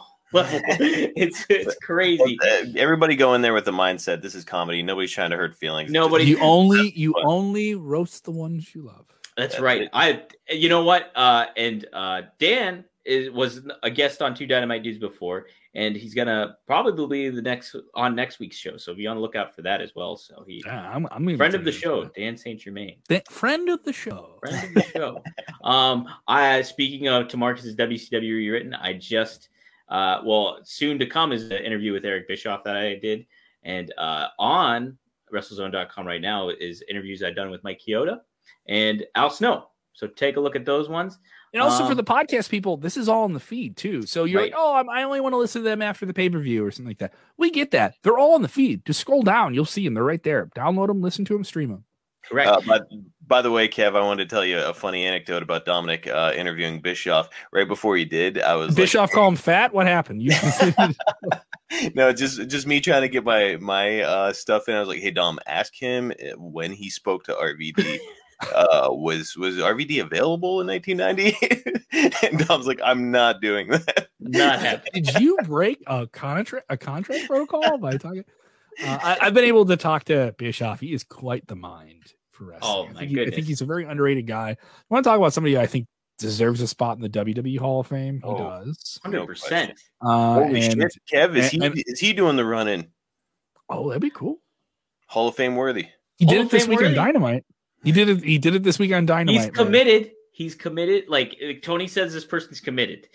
A: It's crazy.
C: Everybody go in there with the mindset. This is comedy. Nobody's trying to hurt feelings.
B: Nobody. You only roast the ones you love.
A: That's right. You know what? And Dan was a guest on Two Dynamite Dudes before, and he's gonna probably be on next week's show. So be on the lookout for that as well. So I'm friend of the show, Dan St. Germain.
B: Friend of the show.
A: Friend of the show. Speaking of to Marcus's WCW Rewritten, I just soon to come is the interview with Eric Bischoff that I did, and on WrestleZone.com right now is interviews I've done with Mike Chioda and Al Snow. So take a look at those ones.
B: And also for the podcast people, this is all in the feed too. So you're like, I only want to listen to them after the pay-per-view or something like that. We get that. They're all in the feed. Just scroll down. You'll see them. They're right there. Download them, listen to them, stream them.
A: Correct.
C: By the way, Kev, I wanted to tell you a funny anecdote about Dominic interviewing Bischoff. Right before he did, I was
B: Bischoff call him fat? What happened?
C: No, just me trying to get my stuff in. I was like, hey, Dom, ask him when he spoke to RVD. Was RVD available in 1990? And Dom's like, I'm not doing that.
A: Not happening.
B: Did you break a contract protocol by talking? I've been able to talk to Bischoff. He is quite the mind for wrestling.
A: Oh my goodness!
B: I think he's a very underrated guy. I want to talk about somebody I think deserves a spot in the WWE Hall of Fame. He does.
A: 100%.
C: Holy shit, Kev, is he doing the run-in?
B: Oh, that'd be cool.
C: Hall of Fame worthy.
B: He did it this week on Dynamite. He did it this week on Dynamite.
A: He's committed. He's committed. Like Tony says, this person's committed.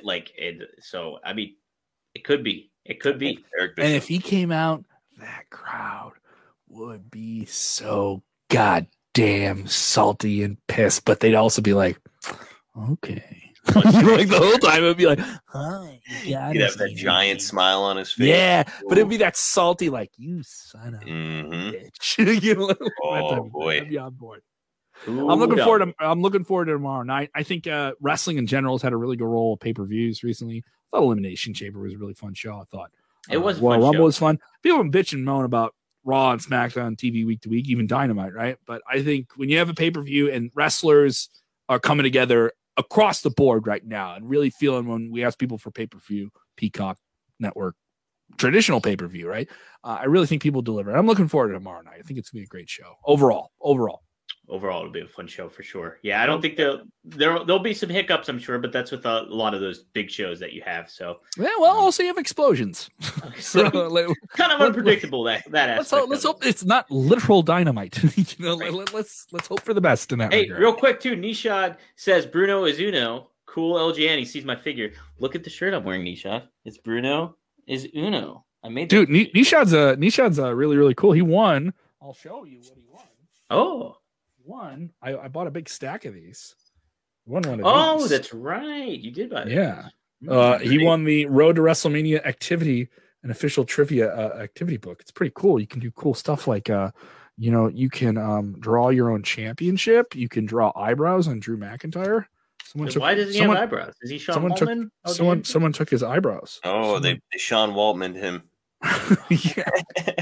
A: So I mean, it could be. It could be.
B: And if he came out, that crowd would be so goddamn salty and pissed. But they'd also be like, okay. Like the whole time, it would be like, hi.
C: He'd have that giant smile on his face.
B: Yeah, but it'd be that salty, like, you son of a bitch. You know,
C: boy.
B: I'd be on board. I'm looking forward to tomorrow night. I think wrestling in general has had a really good role of pay-per-views recently. I thought Elimination Chamber was a really fun show. I thought
A: it was
B: Royal Rumble was fun. People have been bitching and moan about Raw and SmackDown TV week to week, even Dynamite, right? But I think when you have a pay-per-view and wrestlers are coming together across the board right now and really feeling when we ask people for pay-per-view, Peacock Network, traditional pay-per-view, right? I really think people deliver. I'm looking forward to tomorrow night. I think it's going to be a great show. Overall,
A: it'll be a fun show for sure. Yeah, I don't think there'll be some hiccups, I'm sure, but that's with a lot of those big shows that you have. So
B: yeah, well, also you have explosions. So
A: kind of unpredictable that aspect.
B: Let's hope it's not literal dynamite. Right. Let's hope for the best in that.
A: Hey,
B: regard.
A: real quick too, Nishad says Bruno is Uno. Cool LGN. He sees my figure. Look at the shirt I'm wearing, Nishad. It's Bruno is Uno. I made
B: dude. Nishad's really really cool. He won. I'll show you what he won.
A: Oh.
B: One, I bought a big stack of these. One of
A: these. That's right. You did buy
B: it. Yeah. He won the Road to WrestleMania activity, an official trivia activity book. It's pretty cool. You can do cool stuff like, you can draw your own championship. You can draw eyebrows on Drew McIntyre.
A: Why does he have eyebrows? Is he Sean Waltman?
B: Someone took his eyebrows.
C: Oh, they Sean Waltmaned him.
B: Yeah.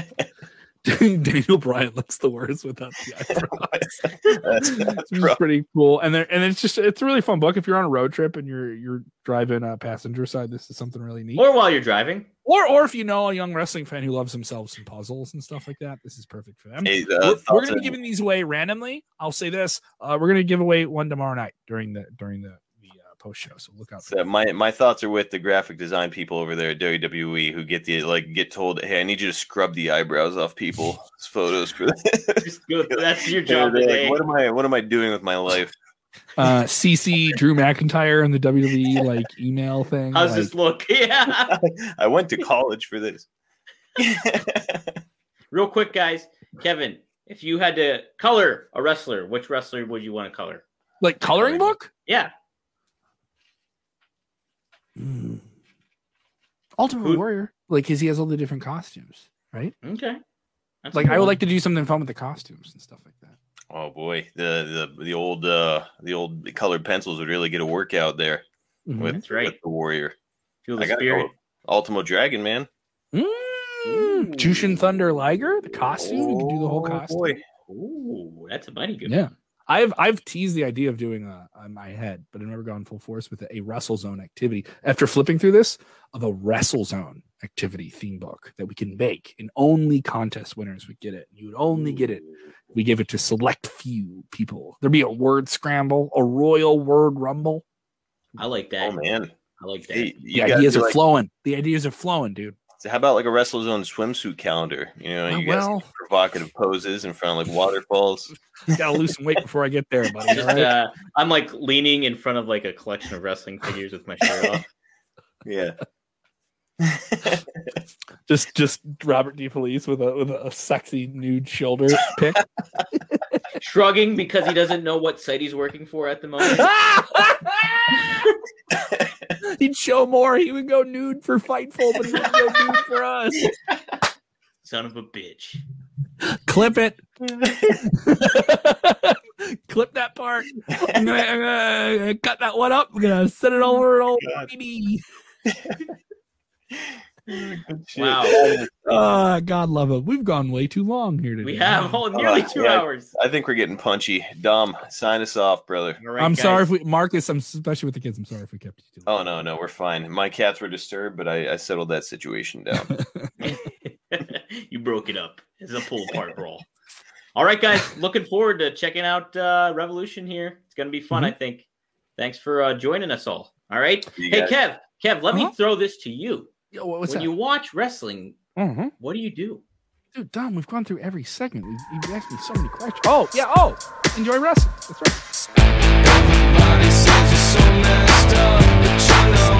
B: Daniel Bryan looks the worst without the eyebrows. That's pretty cool. And it's a really fun book. If you're on a road trip and you're driving a passenger side, this is something really neat.
A: Or while you're driving.
B: Or if you know a young wrestling fan who loves himself some puzzles and stuff like that, this is perfect for them. Hey, we're going to be giving these away randomly. I'll say this: we're going to give away one tomorrow night during the post show. So look out for that.
C: My thoughts are with the graphic design people over there at WWE who get told, hey, I need you to scrub the eyebrows off people's photos for this.
A: That's your job today.
C: Like, what am I doing with my life?
B: CC Drew McIntyre and the WWE email thing.
A: How's this look? Yeah.
C: I went to college for this.
A: Real quick, guys. Kevin, if you had to color a wrestler, which wrestler would you want to color?
B: Like coloring book?
A: Yeah.
B: Ultimate Warrior, because he has all the different costumes, right?
A: Okay.
B: That's cool. I would like to do something fun with the costumes and stuff like that.
C: Oh boy, the old colored pencils would really get a workout there with the Warrior.
A: Feel the spirit.
C: Ultimo Dragon, man.
B: Jushin Thunder Liger, the costume. You can do the whole costume.
C: Boy.
A: Ooh, that's a mighty good.
B: Yeah. I've teased the idea of doing on my head, but I've never gone full force with a WrestleZone activity. After flipping through this, of a WrestleZone activity theme book that we can make, and only contest winners would get it. You would only get it. We give it to select few people. There'd be a word scramble, a royal word rumble.
A: I like that.
C: Oh man,
A: I like that.
C: Hey,
B: the ideas are flowing. The ideas are flowing, dude.
C: So how about like a WrestleZone swimsuit calendar? You guys get provocative poses in front of waterfalls.
B: Gotta lose some weight before I get there, buddy.
A: Right? I'm leaning in front of a collection of wrestling figures with my shirt off.
C: Yeah.
B: just Robert DeFelice with a sexy nude shoulder pic.
A: Shrugging because he doesn't know what site he's working for at the moment.
B: He'd show more. He would go nude for Fightful, but he wouldn't go nude for us.
A: Son of a bitch.
B: Clip it. Clip that part. I'm gonna cut that one up. I'm gonna set it over old baby. Wow. God love it. We've gone way too long here today.
A: We have nearly 2 hours.
C: I think we're getting punchy. Dom, sign us off, brother.
B: Right, I'm sorry if we, Marcus, especially with the kids, I'm sorry if we kept you too long.
C: Oh, no, we're fine. My cats were disturbed, but I settled that situation down.
A: You broke it up. It's a pull apart brawl. All right, guys. Looking forward to checking out Revolution here. It's going to be fun, I think. Thanks for joining us all. All right.
C: You
A: Hey,
C: guys.
A: Kev, let me throw this to you.
B: Yo, what's
A: when
B: that?
A: you watch wrestling, what do you do?
B: Dude, Dom, we've gone through every segment. You've asked me so many questions. Oh, yeah. Oh, enjoy wrestling. That's right.
D: Everybody says you're so messed up, but you know